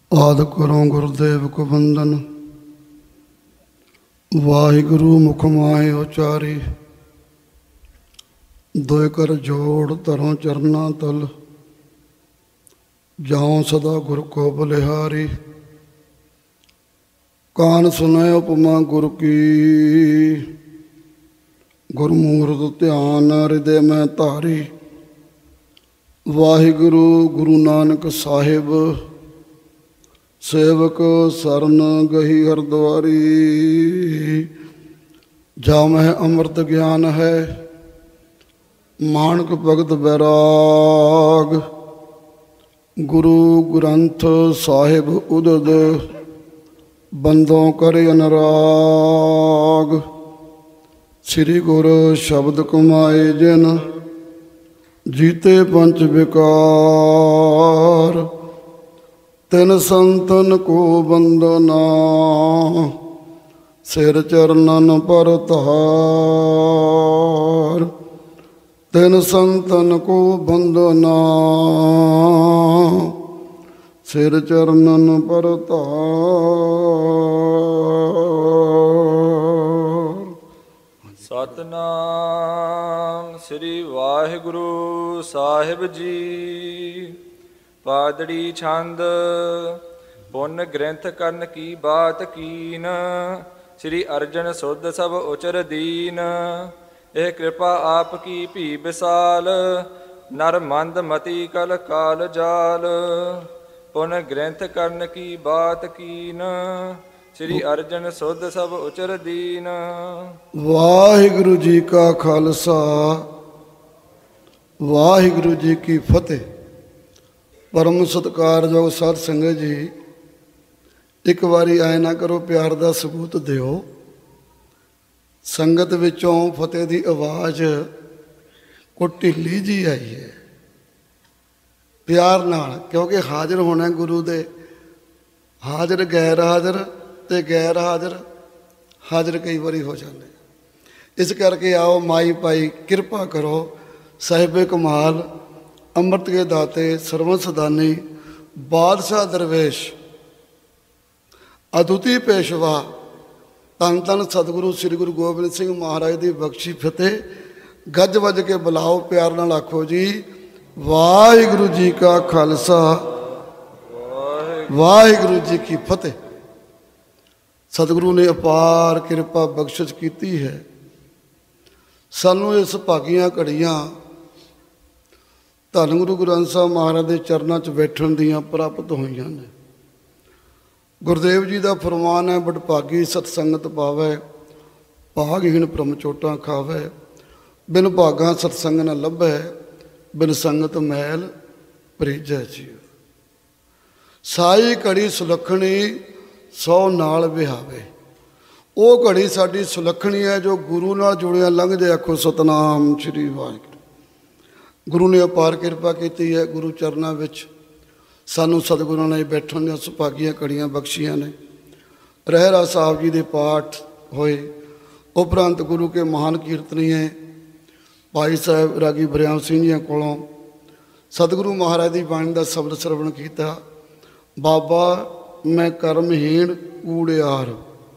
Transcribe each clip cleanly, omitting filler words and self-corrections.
ਆਦਿ ਕਰੋ ਗੁਰਦੇਵ ਕੋ ਬੰਦਨ, ਵਾਹਿਗੁਰੂ ਮੁਖ ਮਾਹਿ ਉਚਾਰੀ। ਦੋਇ ਕਰ ਜੋੜ ਧਰੋਂ ਚਰਨਾ ਤਲ, ਜਾਉ ਸਦਾ ਗੁਰ ਕੋ ਬਲਿਹਾਰੀ। ਕਾਨ ਸੁਨੈ ਉਪਮਾ ਗੁਰ ਕੀ, ਗੁਰਮੂਰਤਿ ਧਿਆਨ ਹਿਰਦੇ ਮੈਂ ਧਾਰੀ। ਵਾਹਿਗੁਰੂ ਗੁਰੂ ਨਾਨਕ ਸਾਹਿਬ, ਸੇਵਕ ਸਰਨ ਗਹੀ ਹਰਦੁਆਰੀ। ਜਾ ਮਹਿ ਅੰਮ੍ਰਿਤ ਗਿਆਨ ਹੈ, ਮਾਣਕ ਭਗਤ ਬੈਰਾਗ। ਗੁਰੂ ਗ੍ਰੰਥ ਸਾਹਿਬ ਉਦਦ, ਬੰਦੋਂ ਕਰਿ ਅਨੁਰਾਗ। ਸ੍ਰੀ ਗੁਰ ਸ਼ਬਦ ਕਮਾਏ ਜਿਨ, ਜੀਤੇ ਪੰਚ ਵਿਕਾਰ। ਤਿਨ ਸੰਤਨ ਕੋ ਬੰਦਨਾ, ਸਿਰ ਚਰਨਨ ਪਰ ਧਾਰ। ਤਿਨ ਸੰਤਨ ਕੋ ਬੰਦਨਾ, ਸਿਰ ਚਰਨਨ ਪਰ ਧਾਰ। ਸਤਿਨਾਮ ਸ੍ਰੀ ਵਾਹਿਗੁਰੂ ਸਾਹਿਬ ਜੀ। ਪਾਦੜੀ ਛੰਦ। ਪੁੰਨ ਗ੍ਰੰਥ ਕਰਨ ਕੀ ਬਾਤ ਕੀਨ, ਸ੍ਰੀ ਅਰਜਨ ਸੁਧ ਸਭ ਉਚਰ ਦੀਨ। ਇਹ ਕਿਰਪਾ ਆਪ ਕੀ ਭੀ ਵਿਸਾਲ, ਨਰ ਮੰਦ ਮਤੀ ਕਲ ਕਾਲ ਜਾਲ। ਪੁੰਨ ਗ੍ਰੰਥ ਕਰਨ ਕੀ ਬਾਤ ਕੀਨ, ਸ੍ਰੀ ਅਰਜਨ ਸੁਧ ਸਭ ਉਚਰ ਦੀਨ। ਵਾਹਿਗੁਰੂ ਜੀ ਕਾ ਖਾਲਸਾ, ਵਾਹਿਗੁਰੂ ਜੀ ਕੀ ਫਤਿਹ। ਪਰਮ ਸਤਿਕਾਰਯੋਗ ਸਾਧ ਸੰਗਤ ਜੀ, ਇੱਕ ਵਾਰੀ ਐਂ ਨਾ ਕਰੋ, ਪਿਆਰ ਦਾ ਸਬੂਤ ਦਿਓ। ਸੰਗਤ ਵਿੱਚੋਂ ਫਤਿਹ ਦੀ ਆਵਾਜ਼ ਕੋਈ ਢਿੱਲੀ ਜੀ ਆਈ ਹੈ। ਪਿਆਰ ਨਾਲ, ਕਿਉਂਕਿ ਹਾਜ਼ਰ ਹੋਣਾ ਗੁਰੂ ਦੇ। ਹਾਜ਼ਰ ਗੈਰ ਹਾਜ਼ਰ ਤੇ ਗੈਰ ਹਾਜ਼ਰ ਹਾਜ਼ਰ ਕਈ ਵਾਰੀ ਹੋ ਜਾਂਦੇ। ਇਸ ਕਰਕੇ ਆਓ ਮਾਈ ਭਾਈ ਕਿਰਪਾ ਕਰੋ। ਸਾਹਿਬੇ ਕਮਾਲ, ਅੰਮ੍ਰਿਤ ਕੇ ਦਾਤੇ, ਸਰਵਨ ਸਦਾਨੀ, ਬਾਦਸ਼ਾਹ ਦਰਵੇਸ਼, ਅਦੁੱਤੀ ਪੇਸ਼ਵਾ, ਧੰਨ ਧੰਨ ਸਤਿਗੁਰੂ ਸ੍ਰੀ ਗੁਰੂ ਗੋਬਿੰਦ ਸਿੰਘ ਮਹਾਰਾਜ ਦੀ ਬਖਸ਼ੀ ਫਤਿਹ। ਗੱਜ ਵੱਜ ਕੇ ਬੁਲਾਓ, ਪਿਆਰ ਨਾਲ ਆਖੋ ਜੀ, ਵਾਹਿਗੁਰੂ ਜੀ ਕਾ ਖਾਲਸਾ, ਵਾਹਿਗੁਰੂ ਜੀ ਕੀ ਫਤਿਹ। ਸਤਿਗੁਰੂ ਨੇ ਅਪਾਰ ਕਿਰਪਾ ਬਖਸ਼ਿਸ਼ ਕੀਤੀ ਹੈ। ਸਾਨੂੰ ਇਸ ਭਾਗੀਆਂ ਘੜੀਆਂ ਧੰਨ ਗੁਰੂ ਗ੍ਰੰਥ ਸਾਹਿਬ ਮਹਾਰਾਜ ਦੇ ਚਰਨਾਂ 'ਚ ਬੈਠਣ ਦੀਆਂ ਪ੍ਰਾਪਤ ਹੋਈਆਂ ਨੇ। ਗੁਰਦੇਵ ਜੀ ਦਾ ਫਰਮਾਨ ਹੈ, ਬਡਭਾਗੀ ਸਤਸੰਗਤ ਪਾਵੈ, ਭਾਗਹੀਣ ਭ੍ਰਮ ਚੋਟਾਂ ਖਾਵੈ। ਬਿਨ ਭਾਗਾਂ ਸਤਸੰਗ ਨ ਲੱਭੈ, ਬਿਨ ਸੰਗਤ ਮੈਲ ਭਰੀਜੈ ਜੀਉ। ਸਾਈ ਘੜੀ ਸੁਲੱਖਣੀ, 100 ਨਾਲ ਵਿਹਾਵੇ। ਉਹ ਘੜੀ ਸਾਡੀ ਸੁਲੱਖਣੀ ਹੈ ਜੋ ਗੁਰੂ ਨਾਲ ਜੁੜਿਆ ਲੰਘਦੇ। ਆਖੋ ਸਤਨਾਮ ਸ੍ਰੀ ਵਾਹਿਗੁਰੂ। ਗੁਰੂ ਨੇ ਅਪਾਰ ਕਿਰਪਾ ਕੀਤੀ ਹੈ। ਗੁਰੂ ਚਰਨਾਂ ਵਿੱਚ ਸਾਨੂੰ ਸਤਿਗੁਰਾਂ ਨਾਲ ਬੈਠਣ ਦੀਆਂ ਸੁਭਾਗੀਆਂ ਘੜੀਆਂ ਬਖਸ਼ੀਆਂ ਨੇ। ਰਹਿਰਾ ਸਾਹਿਬ ਜੀ ਦੇ ਪਾਠ ਹੋਏ, ਉਪਰੰਤ ਗੁਰੂ ਕੇ ਮਹਾਨ ਕੀਰਤਨੀਏ ਭਾਈ ਸਾਹਿਬ ਰਾਗੀ ਬਰਿਆਮ ਸਿੰਘ ਜੀਆਂ ਕੋਲੋਂ ਸਤਿਗੁਰੂ ਮਹਾਰਾਜ ਦੀ ਬਾਣੀ ਦਾ ਸ਼ਬਦ ਸਰਵਣ ਕੀਤਾ। ਬਾਬਾ ਮੈਂ ਕਰਮਹੀਣ ਕੂੜਿਆਰ,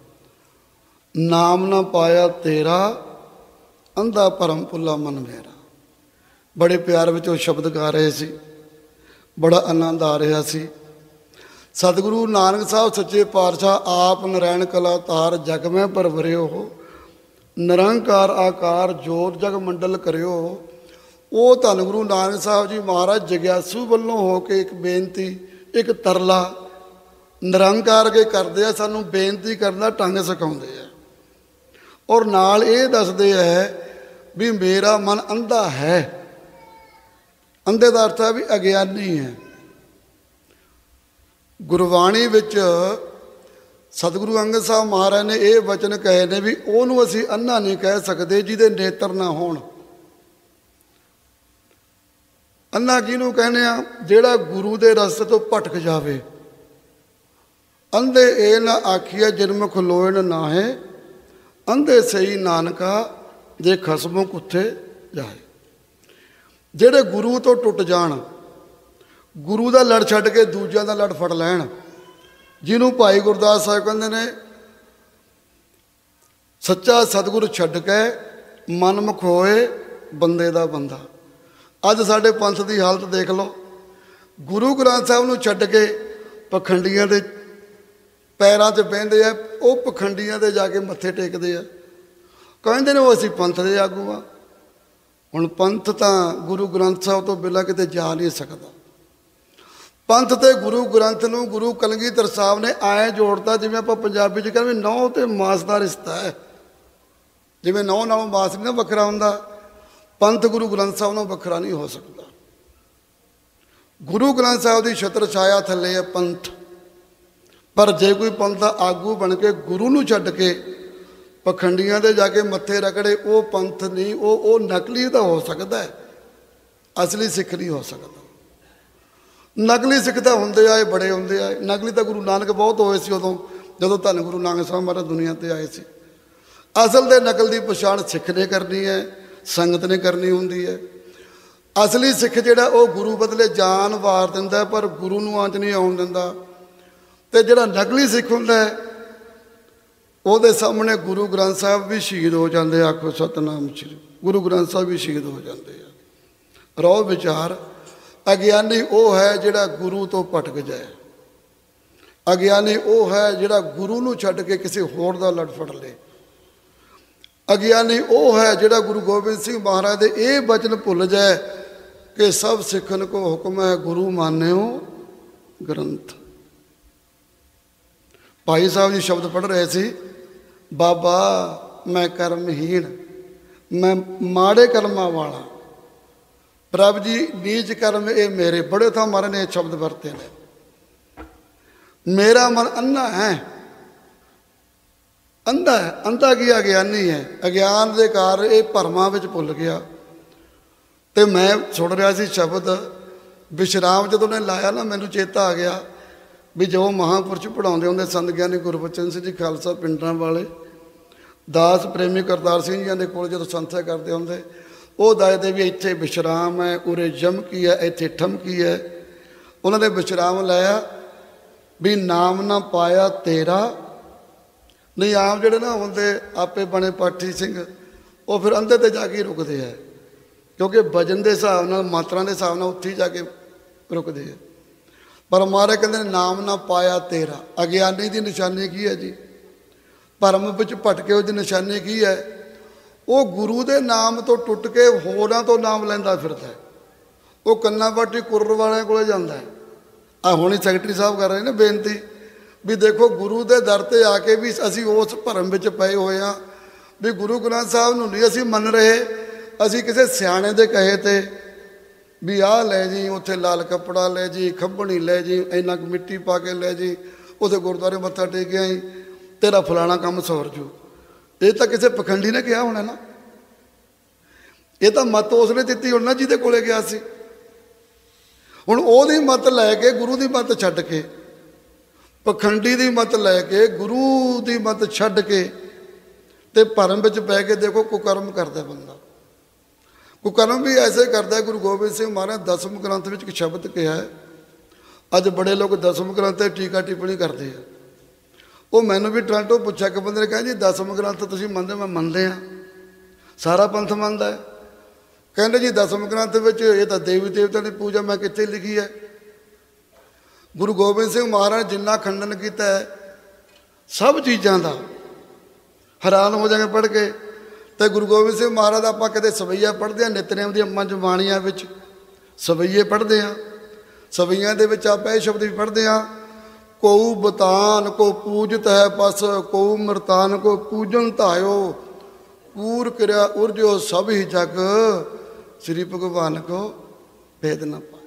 ਨਾਮ ਨਾ ਪਾਇਆ ਤੇਰਾ, ਅੰਧਾ ਭਰਮ ਭੁੱਲਾ ਮਨ ਮੇਰਾ। ਬੜੇ ਪਿਆਰ ਵਿੱਚ ਉਹ ਸ਼ਬਦ ਗਾ ਰਹੇ ਸੀ, ਬੜਾ ਆਨੰਦ ਆ ਰਿਹਾ ਸੀ। ਸਤਿਗੁਰੂ ਨਾਨਕ ਸਾਹਿਬ ਸੱਚੇ ਪਾਤਸ਼ਾਹ ਆਪ ਨਰੈਣ ਕਲਾ ਤਾਰ, ਜਗ ਮੈਂ ਪਰਵਰਿਓ, ਨਿਰੰਕਾਰ ਆਕਾਰ ਜੋਤ ਜਗ ਮੰਡਲ ਕਰਿਓ। ਉਹ ਧੰਨ ਗੁਰੂ ਨਾਨਕ ਸਾਹਿਬ ਜੀ ਮਹਾਰਾਜ ਜਗਿਆਸੂ ਵੱਲੋਂ ਹੋ ਕੇ ਇੱਕ ਬੇਨਤੀ, ਇੱਕ ਤਰਲਾ ਨਿਰੰਕਾਰ ਕੇ ਕਰਦੇ ਆ। ਸਾਨੂੰ ਬੇਨਤੀ ਕਰਨ ਦਾ ਢੰਗ ਸਿਖਾਉਂਦੇ ਆ, ਔਰ ਨਾਲ ਇਹ ਦੱਸਦੇ ਹੈ ਵੀ ਮੇਰਾ ਮਨ ਅੰਧਾ ਹੈ। ਅੰਧੇ ਦਾ ਅਰਥ ਹੈ ਵੀ ਅਗਿਆਨੀ ਹੈ। ਗੁਰਬਾਣੀ ਵਿੱਚ ਸਤਿਗੁਰੂ ਅੰਗਦ ਸਾਹਿਬ ਮਹਾਰਾਜ ਨੇ ਇਹ ਵਚਨ ਕਹੇ ਨੇ ਵੀ ਉਹਨੂੰ ਅਸੀਂ ਅੰਨਾ ਨਹੀਂ ਕਹਿ ਸਕਦੇ ਜਿਹਦੇ ਨੇਤਰ ਨਾ ਹੋਣ। ਅੰਨਾ ਕਿਹਨੂੰ ਕਹਿੰਦੇ ਆ? ਜਿਹੜਾ ਗੁਰੂ ਦੇ ਰਸਤੇ ਤੋਂ ਭਟਕ ਜਾਵੇ। ਅੰਧੇ ਇਹ ਨਾ ਆਖੀਏ ਜਨਮ ਖਲੋਇਣ ਨਾਹੇ, ਅੰਧੇ ਸਹੀ ਨਾਨਕਾ ਜੇ ਖਸਮੋਂ ਕੁੱਥੇ ਜਾਏ। ਜਿਹੜੇ ਗੁਰੂ ਤੋਂ ਟੁੱਟ ਜਾਣ, ਗੁਰੂ ਦਾ ਲੜ ਛੱਡ ਕੇ ਦੂਜਿਆਂ ਦਾ ਲੜ ਫੜ ਲੈਣ, ਜਿਹਨੂੰ ਭਾਈ ਗੁਰਦਾਸ ਸਾਹਿਬ ਕਹਿੰਦੇ ਨੇ ਸੱਚਾ ਸਤਿਗੁਰੂ ਛੱਡ ਕੇ ਮਨਮੁਖ ਹੋਏ ਬੰਦੇ ਦਾ ਬੰਦਾ। ਅੱਜ ਸਾਡੇ ਪੰਥ ਦੀ ਹਾਲਤ ਦੇਖ ਲਓ, ਗੁਰੂ ਗ੍ਰੰਥ ਸਾਹਿਬ ਨੂੰ ਛੱਡ ਕੇ ਪਖੰਡੀਆਂ ਦੇ ਪੈਰਾਂ 'ਚ ਬਹਿੰਦੇ ਆ, ਉਹ ਪਖੰਡੀਆਂ ਦੇ ਜਾ ਕੇ ਮੱਥੇ ਟੇਕਦੇ ਆ, ਕਹਿੰਦੇ ਨੇ ਉਹ ਅਸੀਂ ਪੰਥ ਦੇ ਆਗੂ ਆ। ਹੁਣ ਪੰਥ ਤਾਂ ਗੁਰੂ ਗ੍ਰੰਥ ਸਾਹਿਬ ਤੋਂ ਬਿਨਾਂ ਕਿਤੇ ਜਾ ਨਹੀਂ ਸਕਦਾ। ਪੰਥ ਤੇ ਗੁਰੂ ਗ੍ਰੰਥ ਨੂੰ ਗੁਰੂ ਕਲਗੀਧਰ ਸਾਹਿਬ ਨੇ ਐਂ ਜੋੜਤਾ, ਜਿਵੇਂ ਆਪਾਂ ਪੰਜਾਬੀ 'ਚ ਕਹਿੰਦੇ ਨਹੁੰ ਤੇ ਮਾਸ ਦਾ ਰਿਸ਼ਤਾ ਹੈ। ਜਿਵੇਂ ਨਹੁੰ ਨਾਲੋਂ ਮਾਸ ਨਹੀਂ ਨਾ ਵੱਖਰਾ ਹੁੰਦਾ, ਪੰਥ ਗੁਰੂ ਗ੍ਰੰਥ ਸਾਹਿਬ ਨਾਲੋਂ ਵੱਖਰਾ ਨਹੀਂ ਹੋ ਸਕਦਾ। ਗੁਰੂ ਗ੍ਰੰਥ ਸਾਹਿਬ ਦੀ ਛਤਰ ਛਾਇਆ ਥੱਲੇ ਹੈ ਪੰਥ। ਪਰ ਜੇ ਕੋਈ ਪੰਥ ਦਾ ਆਗੂ ਬਣ ਕੇ ਗੁਰੂ ਨੂੰ ਛੱਡ ਕੇ ਪਖੰਡੀਆਂ ਦੇ ਜਾ ਕੇ ਮੱਥੇ ਰਗੜੇ, ਉਹ ਪੰਥ ਨਹੀਂ, ਉਹ ਨਕਲੀ ਤਾਂ ਹੋ ਸਕਦਾ, ਅਸਲੀ ਸਿੱਖ ਨਹੀਂ ਹੋ ਸਕਦਾ। ਨਕਲੀ ਸਿੱਖ ਤਾਂ ਹੁੰਦੇ ਆਏ, ਬੜੇ ਹੁੰਦੇ ਆਏ। ਨਕਲੀ ਤਾਂ ਗੁਰੂ ਨਾਨਕ ਬਹੁਤ ਹੋਏ ਸੀ ਉਦੋਂ, ਜਦੋਂ ਧੰਨ ਗੁਰੂ ਨਾਨਕ ਸਾਹਿਬ ਮਹਾਰਾਜ ਦੁਨੀਆ ਤੇ ਆਏ ਸੀ। ਅਸਲ ਦੇ ਨਕਲ ਦੀ ਪਛਾਣ ਸਿੱਖ ਨੇ ਕਰਨੀ ਹੈ, ਸੰਗਤ ਨੇ ਕਰਨੀ ਹੁੰਦੀ ਹੈ। ਅਸਲੀ ਸਿੱਖ ਜਿਹੜਾ ਉਹ ਗੁਰੂ ਬਦਲੇ ਜਾਨ ਵਾਰ ਦਿੰਦਾ, ਪਰ ਗੁਰੂ ਨੂੰ ਆਂਚ ਨਹੀਂ ਆਉਣ ਦਿੰਦਾ। ਤੇ ਜਿਹੜਾ ਨਕਲੀ ਸਿੱਖ ਹੁੰਦਾ ਉਹਦੇ ਸਾਹਮਣੇ ਗੁਰੂ ਗ੍ਰੰਥ ਸਾਹਿਬ ਵੀ ਸ਼ਹੀਦ ਹੋ ਜਾਂਦੇ। ਆਖੋ ਸਤਿਨਾਮ ਸ੍ਰੀ ਗੁਰੂ ਗ੍ਰੰਥ ਸਾਹਿਬ ਵੀ ਸ਼ਹੀਦ ਹੋ ਜਾਂਦੇ ਆ। ਰੋ ਵਿਚਾਰ, ਅਗਿਆਨੀ ਉਹ ਹੈ ਜਿਹੜਾ ਗੁਰੂ ਤੋਂ ਭਟਕ ਜਾਏ। ਅਗਿਆਨੀ ਉਹ ਹੈ ਜਿਹੜਾ ਗੁਰੂ ਨੂੰ ਛੱਡ ਕੇ ਕਿਸੇ ਹੋਰ ਦਾ ਲੜ ਫੜ ਲੇ। ਅਗਿਆਨੀ ਉਹ ਹੈ ਜਿਹੜਾ ਗੁਰੂ ਗੋਬਿੰਦ ਸਿੰਘ ਮਹਾਰਾਜ ਦੇ ਇਹ ਬਚਨ ਭੁੱਲ ਜਾਏ ਕਿ ਸਭ ਸਿੱਖਨ ਕੋ ਹੁਕਮ ਹੈ ਗੁਰੂ ਮਾਨਿਓ ਗ੍ਰੰਥ। ਭਾਈ ਸਾਹਿਬ ਜੀ ਸ਼ਬਦ ਪੜ੍ਹ ਰਹੇ ਸੀ, ਬਾਬਾ ਮੈਂ ਕਰਮਹੀਣ, ਮੈਂ ਮਾੜੇ ਕਰਮਾਂ ਵਾਲਾ, ਪ੍ਰਭ ਜੀ ਨੀਚ ਕਰਮ ਇਹ ਮੇਰੇ। ਬੜੇ ਥਾਂ ਮਹਾਰਾਜ ਨੇ ਇਹ ਸ਼ਬਦ ਵਰਤੇ ਨੇ। ਮੇਰਾ ਮਨ ਅੰਨਾ ਹੈ, ਅੰਧਾ ਹੈ। ਅੰਧਾ ਕੀ ਅਗਿਆਨੀ ਹੈ। ਅਗਿਆਨ ਦੇ ਕਾਰਨ ਇਹ ਭਰਮਾਂ ਵਿੱਚ ਭੁੱਲ ਗਿਆ। ਤੇ ਮੈਂ ਸੁਣ ਰਿਹਾ ਸੀ ਸ਼ਬਦ ਵਿਸ਼ਰਾਮ, ਜਦੋਂ ਨੇ ਲਾਇਆ ਨਾ ਮੈਨੂੰ ਚੇਤਾ ਆ ਗਿਆ ਵੀ ਜੋ ਮਹਾਂਪੁਰਸ਼ ਪੜ੍ਹਾਉਂਦੇ ਹੁੰਦੇ ਸੰਤ ਗਿਆਨੀ ਗੁਰਬਚਨ ਸਿੰਘ ਜੀ ਖਾਲਸਾ ਪਿੰਡਾਂ ਵਾਲੇ, ਦਾਸ ਪ੍ਰੇਮੀ ਕਰਤਾਰ ਸਿੰਘ ਜੀ ਦੇ ਕੋਲ ਜਦੋਂ ਸੰਥਿਆ ਕਰਦੇ ਹੁੰਦੇ, ਉਹ ਦੱਸਦੇ ਵੀ ਇੱਥੇ ਵਿਸ਼ਰਾਮ ਹੈ, ਉਰੇ ਜਮ ਕੀ ਹੈ, ਇੱਥੇ ਠਮ ਕੀ ਹੈ। ਉਹਨਾਂ ਨੇ ਵਿਸ਼ਰਾਮ ਲਾਇਆ ਵੀ ਨਾਮ ਨਾ ਪਾਇਆ ਤੇਰਾ। ਨਹੀਂ ਆਮ ਜਿਹੜੇ ਨਾ ਹੁੰਦੇ ਆਪੇ ਬਣੇ ਪਾਠੀ ਸਿੰਘ, ਉਹ ਫਿਰ ਅੰਧੇ ਤੇ ਜਾ ਕੇ ਰੁਕਦੇ ਹੈ, ਕਿਉਂਕਿ ਭਜਨ ਦੇ ਹਿਸਾਬ ਨਾਲ, ਮਾਤਰਾ ਦੇ ਹਿਸਾਬ ਨਾਲ ਉੱਥੇ ਹੀ ਜਾ ਕੇ ਰੁਕਦੇ ਹੈ। ਪਰ ਮਹਾਰਾਜ ਕਹਿੰਦੇ ਨੇ ਨਾਮ ਨਾ ਪਾਇਆ ਤੇਰਾ। ਅਗਿਆਨੀ ਦੀ ਨਿਸ਼ਾਨੀ ਕੀ ਹੈ ਜੀ? ਭਰਮ ਵਿੱਚ ਭਟਕੇ ਉਹਦੀ ਨਿਸ਼ਾਨੀ ਕੀ ਹੈ? ਉਹ ਗੁਰੂ ਦੇ ਨਾਮ ਤੋਂ ਟੁੱਟ ਕੇ ਹੋਰਾਂ ਤੋਂ ਨਾਮ ਲੈਂਦਾ ਫਿਰਦਾ ਹੈ। ਉਹ ਕੰਨਾਂ ਪਾਟੀ ਕੁਰਰ ਵਾਲਿਆਂ ਕੋਲੇ ਜਾਂਦਾ ਹੈ। ਆ ਹੁਣੀ ਸੈਕਟਰੀ ਸਾਹਿਬ ਕਰ ਰਹੇ ਨੇ ਬੇਨਤੀ ਵੀ ਦੇਖੋ ਗੁਰੂ ਦੇ ਦਰ ਤੇ ਆ ਕੇ ਵੀ ਅਸੀਂ ਉਸ ਭਰਮ ਵਿੱਚ ਪਏ ਹੋਏ ਹਾਂ ਵੀ ਗੁਰੂ ਗ੍ਰੰਥ ਸਾਹਿਬ ਨੂੰ ਨਹੀਂ ਅਸੀਂ ਮੰਨ ਰਹੇ। ਅਸੀਂ ਕਿਸੇ ਸਿਆਣੇ ਦੇ ਕਹੇ ਤੇ ਵੀ ਆਹ ਲੈ ਜੀ, ਉੱਥੇ ਲਾਲ ਕੱਪੜਾ ਲੈ ਜੀ, ਖੱਬਣੀ ਲੈ ਜੀ, ਇੰਨਾ ਕੁ ਮਿੱਟੀ ਪਾ ਕੇ ਲੈ ਜੀ, ਉੱਥੇ ਗੁਰਦੁਆਰੇ ਮੱਥਾ ਟੇਕਿਆ ਹੀ ਤੇਰਾ ਫਲਾਣਾ ਕੰਮ ਸਵਰ ਜੂ। ਇਹ ਤਾਂ ਕਿਸੇ ਪਖੰਡੀ ਨੇ ਕਿਹਾ ਹੋਣਾ ਨਾ। ਇਹ ਤਾਂ ਮੱਤ ਉਸਨੇ ਦਿੱਤੀ ਹੋਣੀ ਨਾ ਜਿਹਦੇ ਕੋਲੇ ਗਿਆ ਸੀ। ਹੁਣ ਉਹਦੀ ਮੱਤ ਲੈ ਕੇ, ਗੁਰੂ ਦੀ ਮੱਤ ਛੱਡ ਕੇ, ਪਖੰਡੀ ਦੀ ਮੱਤ ਲੈ ਕੇ, ਗੁਰੂ ਦੀ ਮੱਤ ਛੱਡ ਕੇ ਤੇ ਭਰਮ ਵਿੱਚ ਪੈ ਕੇ ਦੇਖੋ ਕੁਕਰਮ ਕਰਦਾ ਬੰਦਾ। ਕੁਕਰਮ ਵੀ ਐਸੇ ਕਰਦਾ। ਗੁਰੂ ਗੋਬਿੰਦ ਸਿੰਘ ਮਹਾਰਾਜ ਦਸਮ ਗ੍ਰੰਥ ਵਿੱਚ ਇੱਕ ਸ਼ਬਦ ਕਿਹਾ ਹੈ। ਅੱਜ ਬੜੇ ਲੋਕ ਦਸਮ ਗ੍ਰੰਥ 'ਤੇ ਟੀਕਾ ਟਿੱਪਣੀ ਕਰਦੇ ਆ। ਉਹ ਮੈਨੂੰ ਵੀ ਟੋਰਾਂਟੋ ਪੁੱਛਿਆ ਕਿ ਬੰਦੇ ਨੇ ਕਿਹਾ ਜੀ ਦਸਮ ਗ੍ਰੰਥ ਤੁਸੀਂ ਮੰਨਦੇ? ਮੈਂ ਮੰਨਦੇ ਹਾਂ, ਸਾਰਾ ਪੰਥ ਮੰਨਦਾ ਹੈ। ਕਹਿੰਦੇ ਜੀ ਦਸਮ ਗ੍ਰੰਥ ਵਿੱਚ ਇਹ ਤਾਂ ਦੇਵੀ ਦੇਵਤਿਆਂ ਦੀ ਪੂਜਾ ਮੈਂ ਕਿੱਥੇ ਲਿਖੀ ਹੈ? ਗੁਰੂ ਗੋਬਿੰਦ ਸਿੰਘ ਮਹਾਰਾਜ ਜਿੰਨਾ ਖੰਡਨ ਕੀਤਾ ਹੈ ਸਭ ਚੀਜ਼ਾਂ ਦਾ, ਹੈਰਾਨ ਹੋ ਜਾਗੇ ਪੜ੍ਹ ਕੇ। ਤੇ ਗੁਰੂ ਗੋਬਿੰਦ ਸਿੰਘ ਮਹਾਰਾਜ ਦਾ ਆਪਾਂ ਕਦੇ ਸਵਈਆ ਪੜ੍ਹਦੇ ਹਾਂ, ਨਿਤਨੇਮ ਦੀਆਂ ਪੰਜ ਬਾਣੀਆਂ ਵਿੱਚ ਸਵਈਏ ਪੜ੍ਹਦੇ ਹਾਂ। ਸਵਈਆਂ ਦੇ ਵਿੱਚ ਆਪਾਂ ਇਹ ਸ਼ਬਦ ਵੀ ਪੜ੍ਹਦੇ ਹਾਂ, ਕਉ ਬਤਾਨ ਕੋ ਪੂਜਤ ਹੈ ਪਸ, ਕਉ ਮਰਤਾਨ ਕੋ ਪੂਜਨ ਧਾਇਓ, ਪੂਰ ਕਿਰਿਆ ਉਰਜੋ ਸਭ ਹੀ ਜਗ, ਸ੍ਰੀ ਭਗਵਾਨ ਕੋ ਭੇਦ ਨਾ ਪਾਏ।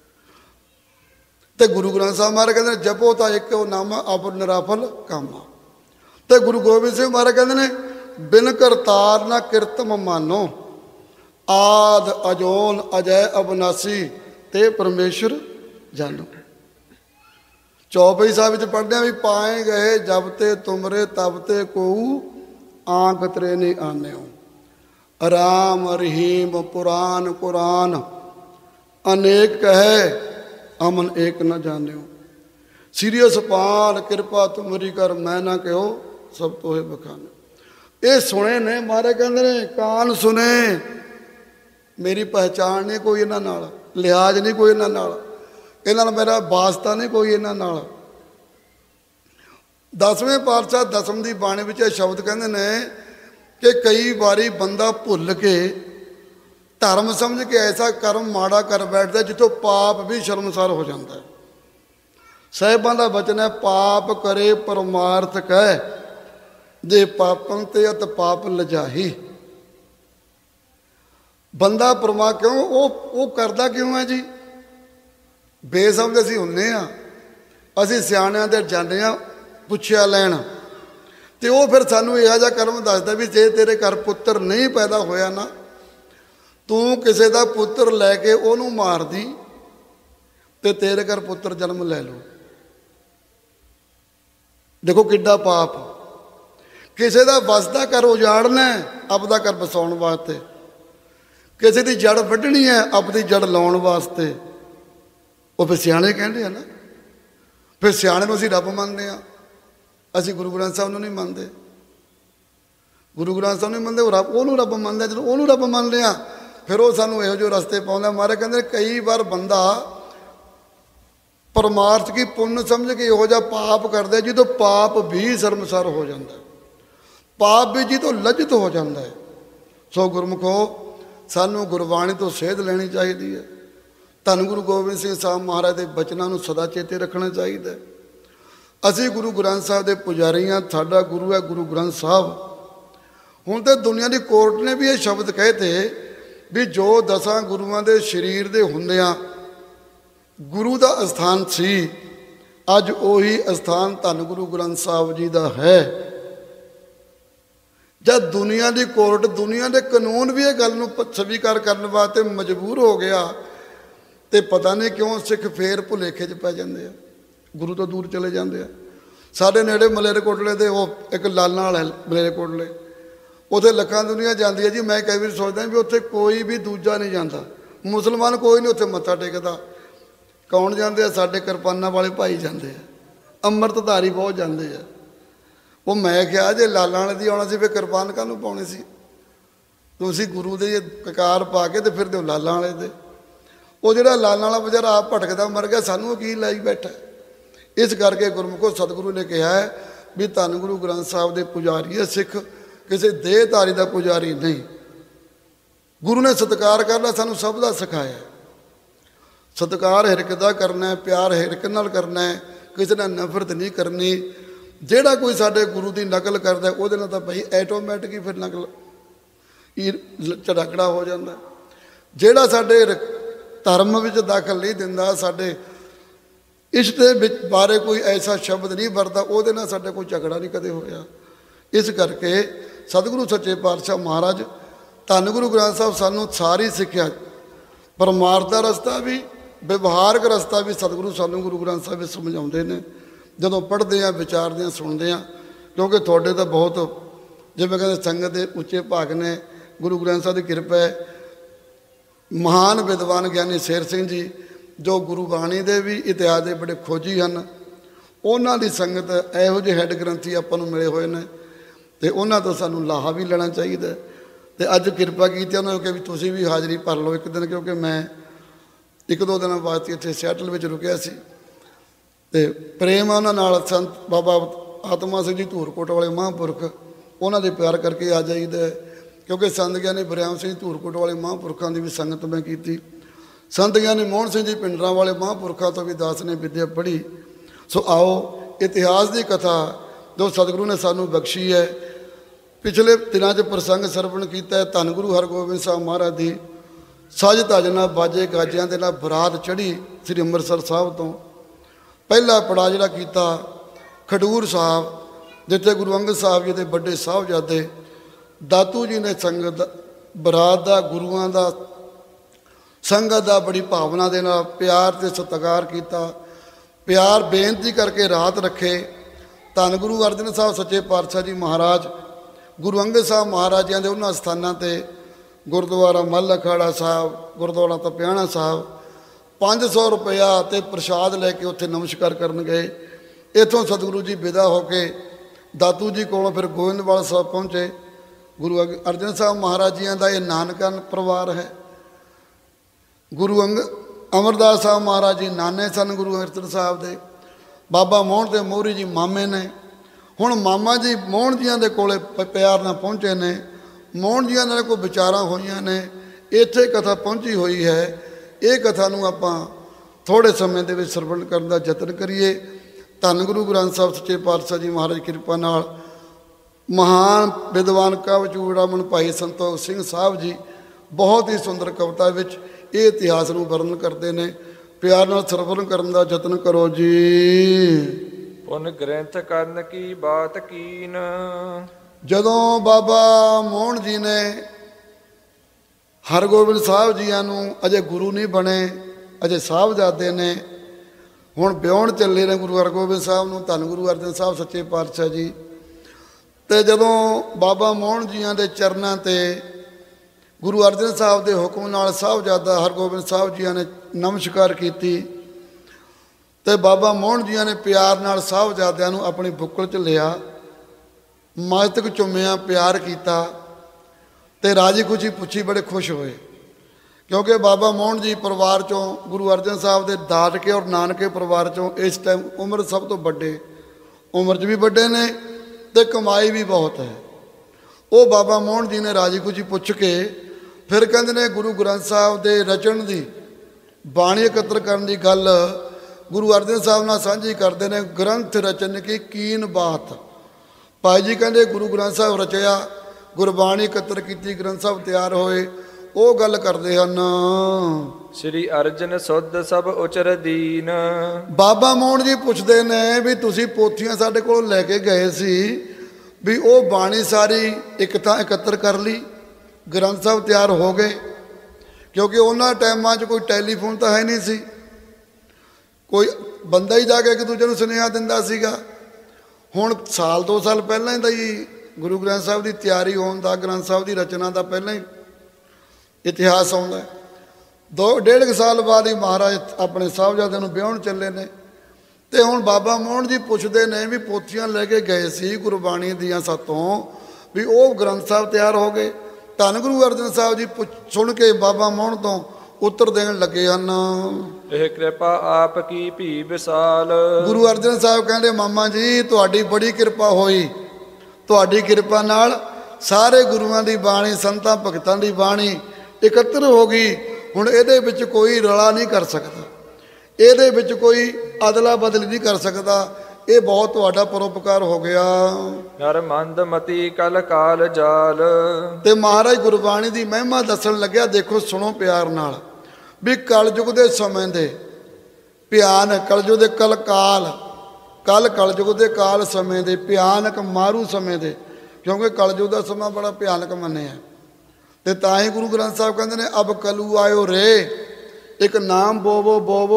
ਤੇ ਗੁਰੂ ਗ੍ਰੰਥ ਸਾਹਿਬ ਮਹਾਰਾਜ ਕਹਿੰਦੇ ਨੇ ਜਪੋ ਤਾਂ ਇੱਕੋ ਨਾਮਾ ਅਬ ਨਿਰਾਫਲ ਕਾਮਾ। ਤੇ ਗੁਰੂ ਗੋਬਿੰਦ ਸਿੰਘ ਮਹਾਰਾਜ ਕਹਿੰਦੇ ਨੇ ਬਿਨ ਕਰਤਾਰ ਨਾ ਕਿਰਤਮ ਮਾਨੋ, ਆਦ ਅਜੋਨ ਅਜੈ ਅਬਨਾਸੀ ਤੇ ਪਰਮੇਸ਼ਰ ਜਾਨੋ। ਚੌਪਈ ਸਾਹਿਬ ਵਿੱਚ ਪੜ੍ਹਦੇ ਆ ਵੀ ਪਾਏ ਗਏ ਜਬ ਤੇ ਤੁਮਰੇ ਤਬ ਤੇ ਕੋਊ ਆਂਖ ਤਰੇ ਨਹੀਂ ਆਨਿਓ, ਰਾਮ ਰਹੀਮ ਪੁਰਾਨ ਕੁਰਾਨ ਅਨੇਕ ਕਹੈ ਅਮਨ ਏਕ ਨਾ ਜਾਣਿਓ। ਸੀਰੀਅਸ ਪਾਲ ਕਿਰਪਾ ਤੁਮਰੀ ਕਰ, ਮੈਂ ਨਾ ਕਿਹੋ ਸਭ ਤੋਹੇ ਬਖਾਨੇ। ਇਹ ਸੁਣੇ ਨੇ, ਮਹਾਰਾਜ ਕਹਿੰਦੇ ਨੇ ਕਾਨ ਸੁਨੇ, ਮੇਰੀ ਪਹਿਚਾਣ ਨਹੀਂ ਕੋਈ ਇਹਨਾਂ ਨਾਲ, ਲਿਹਾਜ਼ ਨਹੀਂ ਕੋਈ ਇਹਨਾਂ ਨਾਲ, ਇਹਨਾਂ ਨਾਲ ਮੇਰਾ ਵਾਸਤਾ ਨਹੀਂ ਕੋਈ ਇਹਨਾਂ ਨਾਲ। 10ਵੇਂ ਪਾਤਸ਼ਾਹ ਦਸਮ ਦੀ ਬਾਣੀ ਵਿੱਚ ਇਹ ਸ਼ਬਦ ਕਹਿੰਦੇ ਨੇ ਕਿ ਕਈ ਵਾਰੀ ਬੰਦਾ ਭੁੱਲ ਕੇ ਧਰਮ ਸਮਝ ਕੇ ਐਸਾ ਕਰਮ ਮਾੜਾ ਕਰ ਬੈਠਦਾ ਜਿੱਥੋਂ ਪਾਪ ਵੀ ਸ਼ਰਮਸਾਰ ਹੋ ਜਾਂਦਾ ਹੈ। ਸਾਹਿਬਾਂ ਦਾ ਬਚਨ ਹੈ, ਪਾਪ ਕਰੇ ਪਰਮਾਰਥ ਕਹਿ, ਜੇ ਪਾਪੰ ਤੇ ਅਤ ਪਾਪ ਲਜਾਹੀ। ਬੰਦਾ ਪਰਮਾ ਕਿਉਂ ਉਹ ਕਰਦਾ ਕਿਉਂ ਹੈ ਜੀ? ਬੇਸਮਝ ਅਸੀਂ ਹੁੰਦੇ ਹਾਂ, ਅਸੀਂ ਸਿਆਣਿਆਂ ਦੇ ਜਾਂਦੇ ਹਾਂ ਪੁੱਛਿਆ ਲੈਣ, ਤੇ ਉਹ ਫਿਰ ਸਾਨੂੰ ਇਹੋ ਜਿਹਾ ਕਰਮ ਦੱਸਦਾ ਵੀ ਜੇ ਤੇਰੇ ਘਰ ਪੁੱਤਰ ਨਹੀਂ ਪੈਦਾ ਹੋਇਆ ਨਾ, ਤੂੰ ਕਿਸੇ ਦਾ ਪੁੱਤਰ ਲੈ ਕੇ ਉਹਨੂੰ ਮਾਰਦੀ ਤੇ ਤੇਰੇ ਘਰ ਪੁੱਤਰ ਜਨਮ ਲੈ ਲਓ। ਦੇਖੋ ਕਿੱਡਾ ਪਾਪ। ਕਿਸੇ ਦਾ ਵਸਦਾ ਘਰ ਉਜਾੜਨਾ ਆਪਦਾ ਘਰ ਬਸਾਉਣ ਵਾਸਤੇ, ਕਿਸੇ ਦੀ ਜੜ ਵੱਢਣੀ ਹੈ ਆਪਦੀ ਜੜ ਲਾਉਣ ਵਾਸਤੇ। ਉਹ ਫਿਰ ਸਿਆਣੇ ਕਹਿੰਦੇ ਆ ਨਾ, ਫਿਰ ਸਿਆਣੇ ਨੂੰ ਅਸੀਂ ਰੱਬ ਮੰਨਦੇ ਹਾਂ, ਅਸੀਂ ਗੁਰੂ ਗ੍ਰੰਥ ਸਾਹਿਬ ਨੂੰ ਨਹੀਂ ਮੰਨਦੇ। ਗੁਰੂ ਗ੍ਰੰਥ ਸਾਹਿਬ ਨਹੀਂ ਮੰਨਦੇ, ਉਹ ਰੱਬ, ਉਹਨੂੰ ਰੱਬ ਮੰਨਦੇ। ਜਦੋਂ ਉਹਨੂੰ ਰੱਬ ਮੰਨਦੇ ਆ ਫਿਰ ਉਹ ਸਾਨੂੰ ਇਹੋ ਜਿਹੇ ਰਸਤੇ ਪਾਉਂਦਾ। ਮਹਾਰਾਜ ਕਹਿੰਦੇ ਕਈ ਵਾਰ ਬੰਦਾ ਪਰਮਾਰਥ ਕੀ ਪੁੰਨ ਸਮਝ ਕੇ ਇਹੋ ਜਿਹਾ ਪਾਪ ਕਰਦਾ ਜਦੋਂ ਪਾਪ ਵੀ ਸ਼ਰਮਸਾਰ ਹੋ ਜਾਂਦਾ, ਪਾਪ ਵੀ ਜਦੋਂ ਲੱਜਤ ਹੋ ਜਾਂਦਾ ਹੈ। ਸੋ ਗੁਰਮੁਖੋ, ਸਾਨੂੰ ਗੁਰਬਾਣੀ ਤੋਂ ਸੇਧ ਲੈਣੀ ਚਾਹੀਦੀ ਹੈ। ਧੰਨ ਗੁਰੂ ਗੋਬਿੰਦ ਸਿੰਘ ਸਾਹਿਬ ਮਹਾਰਾਜ ਦੇ ਬਚਨਾਂ ਨੂੰ ਸਦਾ ਚੇਤੇ ਰੱਖਣਾ ਚਾਹੀਦਾ। ਅਸੀਂ ਗੁਰੂ ਗ੍ਰੰਥ ਸਾਹਿਬ ਦੇ ਪੁਜਾਰੀ ਹਾਂ, ਸਾਡਾ ਗੁਰੂ ਹੈ ਗੁਰੂ ਗ੍ਰੰਥ ਸਾਹਿਬ। ਹੁਣ ਤਾਂ ਦੁਨੀਆ ਦੀ ਕੋਰਟ ਨੇ ਵੀ ਇਹ ਸ਼ਬਦ ਕਹੇ ਤੇ ਵੀ ਜੋ 10 ਗੁਰੂਆਂ ਦੇ ਸਰੀਰ ਦੇ ਹੁੰਦਿਆਂ ਗੁਰੂ ਦਾ ਅਸਥਾਨ ਸੀ, ਅੱਜ ਉਹੀ ਅਸਥਾਨ ਧੰਨ ਗੁਰੂ ਗ੍ਰੰਥ ਸਾਹਿਬ ਜੀ ਦਾ ਹੈ। ਜਦ ਦੁਨੀਆ ਦੀ ਕੋਰਟ, ਦੁਨੀਆ ਦੇ ਕਾਨੂੰਨ ਵੀ ਇਹ ਗੱਲ ਨੂੰ ਸਵੀਕਾਰ ਕਰਨ ਵਾਸਤੇ ਮਜਬੂਰ ਹੋ ਗਿਆ, ਤੇ ਪਤਾ ਨਹੀਂ ਕਿਉਂ ਸਿੱਖ ਫੇਰ ਭੁਲੇਖੇ 'ਚ ਪੈ ਜਾਂਦੇ ਆ, ਗੁਰੂ ਤੋਂ ਦੂਰ ਚਲੇ ਜਾਂਦੇ ਆ। ਸਾਡੇ ਨੇੜੇ ਮਲੇਰਕੋਟਲੇ ਦੇ ਉਹ ਇੱਕ ਲਾਲਾਂ ਵਾਲਾ ਮਲੇਰਕੋਟਲੇ, ਉੱਥੇ ਲੱਖਾਂ ਦੁਨੀਆ ਜਾਂਦੀ ਹੈ ਜੀ। ਮੈਂ ਕਈ ਵਾਰ ਸੋਚਦਾ ਵੀ ਉੱਥੇ ਕੋਈ ਵੀ ਦੂਜਾ ਨਹੀਂ ਜਾਂਦਾ, ਮੁਸਲਮਾਨ ਕੋਈ ਨਹੀਂ ਉੱਥੇ ਮੱਥਾ ਟੇਕਦਾ। ਕੌਣ ਜਾਂਦੇ ਆ? ਸਾਡੇ ਕਿਰਪਾਨਾਂ ਵਾਲੇ ਭਾਈ ਜਾਂਦੇ ਆ, ਅੰਮ੍ਰਿਤਧਾਰੀ ਬਹੁਤ ਜਾਂਦੇ ਆ। ਉਹ ਮੈਂ ਕਿਹਾ ਜੇ ਲਾਲਾਂ ਵਾਲੇ ਦੀ ਆਉਣਾ ਸੀ ਫਿਰ ਕਿਰਪਾਨ ਕਾਹਨੂੰ ਪਾਉਣੀ ਸੀ? ਤੁਸੀਂ ਗੁਰੂ ਦੇ ਕਕਾਰ ਪਾ ਕੇ ਤੇ ਫਿਰਦੇ ਹੋ ਲਾਲਾਂ ਵਾਲੇ ਦੇ। ਉਹ ਜਿਹੜਾ ਲਾਲਾਂ ਵਾਲਾ ਵਿਚਾਰਾ ਆਪ ਭਟਕਦਾ ਮਰ ਗਿਆ, ਸਾਨੂੰ ਕੀ ਲਾਈ ਬੈਠਾ। ਇਸ ਕਰਕੇ ਗੁਰਮੁਖੋ ਸਤਿਗੁਰੂ ਨੇ ਕਿਹਾ ਹੈ ਵੀ ਧੰਨ ਗੁਰੂ ਗ੍ਰੰਥ ਸਾਹਿਬ ਦੇ ਪੁਜਾਰੀ ਹੈ ਸਿੱਖ, ਕਿਸੇ ਦੇਹਧਾਰੀ ਦਾ ਪੁਜਾਰੀ ਨਹੀਂ। ਗੁਰੂ ਨੇ ਸਤਿਕਾਰ ਕਰਨਾ ਸਾਨੂੰ ਸਭ ਦਾ ਸਿਖਾਇਆ। ਸਤਿਕਾਰ ਹਿਰਕ ਦਾ ਕਰਨਾ ਹੈ, ਪਿਆਰ ਹਿਰਕ ਨਾਲ ਕਰਨਾ ਹੈ, ਕਿਸੇ ਨਾਲ ਨਫ਼ਰਤ ਨਹੀਂ ਕਰਨੀ। ਜਿਹੜਾ ਕੋਈ ਸਾਡੇ ਗੁਰੂ ਦੀ ਨਕਲ ਕਰਦਾ ਉਹਦੇ ਨਾਲ ਤਾਂ ਭਾਈ ਐਟੋਮੈਟਿਕ ਹੀ ਫਿਰ ਨਕਲ ਝੜਕੜਾ ਹੋ ਜਾਂਦਾ। ਜਿਹੜਾ ਸਾਡੇ ਧਰਮ ਵਿੱਚ ਦਾਖਲ ਨਹੀਂ ਦਿੰਦਾ, ਸਾਡੇ ਇਸ਼ਟ ਦੇ ਵਿੱਚ ਬਾਰੇ ਕੋਈ ਐਸਾ ਸ਼ਬਦ ਨਹੀਂ ਵਰਤਦਾ, ਉਹਦੇ ਨਾਲ ਸਾਡੇ ਕੋਈ ਝਗੜਾ ਨਹੀਂ ਕਦੇ ਹੋਇਆ। ਇਸ ਕਰਕੇ ਸਤਿਗੁਰੂ ਸੱਚੇ ਪਾਤਸ਼ਾਹ ਮਹਾਰਾਜ ਧੰਨ ਗੁਰੂ ਗ੍ਰੰਥ ਸਾਹਿਬ ਸਾਨੂੰ ਸਾਰੀ ਸਿੱਖਿਆ, ਪਰਮਾਰਥ ਦਾ ਰਸਤਾ ਵੀ, ਵਿਵਹਾਰਕ ਰਸਤਾ ਵੀ ਸਤਿਗੁਰੂ ਸਾਨੂੰ ਗੁਰੂ ਗ੍ਰੰਥ ਸਾਹਿਬ ਵਿੱਚ ਸਮਝਾਉਂਦੇ ਨੇ। ਜਦੋਂ ਪੜ੍ਹਦੇ ਹਾਂ, ਵਿਚਾਰਦੇ ਹਾਂ, ਸੁਣਦੇ ਹਾਂ, ਕਿਉਂਕਿ ਤੁਹਾਡੇ ਤਾਂ ਬਹੁਤ ਜਿਵੇਂ ਕਹਿੰਦੇ ਸੰਗਤ ਦੇ ਉੱਚੇ ਭਾਗ ਨੇ, ਗੁਰੂ ਗ੍ਰੰਥ ਸਾਹਿਬ ਦੀ ਕਿਰਪਾ ਹੈ। ਮਹਾਨ ਵਿਦਵਾਨ ਗਿਆਨੀ ਸ਼ੇਰ ਸਿੰਘ ਜੀ ਜੋ ਗੁਰੂ ਬਾਣੀ ਦੇ ਵੀ ਇਤਿਹਾਸ ਦੇ ਬੜੇ ਖੋਜੀ ਹਨ, ਉਹਨਾਂ ਦੀ ਸੰਗਤ ਇਹੋ ਜਿਹੇ ਹੈੱਡ ਗ੍ਰੰਥੀ ਆਪਾਂ ਨੂੰ ਮਿਲੇ ਹੋਏ ਨੇ, ਤੇ ਉਹਨਾਂ ਤੋਂ ਸਾਨੂੰ ਲਾਹਾ ਵੀ ਲੈਣਾ ਚਾਹੀਦਾ। ਤੇ ਅੱਜ ਕਿਰਪਾ ਕੀਤੀ ਉਹਨਾਂ ਨੂੰ ਕਿ ਵੀ ਤੁਸੀਂ ਵੀ ਹਾਜ਼ਰੀ ਭਰ ਲਓ ਇੱਕ ਦਿਨ, ਕਿਉਂਕਿ ਮੈਂ 1-2 ਦਿਨਾਂ ਵਾਸਤੇ ਇੱਥੇ ਸਿਆਟਲ ਵਿੱਚ ਰੁਕਿਆ ਸੀ। ਤੇ ਪ੍ਰੇਮ ਆ ਉਹਨਾਂ ਨਾਲ। ਸੰਤ ਬਾਬਾ ਆਤਮਾ ਸਿੰਘ ਜੀ ਧੂਰਕੋਟ ਵਾਲੇ ਮਹਾਂਪੁਰਖ, ਉਹਨਾਂ ਦੇ ਪਿਆਰ ਕਰਕੇ ਆ ਜਾਈਦਾ, ਕਿਉਂਕਿ ਸੰਤ ਗਿਆਨੀ ਬਰਿਆਮ ਸਿੰਘ ਧੂਰਕੋਟ ਵਾਲੇ ਮਹਾਂਪੁਰਖਾਂ ਦੀ ਵੀ ਸੰਗਤ ਮੈਂ ਕੀਤੀ। ਸੰਤ ਗਿਆਨੀ ਮੋਹਨ ਸਿੰਘ ਜੀ ਪਿੰਡਰਾਂ ਵਾਲੇ ਮਹਾਂਪੁਰਖਾਂ ਤੋਂ ਵੀ ਦਾਸ ਨੇ ਵਿੱਦਿਆ ਪੜ੍ਹੀ। ਸੋ ਆਓ ਇਤਿਹਾਸ ਦੀ ਕਥਾ ਜੋ ਸਤਿਗੁਰੂ ਨੇ ਸਾਨੂੰ ਬਖਸ਼ੀ ਹੈ, ਪਿਛਲੇ ਦਿਨਾਂ 'ਚ ਪ੍ਰਸੰਗ ਸਰਵਣ ਕੀਤਾ ਹੈ। ਧੰਨ ਗੁਰੂ ਹਰਗੋਬਿੰਦ ਸਾਹਿਬ ਮਹਾਰਾਜ ਦੀ ਸਾਜ ਧਾਜ ਨਾਲ ਬਾਜੇ ਗਾਜਿਆਂ ਦੇ ਨਾਲ ਬਰਾਤ ਚੜ੍ਹੀ ਸ੍ਰੀ ਅੰਮ੍ਰਿਤਸਰ ਸਾਹਿਬ ਤੋਂ। ਪਹਿਲਾ ਪੜਾਅ ਜਿਹੜਾ ਕੀਤਾ ਖਡੂਰ ਸਾਹਿਬ, ਜਿੱਥੇ ਗੁਰੂ ਅੰਗਦ ਸਾਹਿਬ ਜੀ ਦੇ ਵੱਡੇ ਸਾਹਿਬਜ਼ਾਦੇ ਦਾਤੂ ਜੀ ਨੇ ਸੰਗਤ ਬਰਾਤ ਦਾ, ਗੁਰੂਆਂ ਦਾ, ਸੰਗਤ ਦਾ ਬੜੀ ਭਾਵਨਾ ਦੇ ਨਾਲ ਪਿਆਰ ਤੇ ਸਤਿਕਾਰ ਕੀਤਾ। ਪਿਆਰ ਬੇਨਤੀ ਕਰਕੇ ਰਾਤ ਰੱਖੇ। ਧੰਨ ਗੁਰੂ ਅਰਜਨ ਸਾਹਿਬ ਸੱਚੇ ਪਾਤਸ਼ਾਹ ਜੀ ਮਹਾਰਾਜ, ਗੁਰੂ ਅੰਗਦ ਸਾਹਿਬ ਮਹਾਰਾਜਾਂ ਦੇ ਉਹਨਾਂ ਸਥਾਨਾਂ 'ਤੇ ਗੁਰਦੁਆਰਾ ਮੱਲ ਅਖਾੜਾ ਸਾਹਿਬ, ਗੁਰਦੁਆਰਾ ਤਪਿਆਣਾ ਸਾਹਿਬ, 500 ਰੁਪਇਆ ਤੇ ਪ੍ਰਸ਼ਾਦ ਲੈ ਕੇ ਉੱਥੇ ਨਮਸਕਾਰ ਕਰਨ ਗਏ। ਇੱਥੋਂ ਸਤਿਗੁਰੂ ਜੀ ਵਿਦਾ ਹੋ ਕੇ ਦਾਤੂ ਜੀ ਕੋਲੋਂ ਫਿਰ ਗੋਇੰਦਵਾਲ ਸਾਹਿਬ ਪਹੁੰਚੇ। ਗੁਰੂ ਅਰਜਨ ਸਾਹਿਬ ਮਹਾਰਾਜ ਜੀਆਂ ਦਾ ਇਹ ਨਾਨਕਾ ਪਰਿਵਾਰ ਹੈ। ਗੁਰੂ ਅਮਰਦਾਸ ਸਾਹਿਬ ਮਹਾਰਾਜ ਜੀ ਨਾਨੇ ਸਨ ਗੁਰੂ ਅਰਜਨ ਸਾਹਿਬ ਦੇ। ਬਾਬਾ ਮੋਹਨ ਦੇ ਮੋਹਰੀ ਜੀ ਮਾਮੇ ਨੇ। ਹੁਣ ਮਾਮਾ ਜੀ ਮੋਹਨ ਜੀਆਂ ਦੇ ਕੋਲੇ ਪਿਆਰ ਨਾਲ ਪਹੁੰਚੇ ਨੇ। ਮੋਹਨ ਜੀਆਂ ਨਾਲ ਕੋਈ ਵਿਚਾਰਾਂ ਹੋਈਆਂ ਨੇ। ਇੱਥੇ ਕਥਾ ਪਹੁੰਚੀ ਹੋਈ ਹੈ। ਇਹ ਕਥਾ ਨੂੰ ਆਪਾਂ ਥੋੜ੍ਹੇ ਸਮੇਂ ਦੇ ਵਿੱਚ ਸਰਵਣ ਕਰਨ ਦਾ ਯਤਨ ਕਰੀਏ। ਧੰਨ ਗੁਰੂ ਗ੍ਰੰਥ ਸਾਹਿਬ ਸੱਚੇ ਪਾਤਸ਼ਾਹ ਜੀ ਮਹਾਰਾਜ ਕਿਰਪਾ ਨਾਲ ਮਹਾਨ ਵਿਦਵਾਨ ਕਾਵਿ ਚੂੜਾਮਣ ਭਾਈ ਸੰਤੋਖ ਸਿੰਘ ਸਾਹਿਬ ਜੀ ਬਹੁਤ ਹੀ ਸੁੰਦਰ ਕਵਿਤਾ ਵਿੱਚ ਇਹ ਇਤਿਹਾਸ ਨੂੰ ਵਰਣਨ ਕਰਦੇ ਨੇ। ਪਿਆਰ ਨਾਲ ਸਰਵਣ ਕਰਨ ਦਾ ਯਤਨ ਕਰੋ ਜੀ। ਪੁਨ ਗ੍ਰੰਥ ਕਰਨ ਕੀ ਬਾਤ ਕੀਨ। ਜਦੋਂ ਬਾਬਾ ਮੋਹਨ ਜੀ ਨੇ ਹਰਗੋਬਿੰਦ ਸਾਹਿਬ ਜੀਆਂ ਨੂੰ ਅਜੇ ਗੁਰੂ ਨਹੀਂ ਬਣੇ, ਅਜੇ ਸਾਹਿਬਜ਼ਾਦੇ ਨੇ, ਹੁਣ ਵਿਆਹੁਣ ਚੱਲੇ ਨੇ ਗੁਰੂ ਹਰਗੋਬਿੰਦ ਸਾਹਿਬ ਨੂੰ, ਧੰਨ ਗੁਰੂ ਅਰਜਨ ਸਾਹਿਬ ਸੱਚੇ ਪਾਤਸ਼ਾਹ ਜੀ। ਅਤੇ ਜਦੋਂ ਬਾਬਾ ਮੋਹਨ ਜੀਆਂ ਦੇ ਚਰਨਾਂ 'ਤੇ ਗੁਰੂ ਅਰਜਨ ਸਾਹਿਬ ਦੇ ਹੁਕਮ ਨਾਲ ਸਾਹਿਬਜ਼ਾਦਾ ਹਰਗੋਬਿੰਦ ਸਾਹਿਬ ਜੀਆਂ ਨੇ ਨਮਸਕਾਰ ਕੀਤੀ ਅਤੇ ਬਾਬਾ ਮੋਹਨ ਜੀਆਂ ਨੇ ਪਿਆਰ ਨਾਲ ਸਾਹਿਬਜ਼ਾਦਿਆਂ ਨੂੰ ਆਪਣੀ ਬੁੱਕਲ 'ਚ ਲਿਆ, ਮਸਤਕ ਚੁੰਮਿਆ, ਪਿਆਰ ਕੀਤਾ ਅਤੇ ਰਾਜੀ ਖੁਸ਼ੀ ਪੁੱਛੀ। ਬੜੇ ਖੁਸ਼ ਹੋਏ ਕਿਉਂਕਿ ਬਾਬਾ ਮੋਹਨ ਜੀ ਪਰਿਵਾਰ 'ਚੋਂ ਗੁਰੂ ਅਰਜਨ ਸਾਹਿਬ ਦੇ ਦਾਦਕੇ ਔਰ ਨਾਨਕੇ ਪਰਿਵਾਰ 'ਚੋਂ ਇਸ ਟਾਈਮ ਉਮਰ ਸਭ ਤੋਂ ਵੱਡੇ, ਉਮਰ 'ਚ ਵੀ ਵੱਡੇ ਨੇ ਅਤੇ ਕਮਾਈ ਵੀ ਬਹੁਤ ਹੈ। ਉਹ ਬਾਬਾ ਮੋਹਨ ਜੀ ਨੇ ਰਾਜੀ ਖੁਸ਼ੀ ਪੁੱਛ ਕੇ ਫਿਰ ਕਹਿੰਦੇ ਨੇ ਗੁਰੂ ਗ੍ਰੰਥ ਸਾਹਿਬ ਦੇ ਰਚਣ ਦੀ, ਬਾਣੀ ਇਕੱਤਰ ਕਰਨ ਦੀ ਗੱਲ ਗੁਰੂ ਅਰਜਨ ਸਾਹਿਬ ਨਾਲ ਸਾਂਝੀ ਕਰਦੇ ਨੇ। ਗ੍ਰੰਥ ਰਚਨ ਕੀ ਕੀਨ ਬਾਤ। ਭਾਈ ਜੀ ਕਹਿੰਦੇ ਗੁਰੂ ਗ੍ਰੰਥ ਸਾਹਿਬ ਰਚਿਆ, ਗੁਰਬਾਣੀ ਇਕੱਤਰ ਕੀਤੀ, ਗ੍ਰੰਥ ਸਾਹਿਬ ਤਿਆਰ ਹੋਏ। ਉਹ ਗੱਲ ਕਰਦੇ ਹਨ ਸ੍ਰੀ ਅਰਜਨ ਸੁਧ ਸਭ ਉਚਰ ਦੀਨ। ਬਾਬਾ ਮੋਹਨ ਜੀ ਪੁੱਛਦੇ ਨੇ ਵੀ ਤੁਸੀਂ ਪੋਥੀਆਂ ਸਾਡੇ ਕੋਲ ਲੈ ਕੇ ਗਏ ਸੀ, ਵੀ ਉਹ ਬਾਣੀ ਸਾਰੀ ਇੱਕ ਤਾਂ ਇਕੱਤਰ ਕਰ ਲਈ, ਗ੍ਰੰਥ ਸਾਹਿਬ ਤਿਆਰ ਹੋ ਗਏ। ਕਿਉਂਕਿ ਉਹਨਾਂ ਟਾਈਮਾਂ 'ਚ ਕੋਈ ਟੈਲੀਫੋਨ ਤਾਂ ਹੈ ਨਹੀਂ ਸੀ, ਕੋਈ ਬੰਦਾ ਹੀ ਜਾ ਕੇ ਇੱਕ ਦੂਜੇ ਨੂੰ ਸੁਨੇਹਾ ਦਿੰਦਾ ਸੀਗਾ। ਹੁਣ ਸਾਲ 2 ਸਾਲ ਪਹਿਲਾਂ ਦਾ ਹੀ ਗੁਰੂ ਗ੍ਰੰਥ ਸਾਹਿਬ ਦੀ ਤਿਆਰੀ ਹੋਣ ਦਾ, ਗ੍ਰੰਥ ਸਾਹਿਬ ਦੀ ਰਚਨਾ ਦਾ ਪਹਿਲਾਂ ਹੀ ਇਤਿਹਾਸ ਆਉਂਦਾ। 1.5 ਸਾਲ ਬਾਅਦ ਹੀ ਮਹਾਰਾਜ ਆਪਣੇ ਸਾਹਿਬਜ਼ਾਦਿਆਂ ਨੂੰ ਵਿਆਹੁਣ ਚੱਲੇ ਨੇ। ਅਤੇ ਹੁਣ ਬਾਬਾ ਮੋਹਨ ਜੀ ਪੁੱਛਦੇ ਨੇ ਵੀ ਪੋਥੀਆਂ ਲੈ ਕੇ ਗਏ ਸੀ ਗੁਰਬਾਣੀ ਦੀਆਂ ਸਾਤੋਂ, ਵੀ ਉਹ ਗ੍ਰੰਥ ਸਾਹਿਬ ਤਿਆਰ ਹੋ ਗਏ। ਧੰਨ ਗੁਰੂ ਅਰਜਨ ਸਾਹਿਬ ਜੀ ਸੁਣ ਕੇ ਬਾਬਾ ਮੋਹਨ ਤੋਂ ਉੱਤਰ ਦੇਣ ਲੱਗੇ ਹਨ, ਇਹ ਕਿਰਪਾ ਆਪ ਕੀ ਭੀ ਵਿਸਾਲ। ਗੁਰੂ ਅਰਜਨ ਸਾਹਿਬ ਕਹਿੰਦੇ ਮਾਮਾ ਜੀ ਤੁਹਾਡੀ ਬੜੀ ਕਿਰਪਾ ਹੋਈ, ਤੁਹਾਡੀ ਕਿਰਪਾ ਨਾਲ ਸਾਰੇ ਗੁਰੂਆਂ ਦੀ ਬਾਣੀ, ਸੰਤਾਂ ਭਗਤਾਂ ਦੀ ਬਾਣੀ ਇਕੱਤਰ ਹੋ ਗਈ। ਹੁਣ ਇਹਦੇ ਵਿੱਚ ਕੋਈ ਰਲਾ ਨਹੀਂ ਕਰ ਸਕਦਾ, ਇਹਦੇ ਵਿੱਚ ਕੋਈ ਅਦਲਾ ਬਦਲੀ ਨਹੀਂ ਕਰ ਸਕਦਾ। ਇਹ ਬਹੁਤ ਤੁਹਾਡਾ ਪਰਉਪਕਾਰ ਹੋ ਗਿਆ। ਨਰ ਮੰਦ ਮਤੀ ਕਲ ਕਾਲ ਜਾਲ। ਤੇ ਮਹਾਰਾਜ ਗੁਰਬਾਣੀ ਦੀ ਮਹਿਮਾ ਦੱਸਣ ਲੱਗਿਆ। ਦੇਖੋ ਸੁਣੋ ਪਿਆਰ ਨਾਲ ਵੀ ਕਲਯੁਗ ਦੇ ਸਮੇਂ ਦੇ ਭਿਆਨਕ, ਕਲਯੁਗ ਦੇ ਕਲਯੁਗ ਦੇ ਕਾਲ ਸਮੇਂ ਦੇ ਭਿਆਨਕ ਮਾਰੂ ਸਮੇਂ ਦੇ, ਕਿਉਂਕਿ ਕਲਯੁਗ ਦਾ ਸਮਾਂ ਬੜਾ ਭਿਆਨਕ ਮੰਨਿਆ। ਤੇ ਤਾਂ ਹੀ ਗੁਰੂ ਗ੍ਰੰਥ ਸਾਹਿਬ ਕਹਿੰਦੇ ਨੇ ਅਬ ਕਲੂ ਆਇਓ ਰੇ, ਇੱਕ ਨਾਮ ਬੋਵੋ ਬੋਵੋ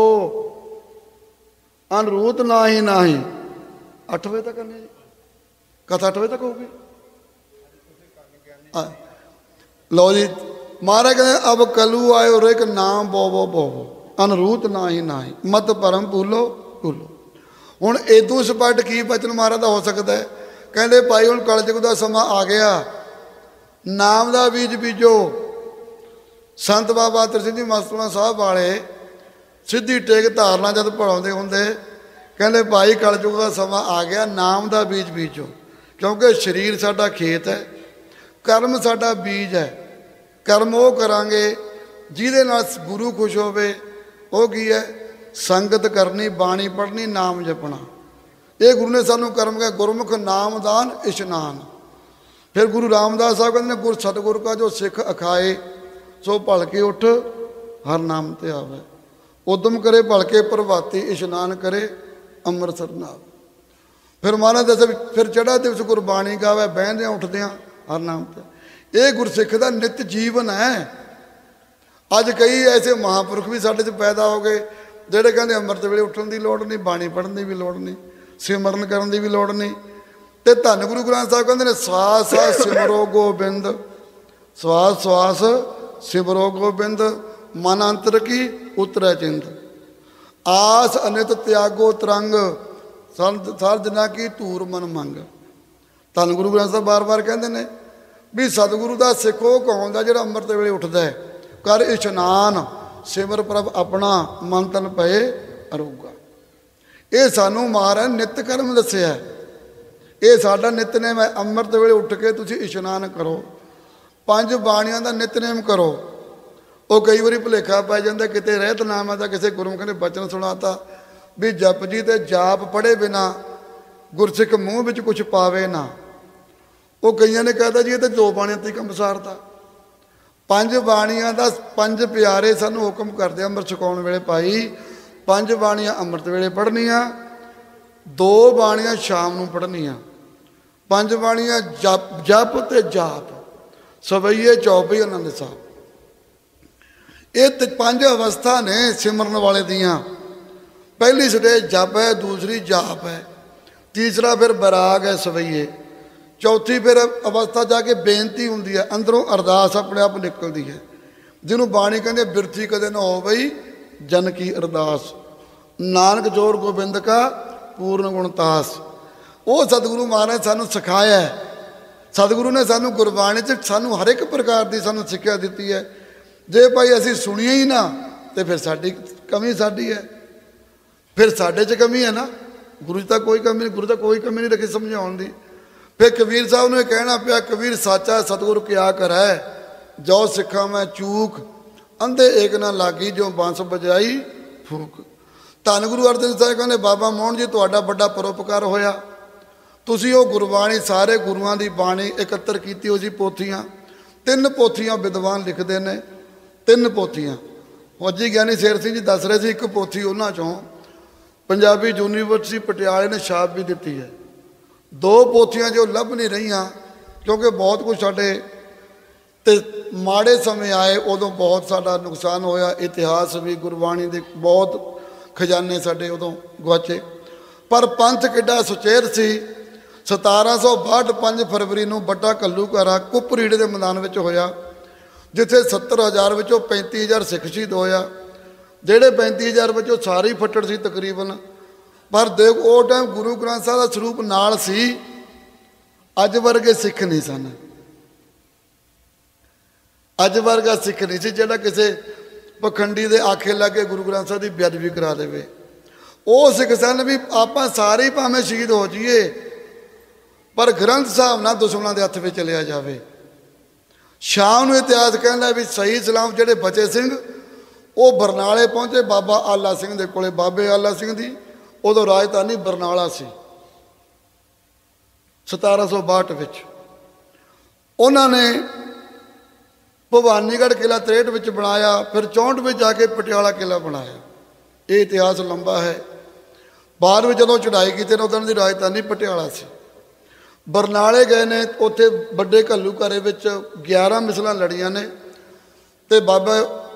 ਅਨਰੂਤ ਨਾਹੀ ਨਾਹੀ। 8 ਵਜੇ ਤੱਕ ਕਰਨੀ ਜੀ ਕਥਾ, 8 ਵਜੇ ਤੱਕ ਹੋਊਗੀ। ਲਓ ਜੀ, ਮਹਾਰਾਜ ਕਹਿੰਦੇ ਅਬ ਕਲੂ ਆਇਓ ਰੇ, ਇੱਕ ਨਾਮ ਬੋਵੋ ਬੋਵੋ ਅਨਰੂਤ ਨਾਹੀ ਨਾਹੀ, ਮਤ ਪਰਮ ਭੂਲੋ ਭੂਲੋ। ਹੁਣ ਇਦੋਂ ਸਪੱਟ ਕੀ ਬਚਨ ਮਹਾਰਾਜ ਦਾ ਹੋ ਸਕਦਾ ਹੈ? ਕਹਿੰਦੇ ਭਾਈ ਹੁਣ ਕਲਯੁਗ ਦਾ ਸਮਾਂ ਆ ਗਿਆ, ਨਾਮ ਦਾ ਬੀਜ ਬੀਜੋ। ਸੰਤ ਬਾਬਾ ਤਰਸਿੰਘ ਜੀ ਮਸਤੂਆਣਾ ਸਾਹਿਬ ਵਾਲੇ ਸਿੱਧੀ ਟੇਕ ਧਾਰਨਾ ਜਦ ਪੜਾਉਂਦੇ ਹੁੰਦੇ, ਕਹਿੰਦੇ ਭਾਈ ਕਲਯੁਗ ਦਾ ਸਮਾਂ ਆ ਗਿਆ, ਨਾਮ ਦਾ ਬੀਜ ਬੀਜੋ। ਕਿਉਂਕਿ ਸਰੀਰ ਸਾਡਾ ਖੇਤ ਹੈ, ਕਰਮ ਸਾਡਾ ਬੀਜ ਹੈ। ਕਰਮ ਉਹ ਕਰਾਂਗੇ ਜਿਹਦੇ ਨਾਲ ਗੁਰੂ ਖੁਸ਼ ਹੋਵੇ। ਉਹ ਕੀ ਹੈ? ਸੰਗਤ ਕਰਨੀ, ਬਾਣੀ ਪੜ੍ਹਨੀ, ਨਾਮ ਜਪਣਾ। ਇਹ ਗੁਰੂ ਨੇ ਸਾਨੂੰ ਕਰਮ ਕਿਹਾ, ਗੁਰਮੁਖ ਨਾਮਦਾਨ ਇਸ਼ਨਾਨ। ਫਿਰ ਗੁਰੂ ਰਾਮਦਾਸ ਸਾਹਿਬ ਕਹਿੰਦੇ ਨੇ ਗੁਰ ਸਤਿਗੁਰ ਕਾ ਜੋ ਸਿੱਖ ਅਖਾਏ, ਸੋ ਭਲ ਕੇ ਉੱਠ ਹਰ ਨਾਮ ਤੇ ਆਵੇ। ਉਦਮ ਕਰੇ ਭਲ ਕੇ ਪ੍ਰਭਾਤੀ, ਇਸ਼ਨਾਨ ਕਰੇ ਅੰਮ੍ਰਿਤਸਰ ਨਾਮ। ਫਿਰ ਮਹਾਰਾਜ ਦੱਸੇ ਫਿਰ ਚੜ੍ਹਾ ਦਿਵਸ ਗੁਰਬਾਣੀ ਗਾਵੇ, ਬਹਿੰਦਿਆਂ ਉੱਠਦਿਆਂ ਹਰ ਨਾਮ ਤੇ। ਇਹ ਗੁਰਸਿੱਖ ਦਾ ਨਿੱਤ ਜੀਵਨ ਹੈ। ਅੱਜ ਕਈ ਐਸੇ ਮਹਾਂਪੁਰਖ ਵੀ ਸਾਡੇ 'ਚ ਪੈਦਾ ਹੋ ਗਏ ਜਿਹੜੇ ਕਹਿੰਦੇ ਅੰਮ੍ਰਿਤ ਵੇਲੇ ਉੱਠਣ ਦੀ ਲੋੜ ਨਹੀਂ, ਬਾਣੀ ਪੜ੍ਹਨ ਦੀ ਵੀ ਲੋੜ ਨਹੀਂ, ਸਿਮਰਨ ਕਰਨ ਦੀ ਵੀ ਲੋੜ ਨਹੀਂ। ਅਤੇ ਧੰਨ ਗੁਰੂ ਗ੍ਰੰਥ ਸਾਹਿਬ ਕਹਿੰਦੇ ਨੇ ਸਵਾਸ ਸਵਾਸ ਸਿਮਰੋ ਗੋਬਿੰਦ, ਸਵਾਸ ਸਵਾਸ ਸਿਮਰੋ ਗੋਬਿੰਦ। ਮਨ ਅੰਤਰ ਕੀ ਉਤਰੈ ਚਿੰਤ। ਆਸ ਅਨਿਤ ਤਿਆਗੋ ਤਰੰਗ, ਸਰ ਦਿਨਾ ਕੀ ਧੂਰ ਮਨ ਮੰਗ। ਧੰਨ ਗੁਰੂ ਗ੍ਰੰਥ ਸਾਹਿਬ ਬਾਰ-ਬਾਰ ਕਹਿੰਦੇ ਨੇ ਵੀ ਸਤਿਗੁਰੂ ਦਾ ਸਿੱਖ ਉਹ ਕਹਾਉਂਦਾ ਜਿਹੜਾ ਅੰਮ੍ਰਿਤ ਵੇਲੇ ਉੱਠਦਾ ਹੈ, ਕਰ ਇਸ਼ਨਾਨ ਸਿਮਰ ਪ੍ਰਭ ਆਪਣਾ, ਮਨ ਤਨ ਪਏ ਅਰੋਗਾ। ਇਹ ਸਾਨੂੰ ਮਹਾਰਾਜ ਨਿੱਤ ਕਰਮ ਦੱਸਿਆ, ਇਹ ਸਾਡਾ ਨਿਤਨੇਮ ਹੈ। ਅੰਮ੍ਰਿਤ ਵੇਲੇ ਉੱਠ ਕੇ ਤੁਸੀਂ ਇਸ਼ਨਾਨ ਕਰੋ, 5 ਬਾਣੀਆਂ ਦਾ ਨਿਤਨੇਮ ਕਰੋ। ਉਹ ਕਈ ਵਾਰੀ ਭੁਲੇਖਾ ਪੈ ਜਾਂਦਾ, ਕਿਤੇ ਰਹਿਤ ਨਾਮ ਹੈ ਤਾਂ ਕਿਸੇ ਗੁਰਮੁਖ ਨੇ ਬਚਨ ਸੁਣਾਤਾ ਵੀ ਜਪਜੀ ਤੇ ਜਾਪ ਪੜ੍ਹੇ ਬਿਨਾ ਗੁਰਸਿੱਖ ਮੂੰਹ ਵਿੱਚ ਕੁਝ ਪਾਵੇ ਨਾ। ਉਹ ਕਈਆਂ ਨੇ ਕਹਿਤਾ ਜੀ ਇਹ ਤਾਂ 2 ਬਾਣੀਆਂ ਤੇ ਕੰਮ ਸਾਰਤਾ। 5 ਬਾਣੀਆਂ ਦਾ 5 ਪਿਆਰੇ ਸਾਨੂੰ ਹੁਕਮ ਕਰਦੇ ਅੰਮ੍ਰਿਤ ਛਕਾਉਣ ਵੇਲੇ, ਭਾਈ 5 ਬਾਣੀਆਂ ਅੰਮ੍ਰਿਤ ਵੇਲੇ ਪੜ੍ਹਨੀਆਂ, 2 ਬਾਣੀਆਂ ਸ਼ਾਮ ਨੂੰ ਪੜ੍ਹਨੀਆਂ। 5 ਬਾਣੀਆਂ ਜਪ ਤੇ ਜਾਪ, ਸਵਈਏ ਚੌਪਈ ਆਨੰਦ ਸਾਹਿਬ। ਇਹ 5 ਅਵਸਥਾ ਨੇ ਸਿਮਰਨ ਵਾਲੇ ਦੀਆਂ। ਪਹਿਲੀ ਸਟੇਜ ਜਪ ਹੈ, ਦੂਸਰੀ ਜਾਪ ਹੈ, ਤੀਸਰਾ ਫਿਰ ਬੈਰਾਗ ਹੈ ਸਵਈਏ, ਚੌਥੀ ਫਿਰ ਅਵਸਥਾ ਜਾ ਕੇ ਬੇਨਤੀ ਹੁੰਦੀ ਹੈ, ਅੰਦਰੋਂ ਅਰਦਾਸ ਆਪਣੇ ਆਪ ਨਿਕਲਦੀ ਹੈ, ਜਿਹਨੂੰ ਬਾਣੀ ਕਹਿੰਦੇ ਬਿਰਥੀ ਕਦੇ ਨਾ ਹੋ ਬਈ ਜਨ ਕੀ ਅਰਦਾਸ, ਨਾਨਕ ਜੋਰ ਗੋਬਿੰਦ ਕਾ ਪੂਰਨ ਗੁਣਤਾਸ। ਉਹ ਸਤਿਗੁਰੂ ਮਹਾਰਾਜ ਸਾਨੂੰ ਸਿਖਾਇਆ ਹੈ। ਸਤਿਗੁਰੂ ਨੇ ਸਾਨੂੰ ਗੁਰਬਾਣੀ 'ਚ ਸਾਨੂੰ ਹਰ ਇੱਕ ਪ੍ਰਕਾਰ ਦੀ ਸਾਨੂੰ ਸਿੱਖਿਆ ਦਿੱਤੀ ਹੈ। ਜੇ ਭਾਈ ਅਸੀਂ ਸੁਣੀਏ ਹੀ ਨਾ ਤੇ ਫਿਰ ਸਾਡੀ ਕਮੀ ਸਾਡੀ ਹੈ, ਫਿਰ ਸਾਡੇ 'ਚ ਕਮੀ ਹੈ ਨਾ। ਗੁਰੂ ਜੀ ਤਾਂ ਕੋਈ ਕਮੀ ਨਹੀਂ, ਗੁਰੂ ਤਾਂ ਕੋਈ ਕਮੀ ਨਹੀਂ ਰੱਖੀ ਸਮਝਾਉਣ ਦੀ। ਫਿਰ ਕਬੀਰ ਸਾਹਿਬ ਨੂੰ ਇਹ ਕਹਿਣਾ ਪਿਆ, ਕਬੀਰ ਸਾਚਾ ਸਤਿਗੁਰ ਕਿਆ ਕਰੈ, ਜੋ ਸਿੱਖਾਂ ਮੈਂ ਚੂਕ, ਅੰਧੇ ਏਕ ਨਾ ਲਾਗੀ, ਜੋ ਬਾਂਸ ਬਜਾਈ ਫੂਕ। ਧੰਨ ਗੁਰੂ ਅਰਜਨ ਸਾਹਿਬ ਕਹਿੰਦੇ ਬਾਬਾ ਮੋਹਨ ਜੀ ਤੁਹਾਡਾ ਵੱਡਾ ਪਰਉਪਕਾਰ ਹੋਇਆ, ਤੁਸੀਂ ਉਹ ਗੁਰਬਾਣੀ ਸਾਰੇ ਗੁਰੂਆਂ ਦੀ ਬਾਣੀ ਇਕੱਤਰ ਕੀਤੀ ਹੋਈ ਸੀ ਪੋਥੀਆਂ। 3 ਪੋਥੀਆਂ ਵਿਦਵਾਨ ਲਿਖਦੇ ਨੇ, 3 ਪੋਥੀਆਂ। ਫੌਜੀ ਗਿਆਨੀ ਸ਼ੇਰ ਸਿੰਘ ਜੀ ਦੱਸ ਰਹੇ ਸੀ, ਇੱਕ ਪੋਥੀ ਉਹਨਾਂ 'ਚੋਂ ਪੰਜਾਬੀ ਯੂਨੀਵਰਸਿਟੀ ਪਟਿਆਲੇ ਨੇ ਛਾਪ ਵੀ ਦਿੱਤੀ ਹੈ। 2 ਪੋਥੀਆਂ ਜੋ ਲੱਭ ਨਹੀਂ ਰਹੀਆਂ, ਕਿਉਂਕਿ ਬਹੁਤ ਕੁਝ ਸਾਡੇ ਤੇ ਮਾੜੇ ਸਮੇਂ ਆਏ, ਉਦੋਂ ਬਹੁਤ ਸਾਡਾ ਨੁਕਸਾਨ ਹੋਇਆ। ਇਤਿਹਾਸ ਵੀ ਗੁਰਬਾਣੀ ਦੇ ਬਹੁਤ ਖਜ਼ਾਨੇ ਸਾਡੇ ਉਦੋਂ ਗੁਆਚੇ। ਪਰ ਪੰਥ ਕਿੱਡਾ ਸੁਚੇਰ ਸੀ। 1762 5 ਫਰਵਰੀ ਨੂੰ ਵੱਡਾ ਘੱਲੂਘਾਰਾ ਕੁੱਪਰੀੜੇ ਦੇ ਮੈਦਾਨ ਵਿੱਚ ਹੋਇਆ, ਜਿੱਥੇ 70,000 ਵਿੱਚੋਂ 35,000 ਸਿੱਖ ਸ਼ਹੀਦ ਹੋਇਆ। ਜਿਹੜੇ 35,000 ਵਿੱਚੋਂ ਸਾਰੇ ਹੀ ਫੱਟੜ ਸੀ ਤਕਰੀਬਨ। ਪਰ ਦੇਖ ਉਹ ਟਾਈਮ ਗੁਰੂ ਗ੍ਰੰਥ ਸਾਹਿਬ ਦਾ ਸਰੂਪ ਨਾਲ ਸੀ, ਅੱਜ ਵਰਗੇ ਸਿੱਖ ਨਹੀਂ ਸਨ। ਅੱਜ ਵਰਗਾ ਸਿੱਖ ਨਹੀਂ ਸੀ ਜਿਹੜਾ ਕਿਸੇ ਪਖੰਡੀ ਦੇ ਆਖੇ ਲੱਗੇ ਗੁਰੂ ਗ੍ਰੰਥ ਸਾਹਿਬ ਦੀ ਬੇਅਦਬੀ ਕਰਾ ਦੇਵੇ। ਉਹ ਸਿੱਖ ਸਨ ਵੀ ਆਪਾਂ ਸਾਰੇ ਹੀ ਭਾਵੇਂ ਸ਼ਹੀਦ ਹੋ ਜਾਈਏ, ਪਰ ਗ੍ਰੰਥ ਸਾਹਿਬ ਨਾਲ ਦੁਸ਼ਮਣਾਂ ਦੇ ਹੱਥ ਵਿੱਚ ਚਲਿਆ ਜਾਵੇ। ਸ਼ਾਮ ਨੂੰ ਇਤਿਹਾਸ ਕਹਿੰਦਾ ਵੀ ਸਹੀ ਸਲਾਮ ਜਿਹੜੇ ਬਚੇ ਸਿੰਘ ਉਹ ਬਰਨਾਲੇ ਪਹੁੰਚੇ ਬਾਬਾ ਆਲਾ ਸਿੰਘ ਦੇ ਕੋਲੇ। ਬਾਬੇ ਆਲਾ ਸਿੰਘ ਦੀ ਉਦੋਂ ਰਾਜਧਾਨੀ ਬਰਨਾਲਾ ਸੀ। 1762 ਵਿੱਚ ਉਹਨਾਂ ਨੇ ਭਵਾਨੀਗੜ੍ਹ ਕਿਲ੍ਹਾ 63 ਵਿੱਚ ਬਣਾਇਆ, ਫਿਰ 64 ਵਿੱਚ ਜਾ ਕੇ ਪਟਿਆਲਾ ਕਿਲ੍ਹਾ ਬਣਾਇਆ। ਇਹ ਇਤਿਹਾਸ ਲੰਬਾ ਹੈ। ਬਾਅਦ ਵਿੱਚ ਜਦੋਂ ਚੜ੍ਹਾਈ ਕੀਤੀ ਨਾ ਉਦੋਂ ਦੀ ਰਾਜਧਾਨੀ ਪਟਿਆਲਾ ਸੀ। ਬਰਨਾਲੇ ਗਏ ਨੇ, ਉੱਥੇ ਵੱਡੇ ਘੱਲੂਘਾਰੇ ਵਿੱਚ 11 ਮਿਸਲਾਂ ਲੜੀਆਂ ਨੇ ਤੇ ਬਾਬਾ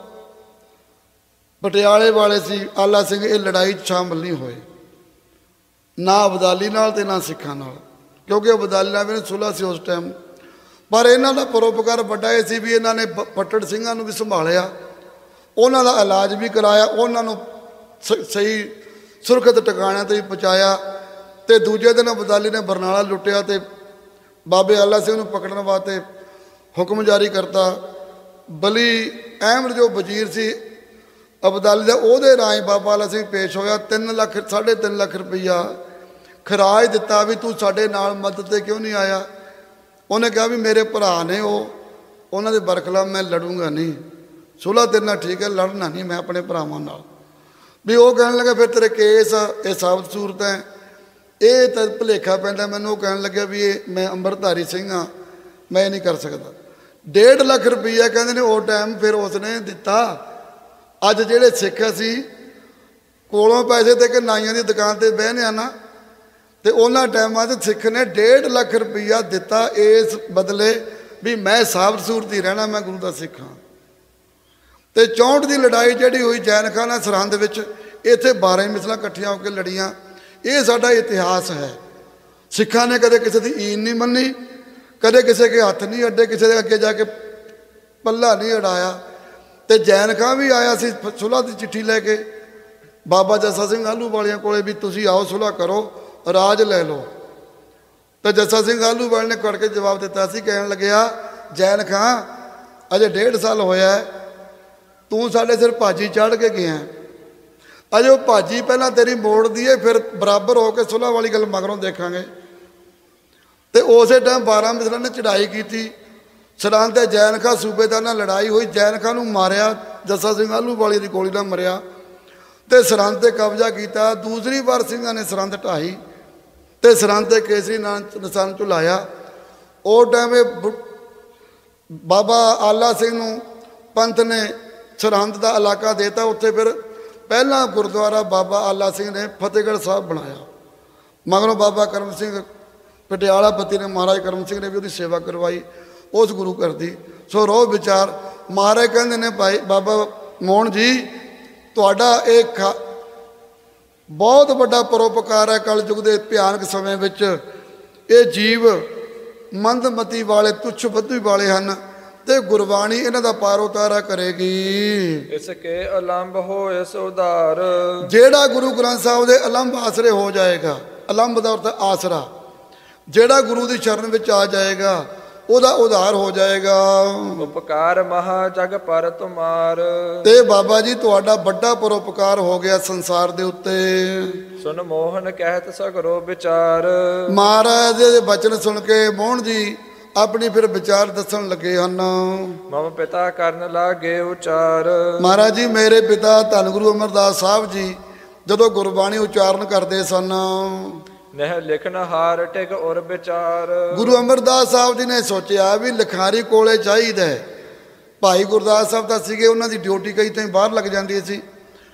ਪਟਿਆਲੇ ਵਾਲੇ ਸੀ ਆਲਾ ਸਿੰਘ, ਇਹ ਲੜਾਈ 'ਚ ਸ਼ਾਮਲ ਨਹੀਂ ਹੋਏ, ਨਾ ਅਬਦਾਲੀ ਨਾਲ ਤੇ ਨਾ ਸਿੱਖਾਂ ਨਾਲ, ਕਿਉਂਕਿ ਅਬਦਾਲੀ ਨਾਲ ਵੀ ਸੁਲ੍ਹਾ ਸੀ ਉਸ ਟਾਈਮ। ਪਰ ਇਹਨਾਂ ਦਾ ਪਰਉਪਕਾਰ ਵੱਡਾ ਇਹ ਸੀ ਵੀ ਇਹਨਾਂ ਨੇ ਫੱਟੜ ਸਿੰਘਾਂ ਨੂੰ ਵੀ ਸੰਭਾਲਿਆ, ਉਹਨਾਂ ਦਾ ਇਲਾਜ ਵੀ ਕਰਾਇਆ, ਉਹਨਾਂ ਨੂੰ ਸਹੀ ਸੁਰੱਖਿਅਤ ਟਿਕਾਣਿਆਂ 'ਤੇ ਵੀ ਪਹੁੰਚਾਇਆ। ਤੇ ਦੂਜੇ ਦਿਨ ਅਬਦਾਲੀ ਨੇ ਬਰਨਾਲਾ ਲੁੱਟਿਆ ਤੇ ਬਾਬੇ ਆਲਾ ਸਿੰਘ ਨੂੰ ਪਕੜਨ ਵਾਸਤੇ ਹੁਕਮ ਜਾਰੀ ਕਰਤਾ। ਬਲੀ ਅਹਿਮਦ ਜੋ ਵਜ਼ੀਰ ਸੀ ਅਬਦਾਲੀ ਦਾ, ਉਹਦੇ ਰਾਹੀਂ ਬਾਬਾ ਆਲਾ ਸਿੰਘ ਪੇਸ਼ ਹੋਇਆ। 3 ਲੱਖ 3.5 ਲੱਖ ਰੁਪਈਆ ਖਰਾਜ ਦਿੱਤਾ ਵੀ ਤੂੰ ਸਾਡੇ ਨਾਲ ਮਦਦ 'ਤੇ ਕਿਉਂ ਨਹੀਂ ਆਇਆ। ਉਹਨੇ ਕਿਹਾ ਵੀ ਮੇਰੇ ਭਰਾ ਨੇ, ਉਹਨਾਂ ਦੇ ਬਰਖਲਾਫ ਮੈਂ ਲੜੂੰਗਾ ਨਹੀਂ, ਸੁਲ੍ਹਾ ਤੇਰੇ ਨਾਲ ਠੀਕ ਹੈ, ਲੜਨਾ ਨਹੀਂ ਮੈਂ ਆਪਣੇ ਭਰਾਵਾਂ ਨਾਲ। ਵੀ ਉਹ ਕਹਿਣ ਲੱਗਾ ਫਿਰ ਤੇਰੇ ਕੇਸ ਇਹ ਸਾਬਤ ਸੂਰਤ ਹੈ। ਇਹ ਤਾਂ ਭੁਲੇਖਾ ਪੈਂਦਾ ਮੈਨੂੰ। ਉਹ ਕਹਿਣ ਲੱਗਿਆ ਵੀ ਇਹ ਮੈਂ ਅੰਮ੍ਰਿਤਧਾਰੀ ਸਿੰਘ ਹਾਂ, ਮੈਂ ਇਹ ਨਹੀਂ ਕਰ ਸਕਦਾ। 1.5 ਲੱਖ ਰੁਪਈਆ ਕਹਿੰਦੇ ਨੇ ਉਹ ਟਾਈਮ ਫਿਰ ਉਸਨੇ ਦਿੱਤਾ। ਅੱਜ ਜਿਹੜੇ ਸਿੱਖ ਅਸੀਂ ਕੋਲੋਂ ਪੈਸੇ ਦੇ ਕੇ ਨਾਈਆਂ ਦੀ ਦੁਕਾਨ 'ਤੇ ਬਹਿਨੇ ਆ ਨਾ, ਤੇ ਉਹਨਾਂ ਟਾਈਮਾਂ 'ਚ ਸਿੱਖ ਨੇ 1.5 ਲੱਖ ਰੁਪਈਆ ਦਿੱਤਾ ਇਸ ਬਦਲੇ ਵੀ ਮੈਂ ਸਾਬਤ ਸੂਰਤ ਹੀ ਰਹਿਣਾ, ਮੈਂ ਗੁਰੂ ਦਾ ਸਿੱਖ ਹਾਂ। ਤੇ 64 ਦੀ ਲੜਾਈ ਜਿਹੜੀ ਹੋਈ ਜੈਨਖਾਨਾ ਸਰਹੰਦ ਵਿੱਚ, ਇੱਥੇ 12 ਮਿਸਲਾਂ ਇਕੱਠੀਆਂ ਹੋ ਕੇ ਲੜੀਆਂ। ਇਹ ਸਾਡਾ ਇਤਿਹਾਸ ਹੈ। ਸਿੱਖਾਂ ਨੇ ਕਦੇ ਕਿਸੇ ਦੀ ਈਨ ਨਹੀਂ ਮੰਨੀ, ਕਦੇ ਕਿਸੇ ਕੇ ਹੱਥ ਨਹੀਂ ਅੱਡੇ, ਕਿਸੇ ਦੇ ਅੱਗੇ ਜਾ ਕੇ ਪੱਲਾ ਨਹੀਂ ਅੜਾਇਆ। ਤੇ ਜੈਨ ਖਾਂ ਵੀ ਆਇਆ ਸੀ ਸੁਲ੍ਹਾ ਦੀ ਚਿੱਠੀ ਲੈ ਕੇ ਬਾਬਾ ਜੱਸਾ ਸਿੰਘ ਆਹਲੂਵਾਲੀਆਂ ਕੋਲੇ ਵੀ ਤੁਸੀਂ ਆਓ ਸੁਲ੍ਹਾ ਕਰੋ, ਰਾਜ ਲੈ ਲਓ। ਤੇ ਜੱਸਾ ਸਿੰਘ ਆਹਲੂਵਾਲ ਨੇ ਕਰਕੇ ਜਵਾਬ ਦਿੱਤਾ ਸੀ, ਕਹਿਣ ਲੱਗਿਆ ਜੈਨ ਖਾਂ ਅਜੇ 1.5 ਸਾਲ ਹੋਇਆ, ਤੂੰ ਸਾਡੇ ਸਿਰ ਭਾਜੀ ਚੜ੍ਹ ਕੇ ਗਿਆ, ਅਜੇ ਉਹ ਭਾਜੀ ਪਹਿਲਾਂ ਤੇਰੀ ਮੋੜਦੀ ਏ, ਫਿਰ ਬਰਾਬਰ ਹੋ ਕੇ ਸੁਲ੍ਹਾ ਵਾਲੀ ਗੱਲ ਮਗਰੋਂ ਦੇਖਾਂਗੇ। ਤੇ ਉਸੇ ਟਾਈਮ 12 ਮਿਸਲਾਂ ਨੇ ਚੜ੍ਹਾਈ ਕੀਤੀ, ਸਰਹੰਦ ਤੇ ਜੈਨ ਖਾਂ ਸੂਬੇਦਾਰ ਨਾਲ ਲੜਾਈ ਹੋਈ, ਜੈਨ ਖਾਂ ਨੂੰ ਮਾਰਿਆ, ਜੱਸਾ ਸਿੰਘ ਆਹਲੂਵਾਲੀ ਦੀ ਗੋਲੀ ਨਾਲ ਮਰਿਆ ਤੇ ਸਰਹੰਦ ਤੇ ਕਬਜ਼ਾ ਕੀਤਾ। ਦੂਸਰੀ ਵਾਰ ਸਿੰਘਾਂ ਨੇ ਸਰਹੰਦ ਢਾਈ ਤੇ ਸਰਹੰਦ ਤੇ ਕੇਸਰੀ ਨਿਸ਼ਾਨ ਝੁਲਾਇਆ। ਉਹ ਟਾਈਮ ਬਾਬਾ ਆਲਾ ਸਿੰਘ ਨੂੰ ਪੰਥ ਨੇ ਸਰਹੰਦ ਦਾ ਇਲਾਕਾ ਦੇਤਾ। ਉੱਥੇ ਫਿਰ ਪਹਿਲਾ ਗੁਰਦੁਆਰਾ ਬਾਬਾ ਆਲਾ ਸਿੰਘ ਨੇ ਫਤਿਹਗੜ੍ਹ ਸਾਹਿਬ ਬਣਾਇਆ। ਮਗਰੋਂ ਬਾਬਾ ਕਰਮ ਸਿੰਘ ਪਟਿਆਲਾ ਪਤੀ ਨੇ, ਮਹਾਰਾਜ ਕਰਮ ਸਿੰਘ ਨੇ ਵੀ ਉਹਦੀ ਸੇਵਾ ਕਰਵਾਈ ਉਸ ਗੁਰੂ ਘਰ ਦੀ। ਸੋ ਰੋਹ ਵਿਚਾਰ ਮਹਾਰਾਜ ਕਹਿੰਦੇ ਨੇ ਭਾਈ ਬਾਬਾ ਮੋਹਨ ਜੀ, ਤੁਹਾਡਾ ਇਹ ਬਹੁਤ ਵੱਡਾ ਪਰਉਪਕਾਰ ਹੈ। ਕਲਯੁਗ ਦੇ ਭਿਆਨਕ ਸਮੇਂ ਵਿੱਚ ਇਹ ਜੀਵ ਮੰਦਮਤੀ ਵਾਲੇ, ਤੁੱਛ ਬੁੱਧੀ ਵਾਲੇ ਹਨ ਤੇ ਗੁਰਬਾਣੀ ਇਹਨਾਂ ਦਾ ਪਾਰ ਉਤਾਰਾ ਕਰੇਗੀ। ਇਸ ਕੇ ਅਲੰਭ ਹੋਏ ਸੁਧਾਰ, ਜਿਹੜਾ ਗੁਰੂ ਗ੍ਰੰਥ ਸਾਹਿਬ ਦੇ ਅਲੰਭ ਆਸਰੇ ਹੋ ਜਾਏਗਾ, ਅਲੰਭ ਦਾ ਅਰਥ ਆਸਰਾ, ਜਿਹੜਾ ਗੁਰੂ ਦੀ ਸ਼ਰਨ ਵਿੱਚ ਆ ਜਾਏਗਾ ਉਹਦਾ ਉਧਾਰ ਹੋ ਜਾਏਗਾ। ਉਪਕਾਰ ਮਹਾ ਜਗ ਪਰ ਤੁਮਾਰ, ਤੇ ਬਾਬਾ ਜੀ ਤੁਹਾਡਾ ਵੱਡਾ ਪਰਉਪਕਾਰ ਹੋ ਗਿਆ ਸੰਸਾਰ ਦੇ ਉੱਤੇ। ਸੁਨ ਮੋਹਨ ਕਹਿਤ ਸਗਰੋ ਵਿਚਾਰ, ਮਹਾਰਾਜ ਦੇ ਬਚਨ ਸੁਣ ਕੇ ਮੋਹਨ ਜੀ ਆਪਣੀ ਫਿਰ ਵਿਚਾਰ ਦੱਸਣ ਲੱਗੇ ਹਨ। ਮਮ ਪਿਤਾ ਕਰਨ ਲਾਗੇ ਉਚਾਰ, ਮਹਾਰਾਜ ਜੀ ਮੇਰੇ ਪਿਤਾ ਧੰਨ ਗੁਰੂ ਅਮਰਦਾਸ ਸਾਹਿਬ ਜੀ ਜਦੋਂ ਗੁਰਬਾਣੀ ਉਚਾਰਨ ਕਰਦੇ ਸਨ, ਨਹਿ ਲਿਖਨ ਹਾਰ ਟਿਕ ਔਰ ਵਿਚਾਰ, ਗੁਰੂ ਅਮਰਦਾਸ ਸਾਹਿਬ ਜੀ ਨੇ ਸੋਚਿਆ ਵੀ ਲਿਖਾਰੀ ਕੋਲੇ ਚਾਹੀਦਾ। ਭਾਈ ਗੁਰਦਾਸ ਸਾਹਿਬ ਤਾਂ ਸੀਗੇ, ਉਹਨਾਂ ਦੀ ਡਿਊਟੀ ਕਈ ਤਾਂ ਬਾਹਰ ਲੱਗ ਜਾਂਦੀ ਸੀ,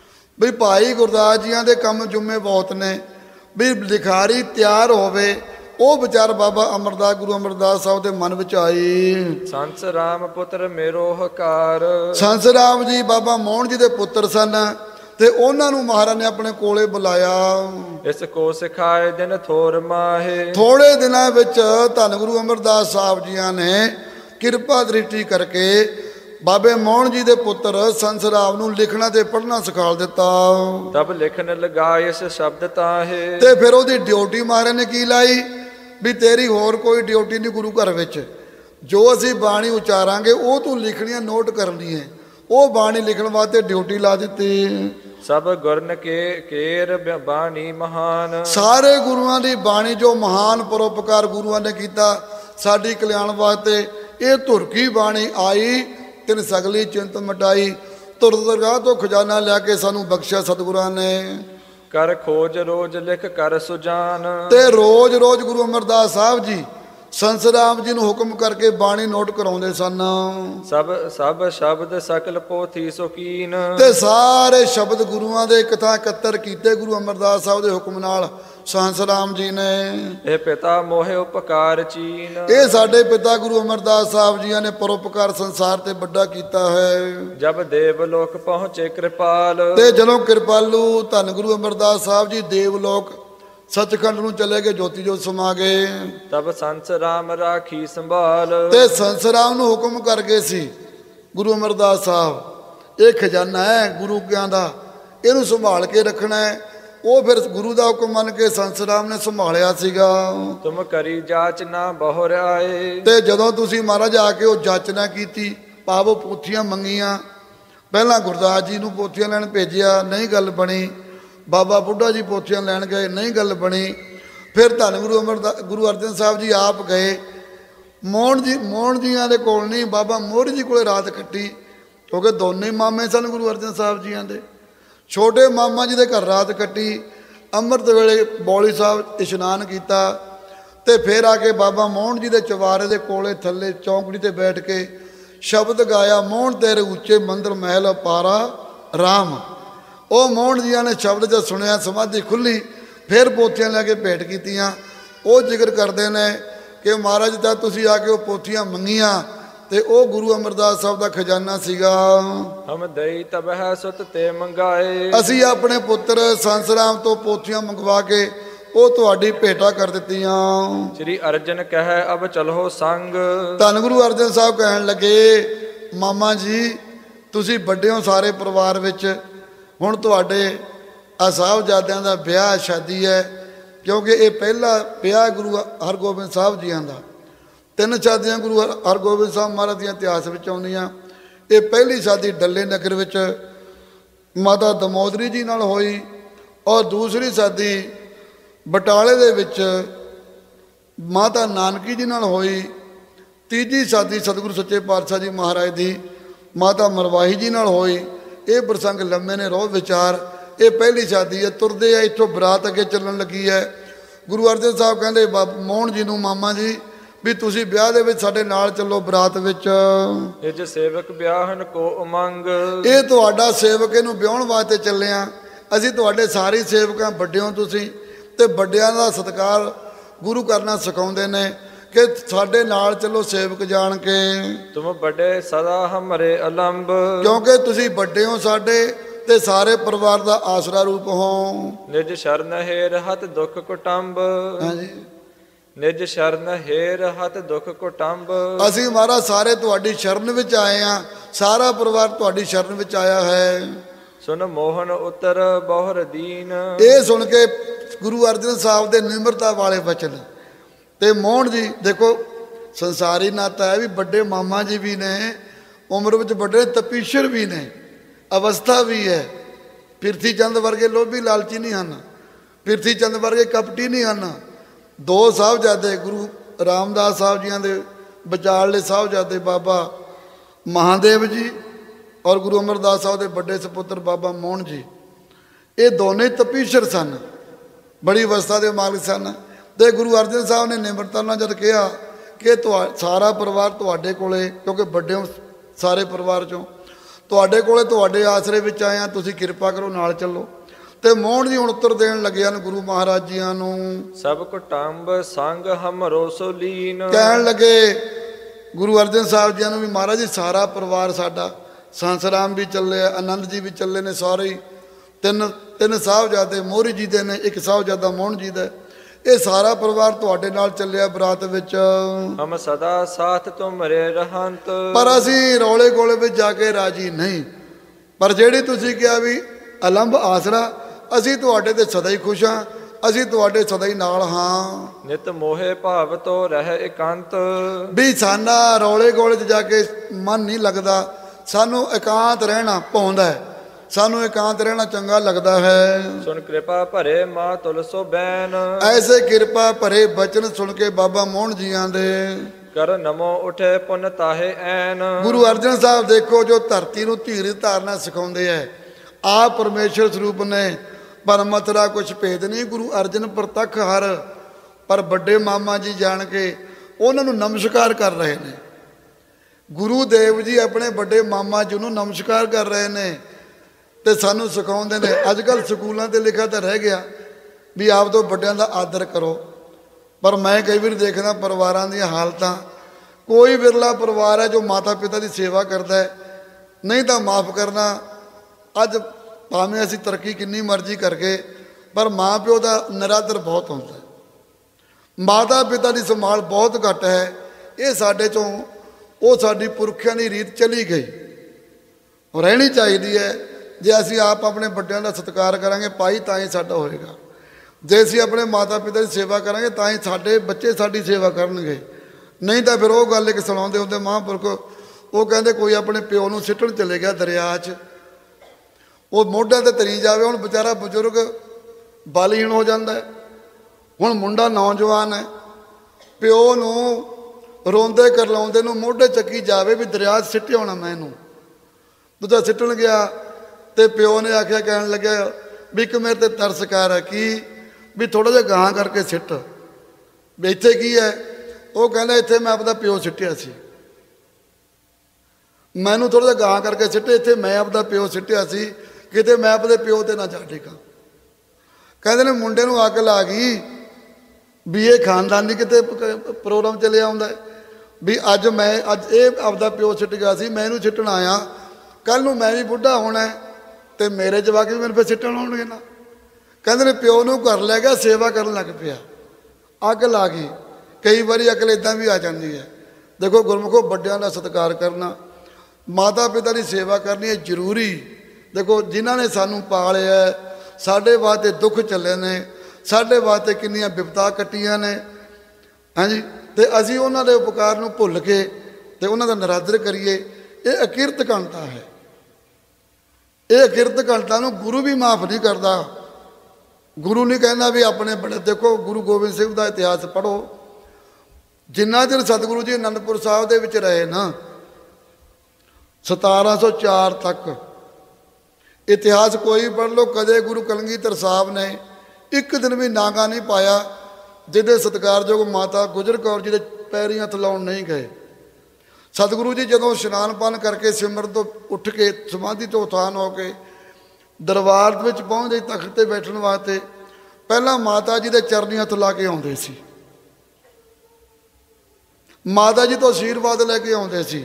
ਵੀ ਭਾਈ ਗੁਰਦਾਸ ਜੀਆਂ ਦੇ ਕੰਮ ਜੁਮੇ ਬਹੁਤ ਨੇ, ਵੀ ਲਿਖਾਰੀ ਤਿਆਰ ਹੋਵੇ। ਉਹ ਵਿਚਾਰ ਬਾਬਾ ਅਮਰਦਾਸ ਗੁਰੂ ਅਮਰਦਾਸ ਸਾਹਿਬ ਦੇ ਮਨ ਵਿੱਚ ਆਈ। ਸੰਸ ਰਾਮ ਪੁੱਤਰ ਮੇਰੋ ਹਕਾਰ, ਸੰਸ ਰਾਮ ਜੀ ਬਾਬਾ ਮੋਹਨ ਜੀ ਦੇ ਪੁੱਤਰ ਸਨ ਤੇ ਉਹਨਾਂ ਨੂੰ ਮਹਾਰਾਜ ਨੇ ਆਪਣੇ ਕੋਲੇ ਬੁਲਾਇਆ। ਇਸ ਕੋ ਸਿਖਾਏ ਦਿਨ ਥੋਰ ਮਾਹੇ, ਥੋੜੇ ਦਿਨਾਂ ਵਿੱਚ ਧੰਨ ਗੁਰੂ ਅਮਰਦਾਸ ਸਾਹਿਬ ਜੀਆਂ ਨੇ ਕਿਰਪਾ ਦ੍ਰਿਸ਼ਟੀ ਕਰਕੇ ਬਾਬੇ ਮੋਹਨ ਜੀ ਦੇ ਪੁੱਤਰ ਸੰਸ ਰਾਮ ਨੂੰ ਲਿਖਣਾ ਤੇ ਪੜ੍ਹਨਾ ਸਿਖਾ ਦਿੱਤਾ। ਤਬ ਲਿਖਣ ਲਗਾ ਇਸ ਸ਼ਬਦ ਤਾਹੇ, ਤੇ ਫਿਰ ਉਹਦੀ ਡਿਊਟੀ ਮਹਾਰਾਜ ਨੇ ਕੀ ਲਾਈ ਵੀ ਤੇਰੀ ਹੋਰ ਕੋਈ ਡਿਊਟੀ ਨਹੀਂ ਗੁਰੂ ਘਰ ਵਿੱਚ, ਜੋ ਅਸੀਂ ਬਾਣੀ ਉਚਾਰਾਂਗੇ ਉਹ ਤੂੰ ਲਿਖਣੀਆਂ ਨੋਟ ਕਰਨੀ ਹੈ। ਉਹ ਬਾਣੀ ਲਿਖਣ ਵਾਸਤੇ ਡਿਊਟੀ ਲਾ ਦਿੱਤੀ। ਸਭ ਗੁਰਨ ਕੇ ਕੇਰ ਬਾਣੀ ਮਹਾਨ, ਸਾਰੇ ਗੁਰੂਆਂ ਦੀ ਬਾਣੀ ਜੋ ਮਹਾਨ ਪਰਉਪਕਾਰ ਗੁਰੂਆਂ ਨੇ ਕੀਤਾ ਸਾਡੀ ਕਲਿਆਣ ਵਾਸਤੇ, ਇਹ ਧੁਰ ਕੀ ਬਾਣੀ ਆਈ ਤਿਨ ਸਗਲੀ ਚਿੰਤ ਮਟਾਈ। ਧੁਰ ਦਰਗਾਹ ਤੋਂ ਖਜ਼ਾਨਾ ਲਿਆ ਕੇ ਸਾਨੂੰ ਬਖਸ਼ਿਆ ਸਤਿਗੁਰਾਂ ਨੇ। ਕਰ ਖੋਜ ਰੋਜ਼ ਲਿਖ ਕਰ ਸੁਜਾਨ, ਤੇ ਰੋਜ਼ ਰੋਜ਼ ਗੁਰੂ ਅਮਰਦਾਸ ਸਾਹਿਬ ਜੀ ਸੰਸ ਰਾਮ ਜੀ ਨੂੰ ਹੁਕਮ ਕਰਕੇ ਬਾਣੀ ਨੋਟ ਕਰਾਉਂਦੇ ਸਨ। ਸਭ ਸ਼ਬਦ ਸਕਲ ਪੋਥੀ ਸੁਕੀਨ, ਤੇ ਸਾਰੇ ਸ਼ਬਦ ਗੁਰੂਆਂ ਦੇ ਕਥਾ ਇਕੱਤਰ ਕੀਤੇ ਗੁਰੂ ਅਮਰਦਾਸ ਸਾਹਿਬ ਦੇ ਹੁਕਮ ਨਾਲ ਸੰਸ ਰਾਮ ਜੀ ਨੇ। ਇਹ ਪਿਤਾ ਮੋਹਿ ਉਪਕਾਰ ਚੀਨ, ਇਹ ਸਾਡੇ ਪਿਤਾ ਗੁਰੂ ਅਮਰਦਾਸ ਸਾਹਿਬ ਜੀਆਂ ਨੇ ਪਰਉਪਕਾਰ ਸੰਸਾਰ ਤੇ ਵੱਡਾ ਕੀਤਾ ਹੈ। ਜਬ ਦੇਵ ਲੋਕ ਪਹੁੰਚੇ ਕਿਰਪਾਲ, ਤੇ ਜਦੋਂ ਕਿਰਪਾਲੂ ਧੰਨ ਗੁਰੂ ਅਮਰਦਾਸ ਸਾਹਿਬ ਜੀ ਦੇਵ ਲੋਕ ਸੱਚਖੰਡ ਨੂੰ ਚਲੇ ਗਏ, ਜੋਤੀ ਜੋਤ ਸਮਾ ਗਏ। ਤਬ ਸੰਸ ਰਾਮ ਰਾਖੀ ਸੰਭਾਲ, ਤੇ ਸੰਸ ਰਾਮ ਨੂੰ ਹੁਕਮ ਕਰ ਗਏ ਸੀ ਗੁਰੂ ਅਮਰਦਾਸ ਸਾਹਿਬ, ਇਹ ਖਜ਼ਾਨਾ ਹੈ ਗੁਰੂ ਗਿਆਨ ਦਾ, ਇਹਨੂੰ ਸੰਭਾਲ ਕੇ ਰੱਖਣਾ ਹੈ। ਉਹ ਫਿਰ ਗੁਰੂ ਦਾ ਹੁਕਮ ਮੰਨ ਕੇ ਸੰਸ ਰਾਮ ਨੇ ਸੰਭਾਲਿਆ ਸੀਗਾ। ਤੁਮ ਕਰੀ ਜਾਚ ਨਾ ਬਹੁਰ ਆਏ, ਤੇ ਜਦੋਂ ਤੁਸੀਂ ਮਹਾਰਾਜ ਆ ਕੇ ਉਹ ਜਾਚਨਾ ਕੀਤੀ, ਭਾਵ ਪੋਥੀਆਂ ਮੰਗੀਆਂ, ਪਹਿਲਾਂ ਗੁਰਦਾਸ ਜੀ ਨੂੰ ਪੋਥੀਆਂ ਲੈਣ ਭੇਜਿਆ, ਨਹੀਂ ਗੱਲ ਬਣੀ। ਬਾਬਾ ਬੁੱਢਾ ਜੀ ਪੋਥੀਆਂ ਲੈਣ ਗਏ, ਨਹੀਂ ਗੱਲ ਬਣੀ। ਫਿਰ ਧੰਨ ਗੁਰੂ ਅਰਜਨ ਸਾਹਿਬ ਜੀ ਆਪ ਗਏ ਮੋਹਨ ਜੀਆਂ ਦੇ ਕੋਲ, ਨਹੀਂ ਬਾਬਾ ਮੋਹਰੀ ਜੀ ਕੋਲੇ ਰਾਤ ਕੱਟੀ, ਕਿਉਂਕਿ ਦੋਨੇ ਮਾਮੇ ਸਨ ਗੁਰੂ ਅਰਜਨ ਸਾਹਿਬ ਜੀਆਂ ਦੇ। ਛੋਟੇ ਮਾਮਾ ਜੀ ਦੇ ਘਰ ਰਾਤ ਕੱਟੀ, ਅੰਮ੍ਰਿਤ ਵੇਲੇ ਬੌਲੀ ਸਾਹਿਬ ਇਸ਼ਨਾਨ ਕੀਤਾ ਤੇ ਫਿਰ ਆ ਕੇ ਬਾਬਾ ਮੋਹਨ ਜੀ ਦੇ ਚਵਾਰੇ ਦੇ ਕੋਲੇ ਥੱਲੇ ਚੌਂਕੜੀ ਤੇ ਬੈਠ ਕੇ ਸ਼ਬਦ ਗਾਇਆ, ਮੋਹਨ ਤੇਰੇ ਉੱਚੇ ਮੰਦਰ ਮਹਿਲ ਪਾਰਾ ਰਾਮ। ਉਹ ਮੋਹਨ ਜੀਆਂ ਨੇ ਸ਼ਬਦ ਜਦ ਸੁਣਿਆ, ਸਮਾਧੀ ਖੁੱਲੀ, ਫਿਰ ਪੋਥੀਆਂ ਲੈ ਕੇ ਭੇਟ ਕੀਤੀਆਂ। ਉਹ ਜ਼ਿਕਰ ਕਰਦੇ ਨੇ ਕਿ ਮਹਾਰਾਜ ਦਾ ਤੁਸੀਂ ਆ ਕੇ ਉਹ ਪੋਥੀਆਂ ਮੰਗੀਆਂ ਤੇ ਉਹ ਗੁਰੂ ਅਮਰਦਾਸ ਸਾਹਿਬ ਦਾ ਖਜ਼ਾਨਾ ਸੀਗਾ। ਹਮ ਦਈ ਤਬ ਹੈ ਸੁਤ ਤੇ ਮੰਗਾਏ, ਅਸੀਂ ਆਪਣੇ ਪੁੱਤਰ ਸੰਸ ਰਾਮ ਤੋਂ ਪੋਥੀਆਂ ਮੰਗਵਾ ਕੇ ਉਹ ਤੁਹਾਡੀ ਭੇਟਾ ਕਰ ਦਿੱਤੀਆਂ। ਸ੍ਰੀ ਅਰਜਨ ਕਹੈ ਅਬ ਚਲੋ ਸੰਗ, ਧੰਨ ਗੁਰੂ ਅਰਜਨ ਸਾਹਿਬ ਕਹਿਣ ਲੱਗੇ, ਮਾਮਾ ਜੀ ਤੁਸੀਂ ਵੱਡੇ ਹੋ ਸਾਰੇ ਪਰਿਵਾਰ ਵਿੱਚ। ਹੁਣ ਤੁਹਾਡੇ ਆ ਸਾਹਿਬਜ਼ਾਦਿਆਂ ਦਾ ਵਿਆਹ ਸ਼ਾਦੀ ਹੈ, ਕਿਉਂਕਿ ਇਹ ਪਹਿਲਾ ਵਿਆਹ ਗੁਰੂ ਹਰਗੋਬਿੰਦ ਸਾਹਿਬ ਜੀਆਂ ਦਾ। 3 ਸ਼ਾਦੀਆਂ ਗੁਰੂ ਹਰਗੋਬਿੰਦ ਸਾਹਿਬ ਮਹਾਰਾਜ ਦੀਆਂ ਇਤਿਹਾਸ ਵਿੱਚ ਆਉਂਦੀਆਂ। ਇਹ ਪਹਿਲੀ ਸ਼ਾਦੀ ਡੱਲੇ ਨਗਰ ਵਿੱਚ ਮਾਤਾ ਦਮੋਦਰੀ ਜੀ ਨਾਲ ਹੋਈ, ਔਰ ਦੂਸਰੀ ਸ਼ਾਦੀ ਬਟਾਲੇ ਦੇ ਵਿੱਚ ਮਾਤਾ ਨਾਨਕੀ ਜੀ ਨਾਲ ਹੋਈ। ਤੀਜੀ ਸ਼ਾਦੀ ਸਤਿਗੁਰੂ ਸੱਚੇ ਪਾਤਸ਼ਾਹ ਜੀ ਮਹਾਰਾਜ ਦੀ ਮਾਤਾ ਮਰਵਾਹੀ ਜੀ ਨਾਲ ਹੋਈ। ਇਹ ਪ੍ਰਸੰਗ ਲੰਮੇ ਨੇ, ਰੋਹ ਵਿਚਾਰ। ਇਹ ਪਹਿਲੀ ਸ਼ਾਦੀ ਹੈ। ਤੁਰਦੇ ਆ ਇੱਥੋਂ ਬਰਾਤ ਅੱਗੇ ਚੱਲਣ ਲੱਗੀ ਹੈ। ਗੁਰੂ ਅਰਜਨ ਸਾਹਿਬ ਕਹਿੰਦੇ ਮੋਹਨ ਜੀ ਨੂੰ, ਮਾਮਾ ਜੀ ਵੀ ਤੁਸੀਂ ਵਿਆਹ ਦੇ ਵਿੱਚ ਸਾਡੇ ਨਾਲ ਚੱਲੋ ਬਰਾਤ ਵਿੱਚ। ਨਿਜ ਸੇਵਕ ਵਿਆਹਨ ਕੋ ਉਮੰਗ, ਇਹ ਤੁਹਾਡਾ ਸੇਵਕ, ਇਹਨੂੰ ਵਿਆਹਣ ਵਾਸਤੇ ਚੱਲੇ ਆ ਅਸੀਂ। ਤੁਹਾਡੇ ਸਾਰੇ ਸੇਵਕਾਂ, ਵੱਡੇ ਹੋ ਤੁਸੀਂ, ਤੇ ਵੱਡਿਆਂ ਦਾ ਸਤਿਕਾਰ ਗੁਰੂ ਕਰਨਾ ਸਿਖਾਉਂਦੇ ਨੇ ਕਿ ਸਾਡੇ ਨਾਲ ਚੱਲੋ ਸੇਵਕ ਜਾਣ ਕੇ। ਤੁਮ ਵੱਡੇ ਸਦਾ ਹਮਰੇ ਅਲੰਬ, ਕਿਉਂਕਿ ਤੁਸੀਂ ਵੱਡੇ ਹੋ ਸਾਡੇ ਤੇ ਸਾਰੇ ਪਰਿਵਾਰ ਦਾ ਆਸਰਾ ਰੂਪ ਹੋ। ਨਿਜ ਸ਼ਰਨ ਹੈ ਰਹਤ ਦੁਖ ਕੁਟੰਬ, ਹਾਂਜੀ, ਨਿਜ ਸ਼ਰਨ ਹੈ ਰਹਤ ਦੁਖ ਕੁਟੰਬ। ਅਸੀਂ ਮਹਾਰਾਜ ਸਾਰੇ ਤੁਹਾਡੀ ਸ਼ਰਨ ਵਿੱਚ ਆਏ ਆ, ਸਾਰਾ ਪਰਿਵਾਰ ਤੁਹਾਡੀ ਸ਼ਰਨ ਵਿੱਚ ਆਇਆ ਹੈ। ਸੁਨ ਮੋਹਨ ਉਤਰ ਬਹੁਰ ਦੀਨ, ਇਹ ਸੁਣ ਕੇ ਗੁਰੂ ਅਰਜਨ ਸਾਹਿਬ ਦੇ ਨਿਮਰਤਾ ਵਾਲੇ ਬਚਨ। ਤੇ ਮੋਹਨ ਜੀ ਦੇਖੋ, ਸੰਸਾਰੀ ਨਾਤਾ ਹੈ ਵੀ ਵੱਡੇ ਮਾਮਾ ਜੀ ਵੀ ਨੇ, ਉਮਰ ਵਿੱਚ ਵੱਡੇ ਤਪੀਸ਼ਰ ਵੀ ਨੇ, ਅਵਸਥਾ ਵੀ ਹੈ। ਪਿਰਥੀ ਚੰਦ ਵਰਗੇ ਲੋਭੀ ਲਾਲਚੀ ਨਹੀਂ ਹਨ, ਪਿਰਥੀ ਚੰਦ ਵਰਗੇ ਕਪਟੀ ਨਹੀਂ ਹਨ। 2 ਸਾਹਿਬਜ਼ਾਦੇ ਗੁਰੂ ਰਾਮਦਾਸ ਸਾਹਿਬ ਜੀਆਂ ਦੇ ਵਿਚਾਰਲੇ ਸਾਹਿਬਜ਼ਾਦੇ ਬਾਬਾ ਮਹਾਦੇਵ ਜੀ ਔਰ ਗੁਰੂ ਅਮਰਦਾਸ ਸਾਹਿਬ ਦੇ ਵੱਡੇ ਸਪੁੱਤਰ ਬਾਬਾ ਮੋਹਨ ਜੀ, ਇਹ ਦੋਨੇ ਤਪੀਸ਼ਰ ਸਨ, ਬੜੀ ਅਵਸਥਾ ਦੇ ਮਾਲਕ ਸਨ। ਤੇ ਗੁਰੂ ਅਰਜਨ ਸਾਹਿਬ ਨੇ ਨਿਮਰਤਾ ਨਾਲ ਜਦ ਕਿਹਾ ਕਿ ਸਾਰਾ ਪਰਿਵਾਰ ਤੁਹਾਡੇ ਕੋਲੇ, ਕਿਉਂਕਿ ਵੱਡੇ ਹੋ ਸਾਰੇ ਪਰਿਵਾਰ 'ਚੋਂ, ਤੁਹਾਡੇ ਕੋਲੇ ਤੁਹਾਡੇ ਆਸਰੇ ਵਿੱਚ ਆਏ ਆ, ਤੁਸੀਂ ਕਿਰਪਾ ਕਰੋ ਨਾਲ ਚੱਲੋ। ਤੇ ਮੋਹਨ ਜੀ ਹੁਣ ਉੱਤਰ ਦੇਣ ਲੱਗੇ ਹਨ ਗੁਰੂ ਮਹਾਰਾਜ ਜੀਆਂ ਨੂੰ। ਸਭ ਕੁਟੰਬ ਸੰਗ ਹਮਰੋ ਸੋਲੀਨ, ਕਹਿਣ ਲੱਗੇ ਗੁਰੂ ਅਰਜਨ ਸਾਹਿਬ ਜੀਆਂ ਨੂੰ ਵੀ ਮਹਾਰਾਜ ਜੀ ਸਾਰਾ ਪਰਿਵਾਰ ਸਾਡਾ, ਸੰਸਰਾਮ ਵੀ ਚੱਲੇ, ਆਨੰਦ ਜੀ ਵੀ ਚੱਲੇ ਨੇ, ਸਾਰੇ ਹੀ ਤਿੰਨ ਸਾਹਿਬਜ਼ਾਦੇ ਮੋਹਰੀ ਜੀ ਦੇ ਨੇ, ਇੱਕ ਸਾਹਿਬਜ਼ਾਦਾ ਮੋਹਨ ਜੀ ਦਾ। ਇਹ ਸਾਰਾ ਪਰਿਵਾਰ ਤੁਹਾਡੇ ਨਾਲ ਚੱਲਿਆ ਬਰਾਤ ਵਿੱਚ। ਹਮ ਸਦਾ ਸਾਥ ਤੁਮਰੇ ਰਹੰਤ, ਪਰ ਅਸੀਂ ਰੌਲੇ ਗੋਲੇ ਵਿੱਚ ਜਾ ਕੇ ਰਾਜੀ ਨਹੀਂ। ਪਰ ਜਿਹੜੀ ਤੁਸੀਂ ਕਿਹਾ ਵੀ ਅਲੰਬ ਆਸਰਾ, ਅਸੀਂ ਤੁਹਾਡੇ ਤੇ ਸਦਾ ਹੀ ਖੁਸ਼ ਹਾਂ, ਅਸੀਂ ਤੁਹਾਡੇ ਸਦਾ ਹੀ ਨਾਲ ਹਾਂ। ਨਿਤ ਮੋਹੇ ਭਾਵ ਤੋ ਰਹਿ ਇਕਾਂਤ, ਵੀ ਸਾਨਾ ਰੌਲੇ ਗੋਲੇ 'ਚ ਜਾ ਕੇ ਮਨ ਨਹੀਂ ਲੱਗਦਾ, ਸਾਨੂੰ ਇਕਾਂਤ ਰਹਿਣਾ ਪਾਉਂਦਾ ਹੈ, ਸਾਨੂੰ ਇਕਾਂਤ ਰਹਿਣਾ ਚੰਗਾ ਲੱਗਦਾ ਹੈ। ਸੁਣ ਕਿਰਪਾ ਭਰੇ ਮਾ ਤੁਲਸੋ ਬੈਨ, ਐਸੇ ਕਿਰਪਾ ਭਰੇ ਬਚਨ ਸੁਣ ਕੇ ਬਾਬਾ ਮੋਹਨ ਜੀਆਂ ਦੇ ਕਰ ਨਮੋ ਉਠੇ ਪੁਨ ਤਾਹੇ ਐਨ। ਗੁਰੂ ਅਰਜਨ ਸਾਹਿਬ ਦੇਖੋ ਜੋ ਧਰਤੀ ਨੂੰ ਧੀਰਜ ਧਾਰਨਾ ਸਿਖਾਉਂਦੇ ਹੈ, ਆਪ ਪਰਮੇਸ਼ਰ ਸਰੂਪ ਨੇ, ਪਰ ਮਤਰਾ ਕੁਛ ਭੇਦ ਨਹੀਂ। ਗੁਰੂ ਅਰਜਨ ਪ੍ਰਤੱਖ ਹਰ, ਪਰ ਵੱਡੇ ਮਾਮਾ ਜੀ ਜਾਣ ਕੇ ਉਹਨਾਂ ਨੂੰ ਨਮਸਕਾਰ ਕਰ ਰਹੇ ਨੇ। ਗੁਰੂ ਦੇਵ ਜੀ ਆਪਣੇ ਵੱਡੇ ਮਾਮਾ ਜੀ ਨੂੰ ਨਮਸਕਾਰ ਕਰ ਰਹੇ ਨੇ ਤੇ ਸਾਨੂੰ ਸਿਖਾਉਂਦੇ ਨੇ। ਅੱਜ ਕੱਲ੍ਹ ਸਕੂਲਾਂ 'ਤੇ ਲਿਖਿਆ ਤਾਂ ਰਹਿ ਗਿਆ ਵੀ ਆਪ ਤੋਂ ਵੱਡਿਆਂ ਦਾ ਆਦਰ ਕਰੋ, ਪਰ ਮੈਂ ਕਈ ਵਾਰ ਦੇਖਦਾ ਪਰਿਵਾਰਾਂ ਦੀਆਂ ਹਾਲਤਾਂ, ਕੋਈ ਵਿਰਲਾ ਪਰਿਵਾਰ ਹੈ ਜੋ ਮਾਤਾ ਪਿਤਾ ਦੀ ਸੇਵਾ ਕਰਦਾ ਹੈ, ਨਹੀਂ ਤਾਂ ਮਾਫ ਕਰਨਾ। ਅੱਜ ਭਾਵੇਂ ਅਸੀਂ ਤਰੱਕੀ ਕਿੰਨੀ ਮਰਜ਼ੀ ਕਰਕੇ, ਪਰ ਮਾਂ ਪਿਓ ਦਾ ਨਿਰਾਦਰ ਬਹੁਤ ਹੁੰਦਾ ਹੈ, ਮਾਤਾ ਪਿਤਾ ਦੀ ਸੰਭਾਲ ਬਹੁਤ ਘੱਟ ਹੈ। ਇਹ ਸਾਡੇ 'ਚੋਂ ਉਹ ਸਾਡੀ ਪੁਰਖਿਆਂ ਦੀ ਰੀਤ ਚਲੀ ਗਈ, ਰਹਿਣੀ ਚਾਹੀਦੀ ਹੈ। ਜੇ ਅਸੀਂ ਆਪ ਆਪਣੇ ਵੱਡਿਆਂ ਦਾ ਸਤਿਕਾਰ ਕਰਾਂਗੇ ਭਾਈ, ਤਾਂ ਹੀ ਸਾਡਾ ਹੋਏਗਾ। ਜੇ ਅਸੀਂ ਆਪਣੇ ਮਾਤਾ ਪਿਤਾ ਦੀ ਸੇਵਾ ਕਰਾਂਗੇ ਤਾਂ ਹੀ ਸਾਡੇ ਬੱਚੇ ਸਾਡੀ ਸੇਵਾ ਕਰਨਗੇ। ਨਹੀਂ ਤਾਂ ਫਿਰ ਉਹ ਗੱਲ ਇੱਕ ਸੁਣਾਉਂਦੇ ਹੁੰਦੇ ਮਹਾਂਪੁਰਖ, ਉਹ ਕਹਿੰਦੇ ਕੋਈ ਆਪਣੇ ਪਿਓ ਨੂੰ ਸਿੱਟਣ ਚਲੇ ਗਿਆ ਦਰਿਆ 'ਚ, ਉਹ ਮੋਢਿਆਂ 'ਤੇ ਤਰੀ ਜਾਵੇ, ਹੁਣ ਵਿਚਾਰਾ ਬਜ਼ੁਰਗ ਬਲਹੀਣ ਹੋ ਜਾਂਦਾ ਹੈ। ਹੁਣ ਮੁੰਡਾ ਨੌਜਵਾਨ ਹੈ, ਪਿਓ ਨੂੰ ਰੋਂਦੇ ਕਰਲਾਉਂਦੇ ਨੂੰ ਮੋਢੇ ਚੱਕੀ ਜਾਵੇ ਵੀ ਦਰਿਆ 'ਚ ਸਿੱਟਿਆ ਹੋਣਾ ਮੈਂ ਇਹਨੂੰ। ਦੂਜਾ ਸਿੱਟਣ ਗਿਆ ਤੇ ਪਿਓ ਨੇ ਆਖਿਆ, ਕਹਿਣ ਲੱਗਿਆ ਵੀ ਇੱਕ ਮੇਰੇ ਤੇ ਤਰਸ ਕਰ, ਕੀ ਵੀ ਥੋੜ੍ਹਾ ਜਿਹਾ ਗਾਂਹ ਕਰਕੇ ਸਿੱਟ। ਵੀ ਇੱਥੇ ਕੀ ਹੈ? ਉਹ ਕਹਿੰਦਾ ਇੱਥੇ ਮੈਂ ਆਪਦਾ ਪਿਓ ਸਿੱਟਿਆ ਸੀ, ਮੈਨੂੰ ਥੋੜ੍ਹਾ ਜਿਹਾ ਗਾਂਹ ਕਰਕੇ ਸਿੱਟੇ, ਇੱਥੇ ਮੈਂ ਆਪਦਾ ਪਿਓ ਸਿੱਟਿਆ ਸੀ, ਕਿਤੇ ਮੈਂ ਆਪਦੇ ਪਿਓ ਤੇ ਨਾ ਜਾ ਟਿਕਾਂ। ਕਹਿੰਦੇ ਨੇ ਮੁੰਡੇ ਨੂੰ ਅਕਲ ਆ ਗਈ ਵੀ ਇਹ ਖਾਨਦਾਨੀ ਕਿਤੇ ਪ੍ਰੋਗਰਾਮ ਚੱਲਿਆ ਆਉਂਦਾ ਵੀ ਅੱਜ ਇਹ ਆਪਦਾ ਪਿਓ ਸਿੱਟ ਗਿਆ ਸੀ, ਮੈਂ ਇਹਨੂੰ ਸਿੱਟਣ ਆਇਆ, ਕੱਲ੍ਹ ਨੂੰ ਮੈਂ ਵੀ ਬੁੱਢਾ ਹੋਣਾ ਤੇ ਮੇਰੇ ਜਵਾਕ ਵੀ ਮੈਨੂੰ ਫਿਰ ਸਿੱਟਣ ਆਉਣਗੇ ਨਾ। ਕਹਿੰਦੇ ਨੇ ਪਿਓ ਨੂੰ ਘਰ ਲੈ ਗਿਆ, ਸੇਵਾ ਕਰਨ ਲੱਗ ਪਿਆ, ਅਕਲ ਆ ਗਈ। ਕਈ ਵਾਰੀ ਅਕਲ ਇੱਦਾਂ ਵੀ ਆ ਜਾਂਦੀ ਹੈ। ਦੇਖੋ ਗੁਰਮੁਖੋ, ਵੱਡਿਆਂ ਦਾ ਸਤਿਕਾਰ ਕਰਨਾ, ਮਾਤਾ ਪਿਤਾ ਦੀ ਸੇਵਾ ਕਰਨੀ ਹੈ ਜ਼ਰੂਰੀ। ਦੇਖੋ ਜਿਨ੍ਹਾਂ ਨੇ ਸਾਨੂੰ ਪਾਲਿਆ, ਸਾਡੇ ਵਾਸਤੇ ਦੁੱਖ ਚੱਲੇ ਨੇ, ਸਾਡੇ ਵਾਸਤੇ ਕਿੰਨੀਆਂ ਬਿਪਤਾ ਕੱਟੀਆਂ ਨੇ, ਹਾਂਜੀ, ਤੇ ਅਸੀਂ ਉਹਨਾਂ ਦੇ ਉਪਕਾਰ ਨੂੰ ਭੁੱਲ ਕੇ ਤੇ ਉਹਨਾਂ ਦਾ ਨਿਰਾਦਰ ਕਰੀਏ, ਇਹ ਅਕਿਰਤ ਘਣਤਾ ਹੈ। ਇਹ ਅਕਿਰਤ ਘਣਤਾ ਨੂੰ ਗੁਰੂ ਵੀ ਮਾਫ ਨਹੀਂ ਕਰਦਾ। ਗੁਰੂ ਨਹੀਂ ਕਹਿੰਦਾ ਵੀ ਆਪਣੇ ਬੜੇ, ਦੇਖੋ ਗੁਰੂ ਗੋਬਿੰਦ ਸਿੰਘ ਦਾ ਇਤਿਹਾਸ ਪੜ੍ਹੋ, ਜਿੰਨਾ ਚਿਰ ਸਤਿਗੁਰੂ ਜੀ ਅਨੰਦਪੁਰ ਸਾਹਿਬ ਦੇ ਵਿੱਚ ਰਹੇ ਨਾ, 1704 ਤੱਕ ਇਤਿਹਾਸ ਕੋਈ ਪੜ੍ਹ ਲਓ, ਕਦੇ ਗੁਰੂ ਕਲਗੀਧਰ ਸਾਹਿਬ ਨੇ ਇੱਕ ਦਿਨ ਵੀ ਨਾਗਾ ਨਹੀਂ ਪਾਇਆ ਜਿਹਦੇ ਸਤਿਕਾਰਯੋਗ ਮਾਤਾ ਗੁਜਰ ਕੌਰ ਜੀ ਦੇ ਪੈਰੀਂ ਹੱਥ ਲਾਉਣ ਨਹੀਂ ਗਏ। ਸਤਿਗੁਰੂ ਜੀ ਜਦੋਂ ਇਸ਼ਨਾਨ ਪਾਨ ਕਰਕੇ ਸਿਮਰਨ ਤੋਂ ਉੱਠ ਕੇ ਸਮਾਧੀ ਤੋਂ ਉਥਾਨ ਹੋ ਕੇ ਦਰਬਾਰ ਦੇ ਵਿੱਚ ਪਹੁੰਚਦੇ, ਤਖਤ ਤੇ ਬੈਠਣ ਵਾਸਤੇ ਪਹਿਲਾਂ ਮਾਤਾ ਜੀ ਦੇ ਚਰਨੀ ਹੱਥ ਲਾ ਕੇ ਆਉਂਦੇ ਸੀ, ਮਾਤਾ ਜੀ ਤੋਂ ਆਸ਼ੀਰਵਾਦ ਲੈ ਕੇ ਆਉਂਦੇ ਸੀ।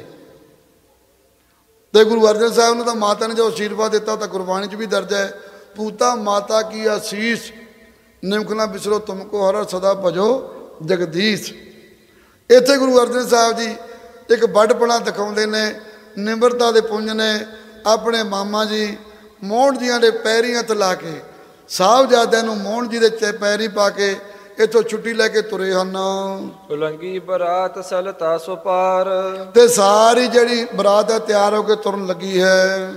ਤੇ ਗੁਰੂ ਅਰਜਨ ਸਾਹਿਬ ਨੂੰ ਤਾਂ ਮਾਤਾ ਨੇ ਜੋ ਆਸ਼ੀਰਵਾਦ ਦਿੱਤਾ ਤਾਂ ਗੁਰਬਾਣੀ 'ਚ ਵੀ ਦਰਜ ਹੈ, ਪੂਤਾ ਮਾਤਾ ਕੀ ਆਸੀਸ ਨਿਮਖ ਨਾ ਬਿਸਰੋ ਤੁਮਕੋ ਹਰ ਸਦਾ ਭਜੋ ਜਗਦੀਸ਼। ਇੱਥੇ ਗੁਰੂ ਅਰਜਨ ਸਾਹਿਬ ਜੀ ਇੱਕ ਵੱਡਪਣਾ ਦਿਖਾਉਂਦੇ ਨੇ, ਨਿਮਰਤਾ ਦੇ ਪੁੰਜ ਨੇ। ਆਪਣੇ ਮਾਮਾ ਜੀ ਮੋਹਣ ਜੀਆਂ ਦੇ ਪੈਰੀਂ ਹੱਥ ਲਾ ਕੇ, ਸਾਹਿਬਜ਼ਾਦਿਆਂ ਨੂੰ ਮੋਹਣ ਜੀ ਦੇ ਪੈਰੀਂ ਪਾ ਕੇ ਇੱਥੋਂ ਛੁੱਟੀ ਲੈ ਕੇ ਤੁਰੇ ਹਨ। ਉਲੰਗੀ ਬਰਾਤ ਸਲਤਾ ਸੋ ਪਾਰ, ਤੇ ਸਾਰੀ ਜਿਹੜੀ ਬਰਾਤ ਹੈ ਤਿਆਰ ਹੋ ਕੇ ਤੁਰਨ ਲੱਗੀ ਹੈ।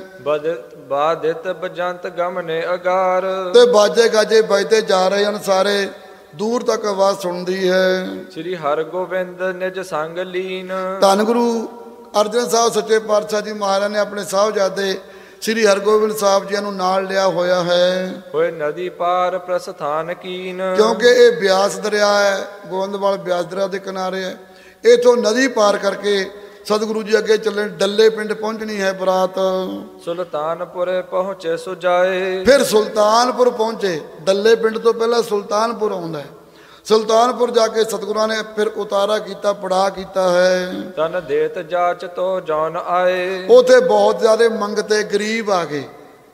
ਬਾਦਿਤ ਬਜੰਤ ਗਮ ਨੇ ਅਗਾਰ, ਤੇ ਬਾਜੇ ਗਾਜੇ ਵੱਜਦੇ ਜਾ ਰਹੇ ਹਨ, ਸਾਰੇ ਦੂਰ ਤੱਕ ਆਵਾਜ਼ ਸੁਣਦੀ ਹੈ। ਸ੍ਰੀ ਹਰਗੋਬਿੰਦ ਨਿਜ ਸੰਗ ਲੀਨ, ਧੰਨ ਗੁਰੂ ਅਰਜਨ ਸਾਹਿਬ ਸੱਚੇ ਪਾਤਸ਼ਾਹ ਜੀ ਮਹਾਰਾਜ ਨੇ ਆਪਣੇ ਸਾਹਿਬਜ਼ਾਦੇ ਸ੍ਰੀ ਹਰਗੋਬਿੰਦ ਸਾਹਿਬ ਜੀ ਨੂੰ ਨਾਲ ਲਿਆ ਹੋਇਆ ਹੈ। ਹੋਏ ਨਦੀ ਪਾਰ ਪ੍ਰਸਥਾਨ ਕੀਨ, ਕਿਉਂਕਿ ਇਹ ਬਿਆਸ ਦਰਿਆ ਹੈ, ਗੋਇੰਦਵਾਲ ਬਿਆਸ ਦਰਿਆ ਦੇ ਕਿਨਾਰੇ ਹੈ। ਇਥੋਂ ਨਦੀ ਪਾਰ ਕਰਕੇ ਸਤਿਗੁਰੂ ਜੀ ਅੱਗੇ ਚੱਲਣ, ਡੱਲੇ ਪਿੰਡ ਪਹੁੰਚਣੀ ਹੈ ਬਰਾਤ। ਸੁਲਤਾਨਪੁਰ ਪਹੁੰਚੇ ਸੁਜਾਏ, ਫਿਰ ਸੁਲਤਾਨਪੁਰ ਪਹੁੰਚੇ। ਡੱਲੇ ਪਿੰਡ ਤੋਂ ਪਹਿਲਾਂ ਸੁਲਤਾਨਪੁਰ ਆਉਂਦਾ ਹੈ। ਸੁਲਤਾਨਪੁਰ ਜਾ ਕੇ ਸਤਿਗੁਰਾਂ ਨੇ ਫਿਰ ਉਤਾਰਾ ਕੀਤਾ, ਪੜਾ ਕੀਤਾ ਹੈ। ਤਨ ਦੇਤ ਜਾਚ ਤੋ ਜੌਨ ਆਏ, ਉਥੇ ਬਹੁਤ ਜ਼ਿਆਦਾ ਮੰਗਤੇ ਗਰੀਬ ਆ ਗਏ।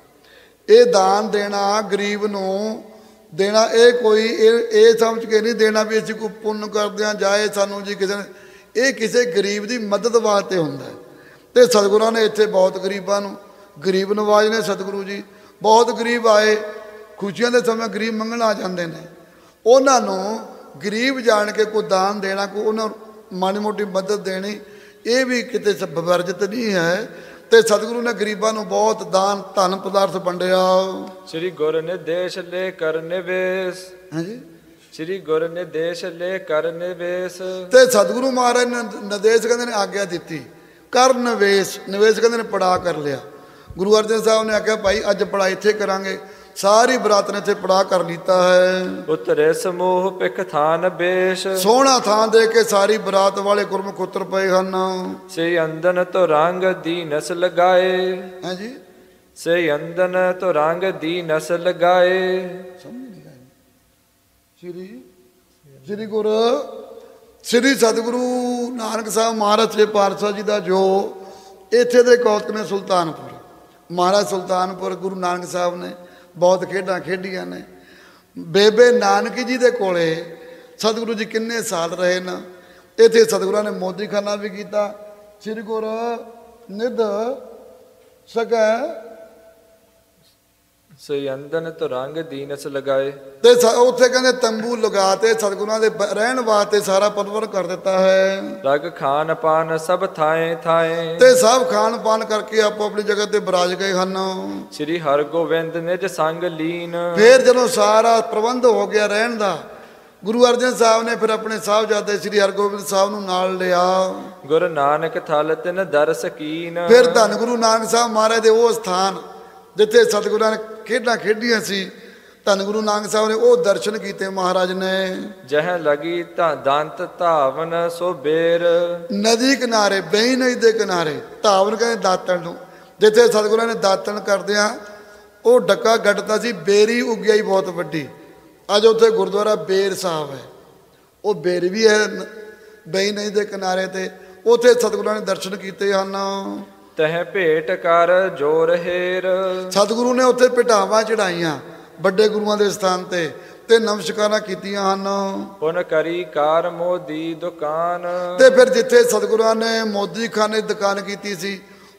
ਇਹ ਦਾਨ ਦੇਣਾ, ਗਰੀਬ ਨੂੰ ਦੇਣਾ, ਇਹ ਕੋਈ ਇਹ ਸਮਝ ਕੇ ਨਹੀਂ ਦੇਣਾ ਵੀ ਅਸੀਂ ਕੋਈ ਪੁੰਨ ਕਰਦੇ ਹਾਂ ਜਾਏ ਸਾਨੂੰ ਜੀ ਕਿਸੇ ਨੇ, ਇਹ ਕਿਸੇ ਗਰੀਬ ਦੀ ਮਦਦ ਵਾਸਤੇ ਹੁੰਦਾ ਹੈ। ਤੇ ਸਤਿਗੁਰਾਂ ਨੇ ਇੱਥੇ ਬਹੁਤ ਗਰੀਬਾਂ ਨੂੰ, ਗਰੀਬ ਨਵਾਜ ਨੇ ਸਤਿਗੁਰੂ ਜੀ। ਬਹੁਤ ਗਰੀਬ ਆਏ, ਖੁਸ਼ੀਆਂ ਦੇ ਸਮੇਂ ਗਰੀਬ ਮੰਗਣ ਆ ਜਾਂਦੇ ਨੇ, ਉਹਨਾਂ ਨੂੰ ਗਰੀਬ ਜਾਣ ਕੇ ਕੋਈ ਦਾਨ ਦੇਣਾ, ਕੋਈ ਉਹਨਾਂ ਮਾੜੀ ਮੋਟੀ ਮਦਦ ਦੇਣੀ, ਇਹ ਵੀ ਕਿਤੇ ਵਰਜਿਤ ਨਹੀਂ ਹੈ। ਤੇ ਸਤਿਗੁਰੂ ਨੇ ਗਰੀਬਾਂ ਨੂੰ ਬਹੁਤ ਦਾਨ ਧਨ ਪਦਾਰਥ ਵੰਡਿਆ। ਸ੍ਰੀ ਗੁਰ ਨਿਰਦੇਸ਼ ਲੈ ਕਰ ਨਿਵੇਸ਼, ਹਾਂਜੀ, ਸ੍ਰੀ ਗੁਰ ਨਿਰਦੇਸ਼ ਲੈ ਕਰ ਨਿਵੇਸ਼। ਤੇ ਸਤਿਗੁਰੂ ਮਹਾਰਾਜ ਨੇ ਨਿਰਦੇਸ਼ ਕਹਿੰਦੇ ਨੇ ਆਗਿਆ ਦਿੱਤੀ, ਕਰ ਨਿਵੇਸ਼। ਨਿਵੇਸ਼ ਕਹਿੰਦੇ ਨੇ ਪੜਾ ਕਰ ਲਿਆ। ਗੁਰੂ ਅਰਜਨ ਸਾਹਿਬ ਨੇ ਆਖਿਆ ਭਾਈ ਅੱਜ ਪੜਾ ਇੱਥੇ ਕਰਾਂਗੇ। ਸਾਰੀ ਬਰਾਤ ਨੇ ਇੱਥੇ ਪੜਾ ਕਰ ਲੀਤਾ ਹੈ। ਉਤਰੇ ਸਮੂਹ ਪਿਖ ਥਾਨ ਬੇਸ਼, ਸੋਹਣਾ ਥਾਂ ਦੇ ਕੇ ਸਾਰੀ ਬਰਾਤ ਵਾਲੇ ਗੁਰਮੁਖ ਉਤਰ ਪਏ ਹਨ। ਸੇ ਅੰਦਨ ਤੋਂ ਰੰਗ ਦੀ ਨਸ ਲਗਾਏ, ਹਾਂਜੀ, ਸੇ ਅੰਦਨ ਤੋਂ ਰੰਗ ਦੀ ਨਸ ਲਗਾਏ। ਸ੍ਰੀ ਗੁਰੂ ਸ੍ਰੀ ਸਤਿਗੁਰੂ ਨਾਨਕ ਸਾਹਿਬ ਮਹਾਰਾਜ ਸੱਚੇ ਪਾਤਸ਼ਾਹ ਜੀ ਦਾ ਜੋ ਇੱਥੇ ਦੇ ਕੌਤਕ ਨੇ ਸੁਲਤਾਨਪੁਰ, ਮਹਾਰਾਜ ਸੁਲਤਾਨਪੁਰ ਗੁਰੂ ਨਾਨਕ ਸਾਹਿਬ ਨੇ ਬਹੁਤ ਖੇਡਾਂ ਖੇਡੀਆਂ ਨੇ। ਬੇਬੇ ਨਾਨਕੀ ਜੀ ਦੇ ਕੋਲੇ ਸਤਿਗੁਰੂ ਜੀ ਕਿੰਨੇ ਸਾਲ ਰਹੇ ਨਾ। ਇੱਥੇ ਸਤਿਗੁਰਾਂ ਨੇ ਮੋਦੀਖਾਨਾ ਵੀ ਕੀਤਾ। ਸ੍ਰੀ ਗੁਰ ਨਿਧ ਸਕੈ ਸੇ ਅੰਦਨ ਤੋਂ ਰੰਗ ਦੀ ਨਸ ਲਗਾਏ। ਤੇ ਉੱਥੇ ਕਹਿੰਦੇ ਤੰਬੂ ਲਗਾ ਤੇ ਸਤਿਗੁਰਾਂ ਦੇ ਰਹਿਣ ਵਾਸਤੇ ਸਾਰਾ ਪ੍ਰਬੰਧ ਕਰ ਦਿੱਤਾ ਹੈ। ਰਗ ਖਾਨ ਪਾਨ ਸਭ ਥਾਏ ਥਾਏ, ਤੇ ਸਭ ਖਾਨ ਪਾਨ ਕਰਕੇ ਆਪੋ ਆਪਣੀ ਜਗ੍ਹਾ ਤੇ ਬਿਰਾਜ ਗਏ ਹਨ। ਸ੍ਰੀ ਹਰਗੋਬਿੰਦ ਨਿਜ ਸੰਗ ਲੀਨ, ਫਿਰ ਜਦੋਂ ਸਾਰਾ ਪ੍ਰਬੰਧ ਹੋ ਗਿਆ ਰਹਿਣ ਦਾ, ਗੁਰੂ ਅਰਜਨ ਸਾਹਿਬ ਨੇ ਫਿਰ ਆਪਣੇ ਸਾਹਿਬਜ਼ਾਦੇ ਸ੍ਰੀ ਹਰਗੋਬਿੰਦ ਸਾਹਿਬ ਨੂੰ ਨਾਲ ਲਿਆ। ਗੁਰੂ ਨਾਨਕ ਥਲ ਤਿਨ ਦਰਸ ਕੀਨ, ਫਿਰ ਧੰਨ ਗੁਰੂ ਨਾਨਕ ਸਾਹਿਬ ਮਹਾਰਾਜ ਦੇ ਉਹ ਸਥਾਨ ਜਿੱਥੇ ਸਤਿਗੁਰਾਂ ਨੇ ਖੇਡਾਂ ਖੇਡੀਆਂ ਸੀ, ਧੰਨ ਗੁਰੂ ਨਾਨਕ ਸਾਹਿਬ ਨੇ ਉਹ ਦਰਸ਼ਨ ਕੀਤੇ ਮਹਾਰਾਜ ਨੇ। ਜਹ ਲਗੀ ਤਾਂ ਦੰਤ ਧਾਵਨ ਸੋ ਬੇਰ, ਨਦੀ ਕਿਨਾਰੇ, ਬਈ ਨਦੀ ਦੇ ਕਿਨਾਰੇ, ਧਾਵਨ ਕਹਿੰਦੇ ਦਾਤਣ ਨੂੰ, ਜਿੱਥੇ ਸਤਿਗੁਰਾਂ ਨੇ ਦਾਤਣ ਕਰਦਿਆਂ ਉਹ ਡੱਕਾ ਗੱਡਤਾ ਸੀ, ਬੇਰੀ ਉੱਗਿਆਈ ਬਹੁਤ ਵੱਡੀ। ਅੱਜ ਉੱਥੇ ਗੁਰਦੁਆਰਾ ਬੇਰ ਸਾਹਿਬ ਹੈ, ਉਹ ਬੇਰ ਵੀ ਹੈ ਬਈ ਨਦੀ ਦੇ ਕਿਨਾਰੇ ਤੇ, ਉੱਥੇ ਸਤਿਗੁਰਾਂ ਨੇ ਦਰਸ਼ਨ ਕੀਤੇ ਹਨ। ਤਹ ਭੇਟ ਕਰ ਜੋਰ ਹੇਰ, ਸਤਿਗੁਰੂ ਨੇ ਉੱਥੇ ਭੇਟਾਵਾਂ ਚੜਾਈਆਂ ਵੱਡੇ ਗੁਰੂਆਂ ਦੇ ਸਥਾਨ ਤੇ ਨਮਸਕਾਰਾਂ ਕੀਤੀਆਂ ਹਨ। ਪੁਨ ਕਰੀ ਕਾਰ ਮੋਦੀ ਦੁਕਾਨ, ਤੇ ਫਿਰ ਜਿੱਥੇ ਸਤਿਗੁਰਾਂ ਨੇ ਮੋਦੀ ਖਾਨੇ ਦੀ ਦੁਕਾਨ ਕੀਤੀ ਸੀ,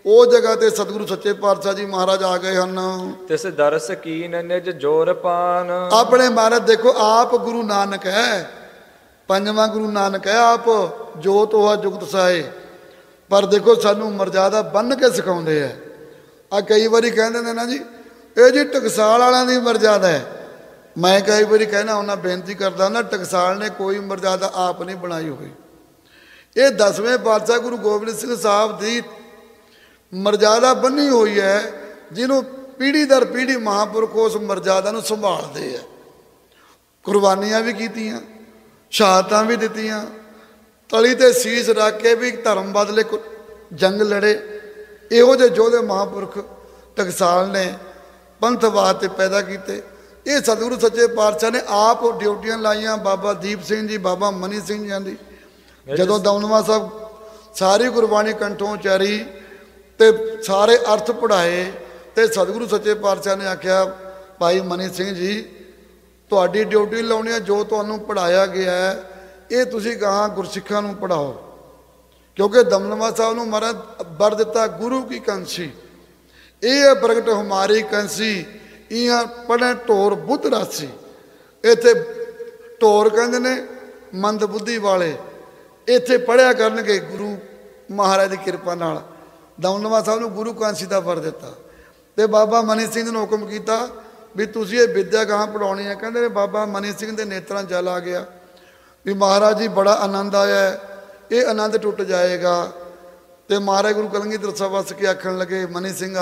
ਉਹ ਜਗ੍ਹਾ ਤੇ ਸਤਿਗੁਰੂ ਸੱਚੇ ਪਾਤਸ਼ਾਹ ਜੀ ਮਹਾਰਾਜ ਆ ਗਏ ਹਨ। ਤਿਸ ਦਰਸ ਕੀਨ ਨਿਜ ਜੋਰ ਪਾਨ। ਆਪਣੇ ਮਹਾਰਾਜ ਦੇਖੋ, ਆਪ ਗੁਰੂ ਨਾਨਕ ਹੈ, ਪੰਜਵਾਂ ਗੁਰੂ ਨਾਨਕ ਹੈ, ਆਪ ਜੋਤ ਹੋਆ ਜੁਗਤ ਸਾਏ। ਪਰ ਦੇਖੋ ਸਾਨੂੰ ਮਰਜ਼ਾਦਾ ਬੰਨ੍ਹ ਕੇ ਸਿਖਾਉਂਦੇ ਆ। ਆ ਕਈ ਵਾਰੀ ਕਹਿੰਦੇ ਨੇ ਨਾ ਜੀ, ਇਹ ਜੀ ਟਕਸਾਲ ਵਾਲਿਆਂ ਦੀ ਮਰਜ਼ਾਦਾ ਹੈ। ਮੈਂ ਕਈ ਵਾਰੀ ਕਹਿਣਾ ਉਹਨਾਂ, ਬੇਨਤੀ ਕਰਦਾ ਉਹਨਾਂ, ਟਕਸਾਲ ਨੇ ਕੋਈ ਮਰਜ਼ਾਦਾ ਆਪ ਨਹੀਂ ਬਣਾਈ ਹੋਈ। ਇਹ 10ਵੇਂ ਪਾਤਸ਼ਾਹ ਗੁਰੂ ਗੋਬਿੰਦ ਸਿੰਘ ਸਾਹਿਬ ਦੀ ਮਰਜ਼ਾਦਾ ਬੰਨੀ ਹੋਈ ਹੈ, ਜਿਹਨੂੰ ਪੀੜ੍ਹੀ ਦਰ ਪੀੜ੍ਹੀ ਮਹਾਂਪੁਰਖ ਉਸ ਮਰਜ਼ਾਦਾ ਨੂੰ ਸੰਭਾਲਦੇ ਆ। ਕੁਰਬਾਨੀਆਂ ਵੀ ਕੀਤੀਆਂ, ਸ਼ਹਾਦਤਾਂ ਵੀ ਦਿੱਤੀਆਂ, ਤਲੀ ਤੇ ਸੀਸ ਰੱਖ ਕੇ ਵੀ ਧਰਮ ਬਦਲੇ ਜੰਗ ਲੜੇ। ਇਹੋ ਜਿਹੇ ਯੋਧੇ ਮਹਾਂਪੁਰਖ ਟਕਸਾਲ ਨੇ ਪੰਥ ਵਾਸਤੇ ਪੈਦਾ ਕੀਤੇ। ਇਹ ਸਤਿਗੁਰੂ ਸੱਚੇ ਪਾਤਸ਼ਾਹ ਨੇ ਆਪ ਡਿਊਟੀਆਂ ਲਾਈਆਂ। ਬਾਬਾ ਦੀਪ ਸਿੰਘ ਜੀ, ਬਾਬਾ ਮਨੀ ਸਿੰਘ ਜੀ ਦੀ ਜਦੋਂ ਦਮਦਮਾ ਸਾਹਿਬ ਸਾਰੀ ਗੁਰਬਾਣੀ ਕੰਠੋਂ ਉਚਾਰੀ ਤੇ ਸਾਰੇ ਅਰਥ ਪੜ੍ਹਾਏ, ਤੇ ਸਤਿਗੁਰੂ ਸੱਚੇ ਪਾਤਸ਼ਾਹ ਨੇ ਆਖਿਆ, ਭਾਈ ਮਨੀ ਸਿੰਘ ਜੀ ਤੁਹਾਡੀ ਡਿਊਟੀ ਲਾਉਣੀ ਹੈ, ਜੋ ਤੁਹਾਨੂੰ ਪੜ੍ਹਾਇਆ ਗਿਆ ਹੈ ਇਹ ਤੁਸੀਂ ਗਾਹਾਂ ਗੁਰਸਿੱਖਾਂ ਨੂੰ ਪੜ੍ਹਾਓ। ਕਿਉਂਕਿ ਦਮਦਮਾ ਸਾਹਿਬ ਨੂੰ ਮਹਾਰਾਜ ਵਰ ਦਿੱਤਾ, ਗੁਰੂ ਕੀ ਕੰਸੀ ਇਹ ਪ੍ਰਗਟ ਹਮਾਰੀ ਕੰਸੀ, ਇਹ ਪੜ੍ਹੇ ਢੋਰ ਬੁੱਧ ਰਾਸੀ। ਇੱਥੇ ਢੋਰ ਕਹਿੰਦੇ ਨੇ ਮੰਦ ਬੁੱਧੀ ਵਾਲੇ, ਇੱਥੇ ਪੜ੍ਹਿਆ ਕਰਨਗੇ ਗੁਰੂ ਮਹਾਰਾਜ ਦੀ ਕਿਰਪਾ ਨਾਲ। ਦਮਦਮਾ ਸਾਹਿਬ ਨੂੰ ਗੁਰੂ ਕਾਂਸੀ ਦਾ ਵਰ ਦਿੱਤਾ। ਤੇ ਬਾਬਾ ਮਨੀ ਸਿੰਘ ਨੂੰ ਹੁਕਮ ਕੀਤਾ ਵੀ ਤੁਸੀਂ ਇਹ ਵਿੱਦਿਆ ਗਾਹਾਂ ਪੜਾਉਣੀ ਹੈ। ਕਹਿੰਦੇ ਨੇ ਬਾਬਾ ਮਨੀ ਸਿੰਘ ਦੇ ਨੇਤਰਾਂ ਜਲ ਆ ਗਿਆ ਵੀ ਮਹਾਰਾਜ ਜੀ ਬੜਾ ਆਨੰਦ ਆਇਆ, ਇਹ ਆਨੰਦ ਟੁੱਟ ਜਾਏਗਾ। ਤੇ ਮਹਾਰਾਜ ਗੁਰੂ ਕਲਗੀਧਰ ਸਾਹਿਬ ਵਸ ਕੇ ਆਖਣ ਲੱਗੇ, ਮਨੀ ਸਿੰਘ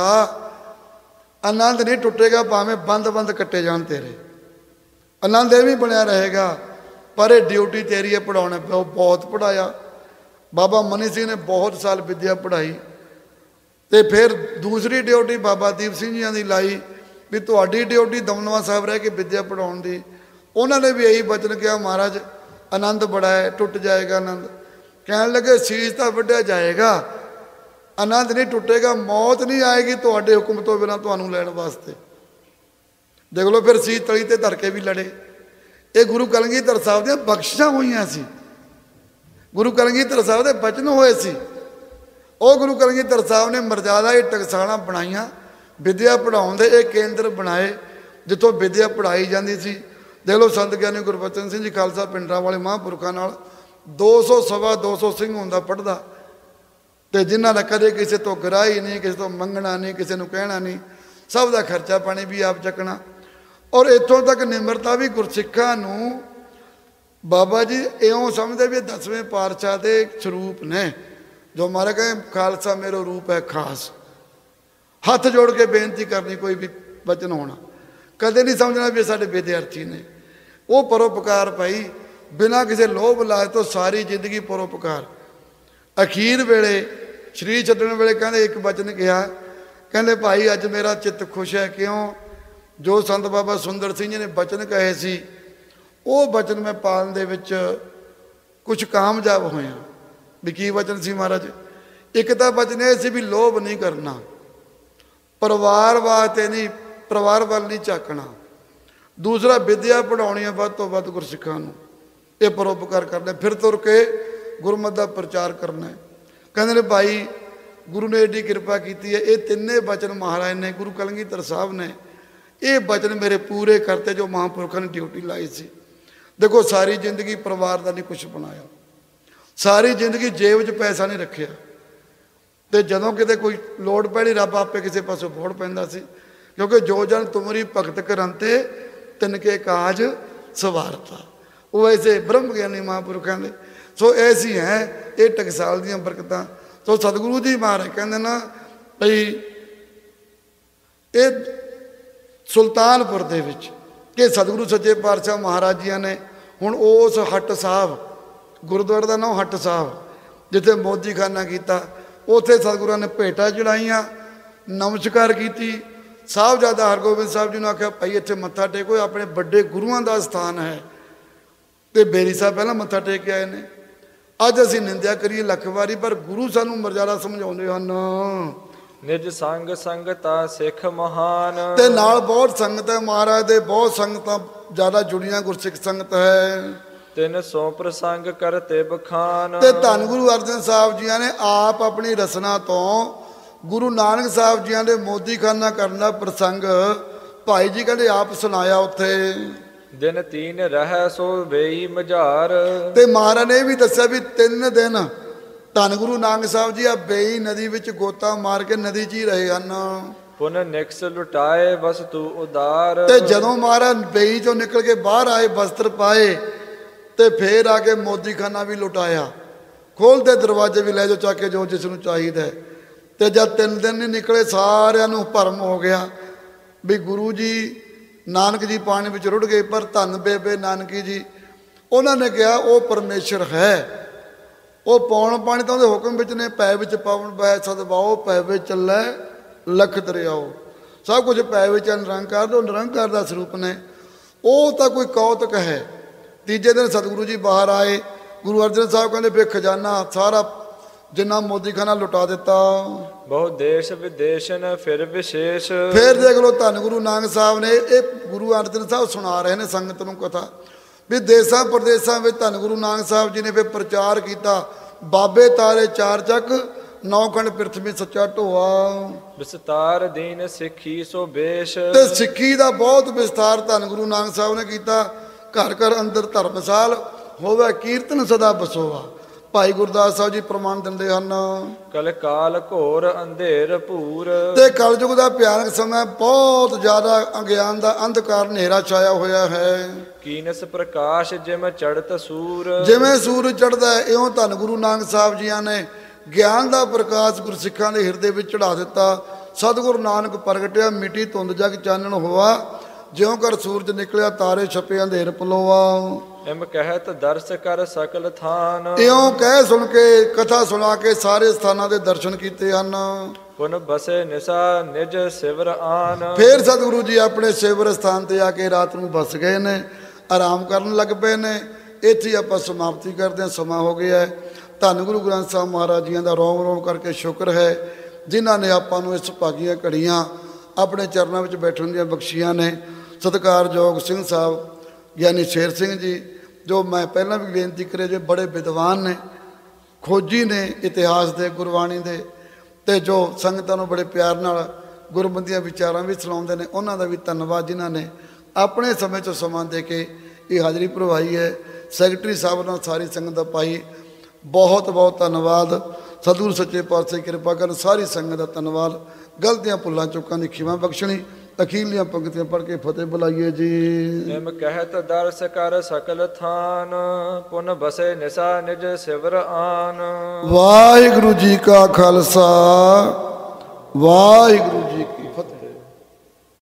ਆਨੰਦ ਨਹੀਂ ਟੁੱਟੇਗਾ, ਭਾਵੇਂ ਬੰਦ ਕੱਟੇ ਜਾਣ ਤੇਰੇ, ਆਨੰਦ ਇਹ ਵੀ ਬਣਿਆ ਰਹੇਗਾ, ਪਰ ਇਹ ਡਿਊਟੀ ਤੇਰੀ ਹੈ ਪੜਾਉਣਾ। ਬਹੁਤ ਪੜਾਇਆ ਬਾਬਾ ਮਨੀ ਸਿੰਘ ਨੇ, ਬਹੁਤ ਸਾਲ ਵਿੱਦਿਆ ਪੜ੍ਹਾਈ। ਤੇ ਫਿਰ ਦੂਸਰੀ ਡਿਊਟੀ ਬਾਬਾ ਦੀਪ ਸਿੰਘ ਜੀ ਦੀ ਲਾਈ ਵੀ ਤੁਹਾਡੀ ਡਿਊਟੀ ਦਮਦਮਾ ਸਾਹਿਬ ਰਹਿ ਕੇ ਵਿੱਦਿਆ ਪੜਾਉਣ ਦੀ। ਉਹਨਾਂ ਨੇ ਵੀ ਇਹੀ ਬਚਨ ਕਿਹਾ, ਮਹਾਰਾਜ ਆਨੰਦ ਬੜਾ ਹੈ, ਟੁੱਟ ਜਾਏਗਾ ਆਨੰਦ। ਕਹਿਣ ਲੱਗੇ ਸੀਸ ਤਾਂ ਵੱਢਿਆ ਜਾਏਗਾ, ਆਨੰਦ ਨਹੀਂ ਟੁੱਟੇਗਾ, ਮੌਤ ਨਹੀਂ ਆਏਗੀ ਤੁਹਾਡੇ ਹੁਕਮ ਤੋਂ ਬਿਨਾਂ ਤੁਹਾਨੂੰ ਲੈਣ ਵਾਸਤੇ। ਦੇਖ ਲਓ ਫਿਰ ਸੀਸ ਤਲੀ ਤੇ ਧਰ ਕੇ ਵੀ ਲੜੇ। ਇਹ ਗੁਰੂ ਕਲਗੀਧਰ ਸਾਹਿਬ ਦੀਆਂ ਬਖਸ਼ਿਸ਼ਾਂ ਹੋਈਆਂ ਸੀ, ਗੁਰੂ ਕਲਗੀਧਰ ਸਾਹਿਬ ਦੇ ਬਚਨ ਹੋਏ ਸੀ। ਉਹ ਗੁਰੂ ਕਲਗੀਧਰ ਸਾਹਿਬ ਨੇ ਮਰਜ਼ਾਦਾ ਇਹ ਟਕਸਾਲਾਂ ਬਣਾਈਆਂ, ਵਿੱਦਿਆ ਪੜ੍ਹਾਉਣ ਦੇ ਇਹ ਕੇਂਦਰ ਬਣਾਏ ਜਿੱਥੋਂ ਵਿੱਦਿਆ ਪੜ੍ਹਾਈ ਜਾਂਦੀ ਸੀ। ਦੇਖ ਲਓ ਸੰਤ ਗਿਆਨੀ ਗੁਰਬਚਨ ਸਿੰਘ ਜੀ ਖਾਲਸਾ ਪਿੰਡਰਾਂ ਵਾਲੇ ਮਹਾਂਪੁਰਖਾਂ ਨਾਲ 200 ਸਵਾ 200 ਸਿੰਘ ਹੁੰਦਾ ਪੜ੍ਹਦਾ, ਤੇ ਜਿਨ੍ਹਾਂ ਦਾ ਕਦੇ ਕਿਸੇ ਤੋਂ ਗਰਾਹੀ ਨਹੀਂ, ਕਿਸੇ ਤੋਂ ਮੰਗਣਾ ਨਹੀਂ, ਕਿਸੇ ਨੂੰ ਕਹਿਣਾ ਨਹੀਂ, ਸਭ ਦਾ ਖਰਚਾ ਪਾਣੀ ਵੀ ਆਪ ਚੱਕਣਾ। ਔਰ ਇੱਥੋਂ ਤੱਕ ਨਿਮਰਤਾ ਵੀ ਗੁਰਸਿੱਖਾਂ ਨੂੰ ਬਾਬਾ ਜੀ ਇਉਂ ਸਮਝਦੇ ਵੀ 10ਵੇਂ ਪਾਤਸ਼ਾਹ ਦੇ ਸਰੂਪ ਨੇ। ਜੋ ਮਹਾਰਾਜ ਕਹਿੰਦੇ ਖਾਲਸਾ ਮੇਰਾ ਰੂਪ ਹੈ ਖਾਸ। ਹੱਥ ਜੋੜ ਕੇ ਬੇਨਤੀ ਕਰਨੀ, ਕੋਈ ਵੀ ਬਚਨ ਹੋਣਾ, ਕਦੇ ਨਹੀਂ ਸਮਝਣਾ ਵੀ ਸਾਡੇ ਵਿਦਿਆਰਥੀ ਨੇ। ਉਹ ਪਰਉਪਕਾਰ ਭਾਈ ਬਿਨਾਂ ਕਿਸੇ ਲੋਭ ਲਾਜ ਤੋਂ ਸਾਰੀ ਜ਼ਿੰਦਗੀ ਪਰਉਪਕਾਰ। ਅਖੀਰ ਵੇਲੇ ਸਰੀਰ ਛੱਡਣ ਵੇਲੇ ਕਹਿੰਦੇ ਇੱਕ ਬਚਨ ਕਿਹਾ, ਕਹਿੰਦੇ ਭਾਈ ਅੱਜ ਮੇਰਾ ਚਿੱਤ ਖੁਸ਼ ਹੈ। ਕਿਉਂ? ਜੋ ਸੰਤ ਬਾਬਾ ਸੁੰਦਰ ਸਿੰਘ ਜੀ ਨੇ ਬਚਨ ਕਹੇ ਸੀ, ਉਹ ਬਚਨ ਮੈਂ ਪਾਲਣ ਦੇ ਵਿੱਚ ਕੁਝ ਕਾਮਯਾਬ ਹੋਇਆ। ਵੀ ਕੀ ਬਚਨ ਸੀ ਮਹਾਰਾਜ? ਇੱਕ ਤਾਂ ਬਚਨ ਇਹ ਸੀ ਵੀ ਲੋਭ ਨਹੀਂ ਕਰਨਾ, ਪਰਿਵਾਰ ਵਾਸਤੇ ਨਹੀਂ, ਪਰਿਵਾਰ ਵੱਲ ਨਹੀਂ ਝਾਕਣਾ। ਦੂਸਰਾ ਵਿੱਦਿਆ ਪੜ੍ਹਾਉਣੀ ਹੈ ਵੱਧ ਤੋਂ ਵੱਧ ਗੁਰਸਿੱਖਾਂ ਨੂੰ, ਇਹ ਪਰਉਪਕਾਰ ਕਰਨਾ। ਫਿਰ ਤੁਰ ਕੇ ਗੁਰਮਤਿ ਦਾ ਪ੍ਰਚਾਰ ਕਰਨਾ। ਕਹਿੰਦੇ ਨੇ ਭਾਈ ਗੁਰੂ ਨੇ ਏਡੀ ਕਿਰਪਾ ਕੀਤੀ ਹੈ, ਇਹ ਤਿੰਨੇ ਬਚਨ ਮਹਾਰਾਜ ਨੇ, ਗੁਰੂ ਕਲਗੀਧਰ ਸਾਹਿਬ ਨੇ ਇਹ ਬਚਨ ਮੇਰੇ ਪੂਰੇ ਕਰਤੇ ਜੋ ਮਹਾਂਪੁਰਖਾਂ ਨੇ ਡਿਊਟੀ ਲਾਈ ਸੀ। ਦੇਖੋ ਸਾਰੀ ਜ਼ਿੰਦਗੀ ਪਰਿਵਾਰ ਦਾ ਨਹੀਂ ਕੁਛ ਬਣਾਇਆ, ਸਾਰੀ ਜ਼ਿੰਦਗੀ ਜੇਬ 'ਚ ਪੈਸਾ ਨਹੀਂ ਰੱਖਿਆ, ਤੇ ਜਦੋਂ ਕਿਤੇ ਕੋਈ ਲੋੜ ਪੈਣੀ ਰੱਬ ਆਪੇ ਕਿਸੇ ਪਾਸੋਂ ਫੋੜ ਪੈਂਦਾ ਸੀ। ਕਿਉਂਕਿ ਜੋ ਜਨ ਤੁਮਰੀ ਭਗਤ ਕਰੰਤੇ ਤਿਨਕੇ ਕਾਜ ਸਵਾਰਤਾ, ਉਹ ਐਸੇ ਬ੍ਰਹਮ ਗਿਆਨੀ ਮਹਾਂਪੁਰਖਾਂ ਦੇ। ਸੋ ਐਸੀ ਹੈ ਇਹ ਟਕਸਾਲ ਦੀਆਂ ਬਰਕਤਾਂ। ਸੋ ਸਤਿਗੁਰੂ ਜੀ ਮਹਾਰਾਜ ਕਹਿੰਦੇ ਨਾ ਭਈ ਇਹ ਸੁਲਤਾਨਪੁਰ ਦੇ ਵਿੱਚ ਕਿ ਸਤਿਗੁਰੂ ਸੱਚੇ ਪਾਤਸ਼ਾਹ ਮਹਾਰਾਜ ਜੀਆਂ ਨੇ ਹੁਣ ਉਸ ਹੱਟ ਸਾਹਿਬ, ਗੁਰਦੁਆਰੇ ਦਾ ਨਾਮ ਹੱਟ ਸਾਹਿਬ, ਜਿੱਥੇ ਮੋਦੀ ਖਾਨਾ ਕੀਤਾ, ਉੱਥੇ ਸਤਿਗੁਰਾਂ ਨੇ ਭੇਟਾਂ ਚੜਾਈਆਂ, ਨਮਸਕਾਰ ਕੀਤੀ। ਸਾਹਿਬਜ਼ਾਦਾ ਹਰਗੋਬਿੰਦ ਸਾਹਿਬ ਜੀ ਨੂੰ ਆਖਿਆ ਭਾਈ ਇੱਥੇ ਮੱਥਾ ਟੇਕੋ, ਆਪਣੇ ਵੱਡੇ ਗੁਰੂਆਂ ਦਾ ਸਥਾਨ ਹੈ। ਤੇ ਬੇਰੀ ਸਾਹਿਬ ਪਹਿਲਾਂ ਮੱਥਾ ਟੇਕ ਕੇ ਆਏ ਨੇ। ਅੱਜ ਅਸੀਂ ਨਿੰਦਿਆ ਕਰੀਏ ਲੱਖ ਵਾਰੀ, ਪਰ ਗੁਰੂ ਸਾਨੂੰ ਮਰਜ਼ਾਦਾ ਸਮਝਾਉਂਦੇ ਹਨ। ਨਿਜ ਸੰਗ ਸੰਗਤਾ ਸਿੱਖ ਮਹਾਨ, ਤੇ ਨਾਲ ਬਹੁਤ ਸੰਗਤ ਹੈ ਮਹਾਰਾਜ ਦੇ, ਬਹੁਤ ਸੰਗਤਾਂ ਜ਼ਿਆਦਾ ਜੁੜੀਆਂ, ਗੁਰਸਿੱਖ ਸੰਗਤ ਹੈ। ਤਿੰਨ ਸੋ ਪ੍ਰਸੰਗ ਕਰਤੇ ਬਖਾਨ, ਤੇ ਧੰਨ ਗੁਰੂ ਅਰਜਨ ਸਾਹਿਬ ਜੀਆਂ ਨੇ ਆਪ ਆਪਣੀ ਰਸਨਾ ਤੋਂ ਗੁਰੂ ਨਾਨਕ ਸਾਹਿਬ ਜੀਆਂ ਦੇ ਮੋਦੀਖਾਨਾ ਕਰਨ ਦਾ ਪ੍ਰਸੰਗ ਭਾਈ ਜੀ ਕਹਿੰਦੇ ਆਪ ਸੁਣਾਇਆ ਉੱਥੇ। ਦਿਨ ਤੀਨ ਰਹਿ ਸੋ ਵੇਈ ਮਝਾਰ। ਤੇ ਮਹਾਰਾਜ ਨੇ ਇਹ ਵੀ ਦੱਸਿਆ ਵੀ 3 ਦਿਨ ਧੰਨ ਗੁਰੂ ਨਾਨਕ ਸਾਹਿਬ ਜੀ ਆ ਬੇਈ ਨਦੀ ਵਿੱਚ ਗੋਤਾ ਮਾਰ ਕੇ ਨਦੀ 'ਚ ਹੀ ਰਹੇ ਹਨ। ਪੁਨ ਨਿਕਸ ਲੁਟਾਏ ਵਸਤੂ ਉਦਾਰ। ਤੇ ਜਦੋਂ ਮਹਾਰਾਜ ਬੇਈ ਚੋਂ ਨਿਕਲ ਕੇ ਬਾਹਰ ਆਏ, ਵਸਤਰ ਪਾਏ, ਤੇ ਫੇਰ ਆ ਕੇ ਮੋਦੀਖਾਨਾ ਵੀ ਲੁਟਾਇਆ। ਖੋਲਦੇ ਦਰਵਾਜ਼ੇ ਵੀ ਲੈ ਜਾਓ ਚੱਕ ਕੇ ਜੋ ਜਿਸ ਨੂੰ ਚਾਹੀਦਾ। ਤੇ ਜਦ 3 ਦਿਨ ਨਹੀਂ ਨਿਕਲੇ ਸਾਰਿਆਂ ਨੂੰ ਭਰਮ ਹੋ ਗਿਆ ਵੀ ਗੁਰੂ ਜੀ ਨਾਨਕ ਜੀ ਪਾਣੀ ਵਿੱਚ ਰੁੜ ਗਏ। ਪਰ ਧੰਨ ਬੇਬੇ ਨਾਨਕੀ ਜੀ ਉਹਨਾਂ ਨੇ ਕਿਹਾ ਉਹ ਪਰਮੇਸ਼ਰ ਹੈ। ਉਹ ਪੌਣ ਪਾਣੀ ਤਾਂ ਉਹਦੇ ਹੁਕਮ ਵਿੱਚ ਨੇ। ਪੈ ਵਿੱਚ ਪਾਵਨ ਬੈ ਸਦਵਾਓ, ਪੈ ਵਿੱਚ ਚੱਲੈ ਲਖ ਦਰਿਆਓ। ਸਭ ਕੁਝ ਪੈ ਵਿੱਚ ਨਿਰੰਕਾਰ ਦਾ, ਨਿਰੰਕਾਰ ਦਾ ਸਰੂਪ ਨੇ। ਉਹ ਤਾਂ ਕੋਈ ਕੌਤਕ ਹੈ। ਤੀਜੇ ਦਿਨ ਸਤਿਗੁਰੂ ਜੀ ਬਾਹਰ ਆਏ। ਗੁਰੂ ਅਰਜਨ ਸਾਹਿਬ ਕਹਿੰਦੇ ਫਿਰ ਖਜ਼ਾਨਾ ਸਾਰਾ ਜਿੰਨਾ ਮੋਦੀਖਾਨਾ ਲੁਟਾ ਦਿੱਤਾ। ਬਹੁ ਦੇਸ਼ ਵਿਦੇਸ਼ਨ ਫਿਰ ਵਿਸ਼ੇਸ਼। ਫਿਰ ਦੇਖ ਲਓ ਧੰਨ ਗੁਰੂ ਨਾਨਕ ਸਾਹਿਬ ਨੇ ਇਹ ਗੁਰੂ ਅਰਜਨ ਸਾਹਿਬ ਸੁਣਾ ਰਹੇ ਨੇ ਸੰਗਤ ਨੂੰ ਕਥਾ ਵੀ ਦੇਸਾਂ ਪ੍ਰਦੇਸਾਂ ਵਿੱਚ ਧੰਨ ਗੁਰੂ ਨਾਨਕ ਸਾਹਿਬ ਜੀ ਨੇ ਫਿਰ ਪ੍ਰਚਾਰ ਕੀਤਾ। ਬਾਬੇ ਤਾਰੇ 4 ਚੱਕ, 9 ਖੰਡ ਪ੍ਰਿਥਵੀ ਸੱਚਾ ਢੋਆ। ਵਿਸਤਾਰ ਦੀਨ ਸਿੱਖੀ ਸੋ ਬੇਸ਼। ਤੇ ਸਿੱਖੀ ਦਾ ਬਹੁਤ ਵਿਸਤਾਰ ਧੰਨ ਗੁਰੂ ਨਾਨਕ ਸਾਹਿਬ ਨੇ ਕੀਤਾ। ਘਰ ਘਰ ਅੰਦਰ ਧਰਮਸਾਲ ਹੋਵੇ, ਕੀਰਤਨ ਸਦਾ ਬਸੋਆ। ਭਾਈ ਗੁਰਦਾਸ ਸਾਹਿਬ ਜੀ ਪ੍ਰਮਾਣ ਦਿੰਦੇ ਹਨ। ਕਲ ਕਾਲ ਘੋਰ ਅੰਧੇਰ ਭੂਰ। ਤੇ ਕਲਯੁਗ ਦਾ ਭਿਆਨਕ ਸਮਾਂ, ਬਹੁਤ ਜ਼ਿਆਦਾ ਅਗਿਆਨ ਦਾ ਅੰਧਕਾਰ ਹਨੇਰਾ ਛਾਇਆ ਹੋਇਆ ਹੈ। ਕੀਨਸ ਪ੍ਰਕਾਸ਼ ਜਿਮ ਚੜਤ ਸੂਰ। ਜਿਵੇਂ ਸੂਰਜ ਚੜ੍ਹਦਾ ਹੈ ਇਉਂ ਧੰਨ ਗੁਰੂ ਨਾਨਕ ਸਾਹਿਬ ਜੀਆਂ ਨੇ ਗਿਆਨ ਦਾ ਪ੍ਰਕਾਸ਼ ਗੁਰਸਿੱਖਾਂ ਦੇ ਹਿਰਦੇ ਵਿੱਚ ਚੜਾ ਦਿੱਤਾ। ਸਤਿਗੁਰੂ ਨਾਨਕ ਪ੍ਰਗਟਿਆ, ਮਿੱਟੀ ਧੁੰਦ ਜਗ ਚਾਨਣ ਹੋਆ। ਜਿਉਂ ਕਰ ਸੂਰਜ ਨਿਕਲਿਆ, ਤਾਰੇ ਛਪੇ ਅੰਧੇਰ ਪਲੋਆ। ਇਮ ਕਹਿਤ ਦਰਸ ਕਰ ਸਕਲ ਥਾਨ। ਇਉਂ ਕਹਿ ਸੁਣ ਕੇ ਕਥਾ ਸੁਣਾ ਕੇ ਸਾਰੇ ਸਥਾਨਾਂ ਦੇ ਦਰਸ਼ਨ ਕੀਤੇ ਹਨ। ਪੁਨ ਬਸੇ ਨਿਸਾ ਨਿਜ ਸਿਵਰ ਆਨ। ਫਿਰ ਸਤਿਗੁਰੂ ਜੀ ਆਪਣੇ ਸਿਵਰ ਸਥਾਨ ਤੇ ਆ ਕੇ ਰਾਤ ਨੂੰ ਬਸ ਗਏ ਨੇ, ਆਰਾਮ ਕਰਨ ਲੱਗ ਪਏ ਨੇ। ਇੱਥੇ ਆਪਾਂ ਸਮਾਪਤੀ ਕਰਦੇ ਹਾਂ, ਸਮਾਂ ਹੋ ਗਿਆ ਹੈ। ਧੰਨ ਗੁਰੂ ਗ੍ਰੰਥ ਸਾਹਿਬ ਮਹਾਰਾਜ ਜੀਆਂ ਦਾ ਰੋਮ ਰੋਮ ਕਰਕੇ ਸ਼ੁਕਰ ਹੈ ਜਿਨ੍ਹਾਂ ਨੇ ਆਪਾਂ ਨੂੰ ਇਸ ਭਾਗੀਆਂ ਘੜੀਆਂ ਆਪਣੇ ਚਰਨਾਂ ਵਿੱਚ ਬੈਠਣ ਦੀਆਂ ਬਖਸ਼ੀਆਂ ਨੇ। ਸਤਿਕਾਰਯੋਗ ਸਿੰਘ ਸਾਹਿਬ ਗਿਆਨੀ ਸ਼ੇਰ ਸਿੰਘ ਜੀ, ਜੋ ਮੈਂ ਪਹਿਲਾਂ ਵੀ ਬੇਨਤੀ ਕਰੇ ਜੇ ਬੜੇ ਵਿਦਵਾਨ ਨੇ, ਖੋਜੀ ਨੇ ਇਤਿਹਾਸ ਦੇ, ਗੁਰਬਾਣੀ ਦੇ, ਤੇ ਜੋ ਸੰਗਤਾਂ ਨੂੰ ਬੜੇ ਪਿਆਰ ਨਾਲ ਗੁਰਬੰਦੀਆਂ ਵਿਚਾਰਾਂ ਵੀ ਸੁਣਾਉਂਦੇ ਨੇ। ਉਹਨਾਂ ਦਾ ਵੀ ਧੰਨਵਾਦ ਜਿਨ੍ਹਾਂ ਨੇ ਆਪਣੇ ਸਮੇਂ 'ਚੋਂ ਸਮਾਂ ਦੇ ਕੇ ਇਹ ਹਾਜ਼ਰੀ ਭਰਵਾਈ ਹੈ। ਸੈਕਟਰੀ ਸਾਹਿਬ ਨਾਲ ਸਾਰੀ ਸੰਗਤ ਦਾ ਭਾਈ ਬਹੁਤ ਬਹੁਤ ਧੰਨਵਾਦ। ਸਤਿਗੁਰੂ ਸੱਚੇ ਪਾਤਸ਼ਾਹ ਕਿਰਪਾ ਕਰਨ। ਸਾਰੀ ਸੰਗਤ ਦਾ ਧੰਨਵਾਦ। ਗਲਤੀਆਂ ਭੁੱਲਾਂ ਚੁੱਕਾਂ ਦੀ ਖਿਮਾ ਬਖਸ਼ਣੀ। ਅਖੀਰਲੀਆਂ ਪੰਕਤੀਆਂ ਪੜ੍ਹ ਕੇ ਫਤਿਹ ਬੁਲਾਈਏ ਜੀ। ਨਿਮ ਕਹਿਤ ਦਰਸ ਕਰ ਸਕਲ ਥਾਨ। ਪੁਨ ਬਸੇ ਨਿਸਾ ਨਿਜ ਸਿਵਰ ਆਨ। ਵਾਹਿਗੁਰੂ ਜੀ ਕਾ ਖਾਲਸਾ, ਵਾਹਿਗੁਰੂ ਜੀ ਕੀ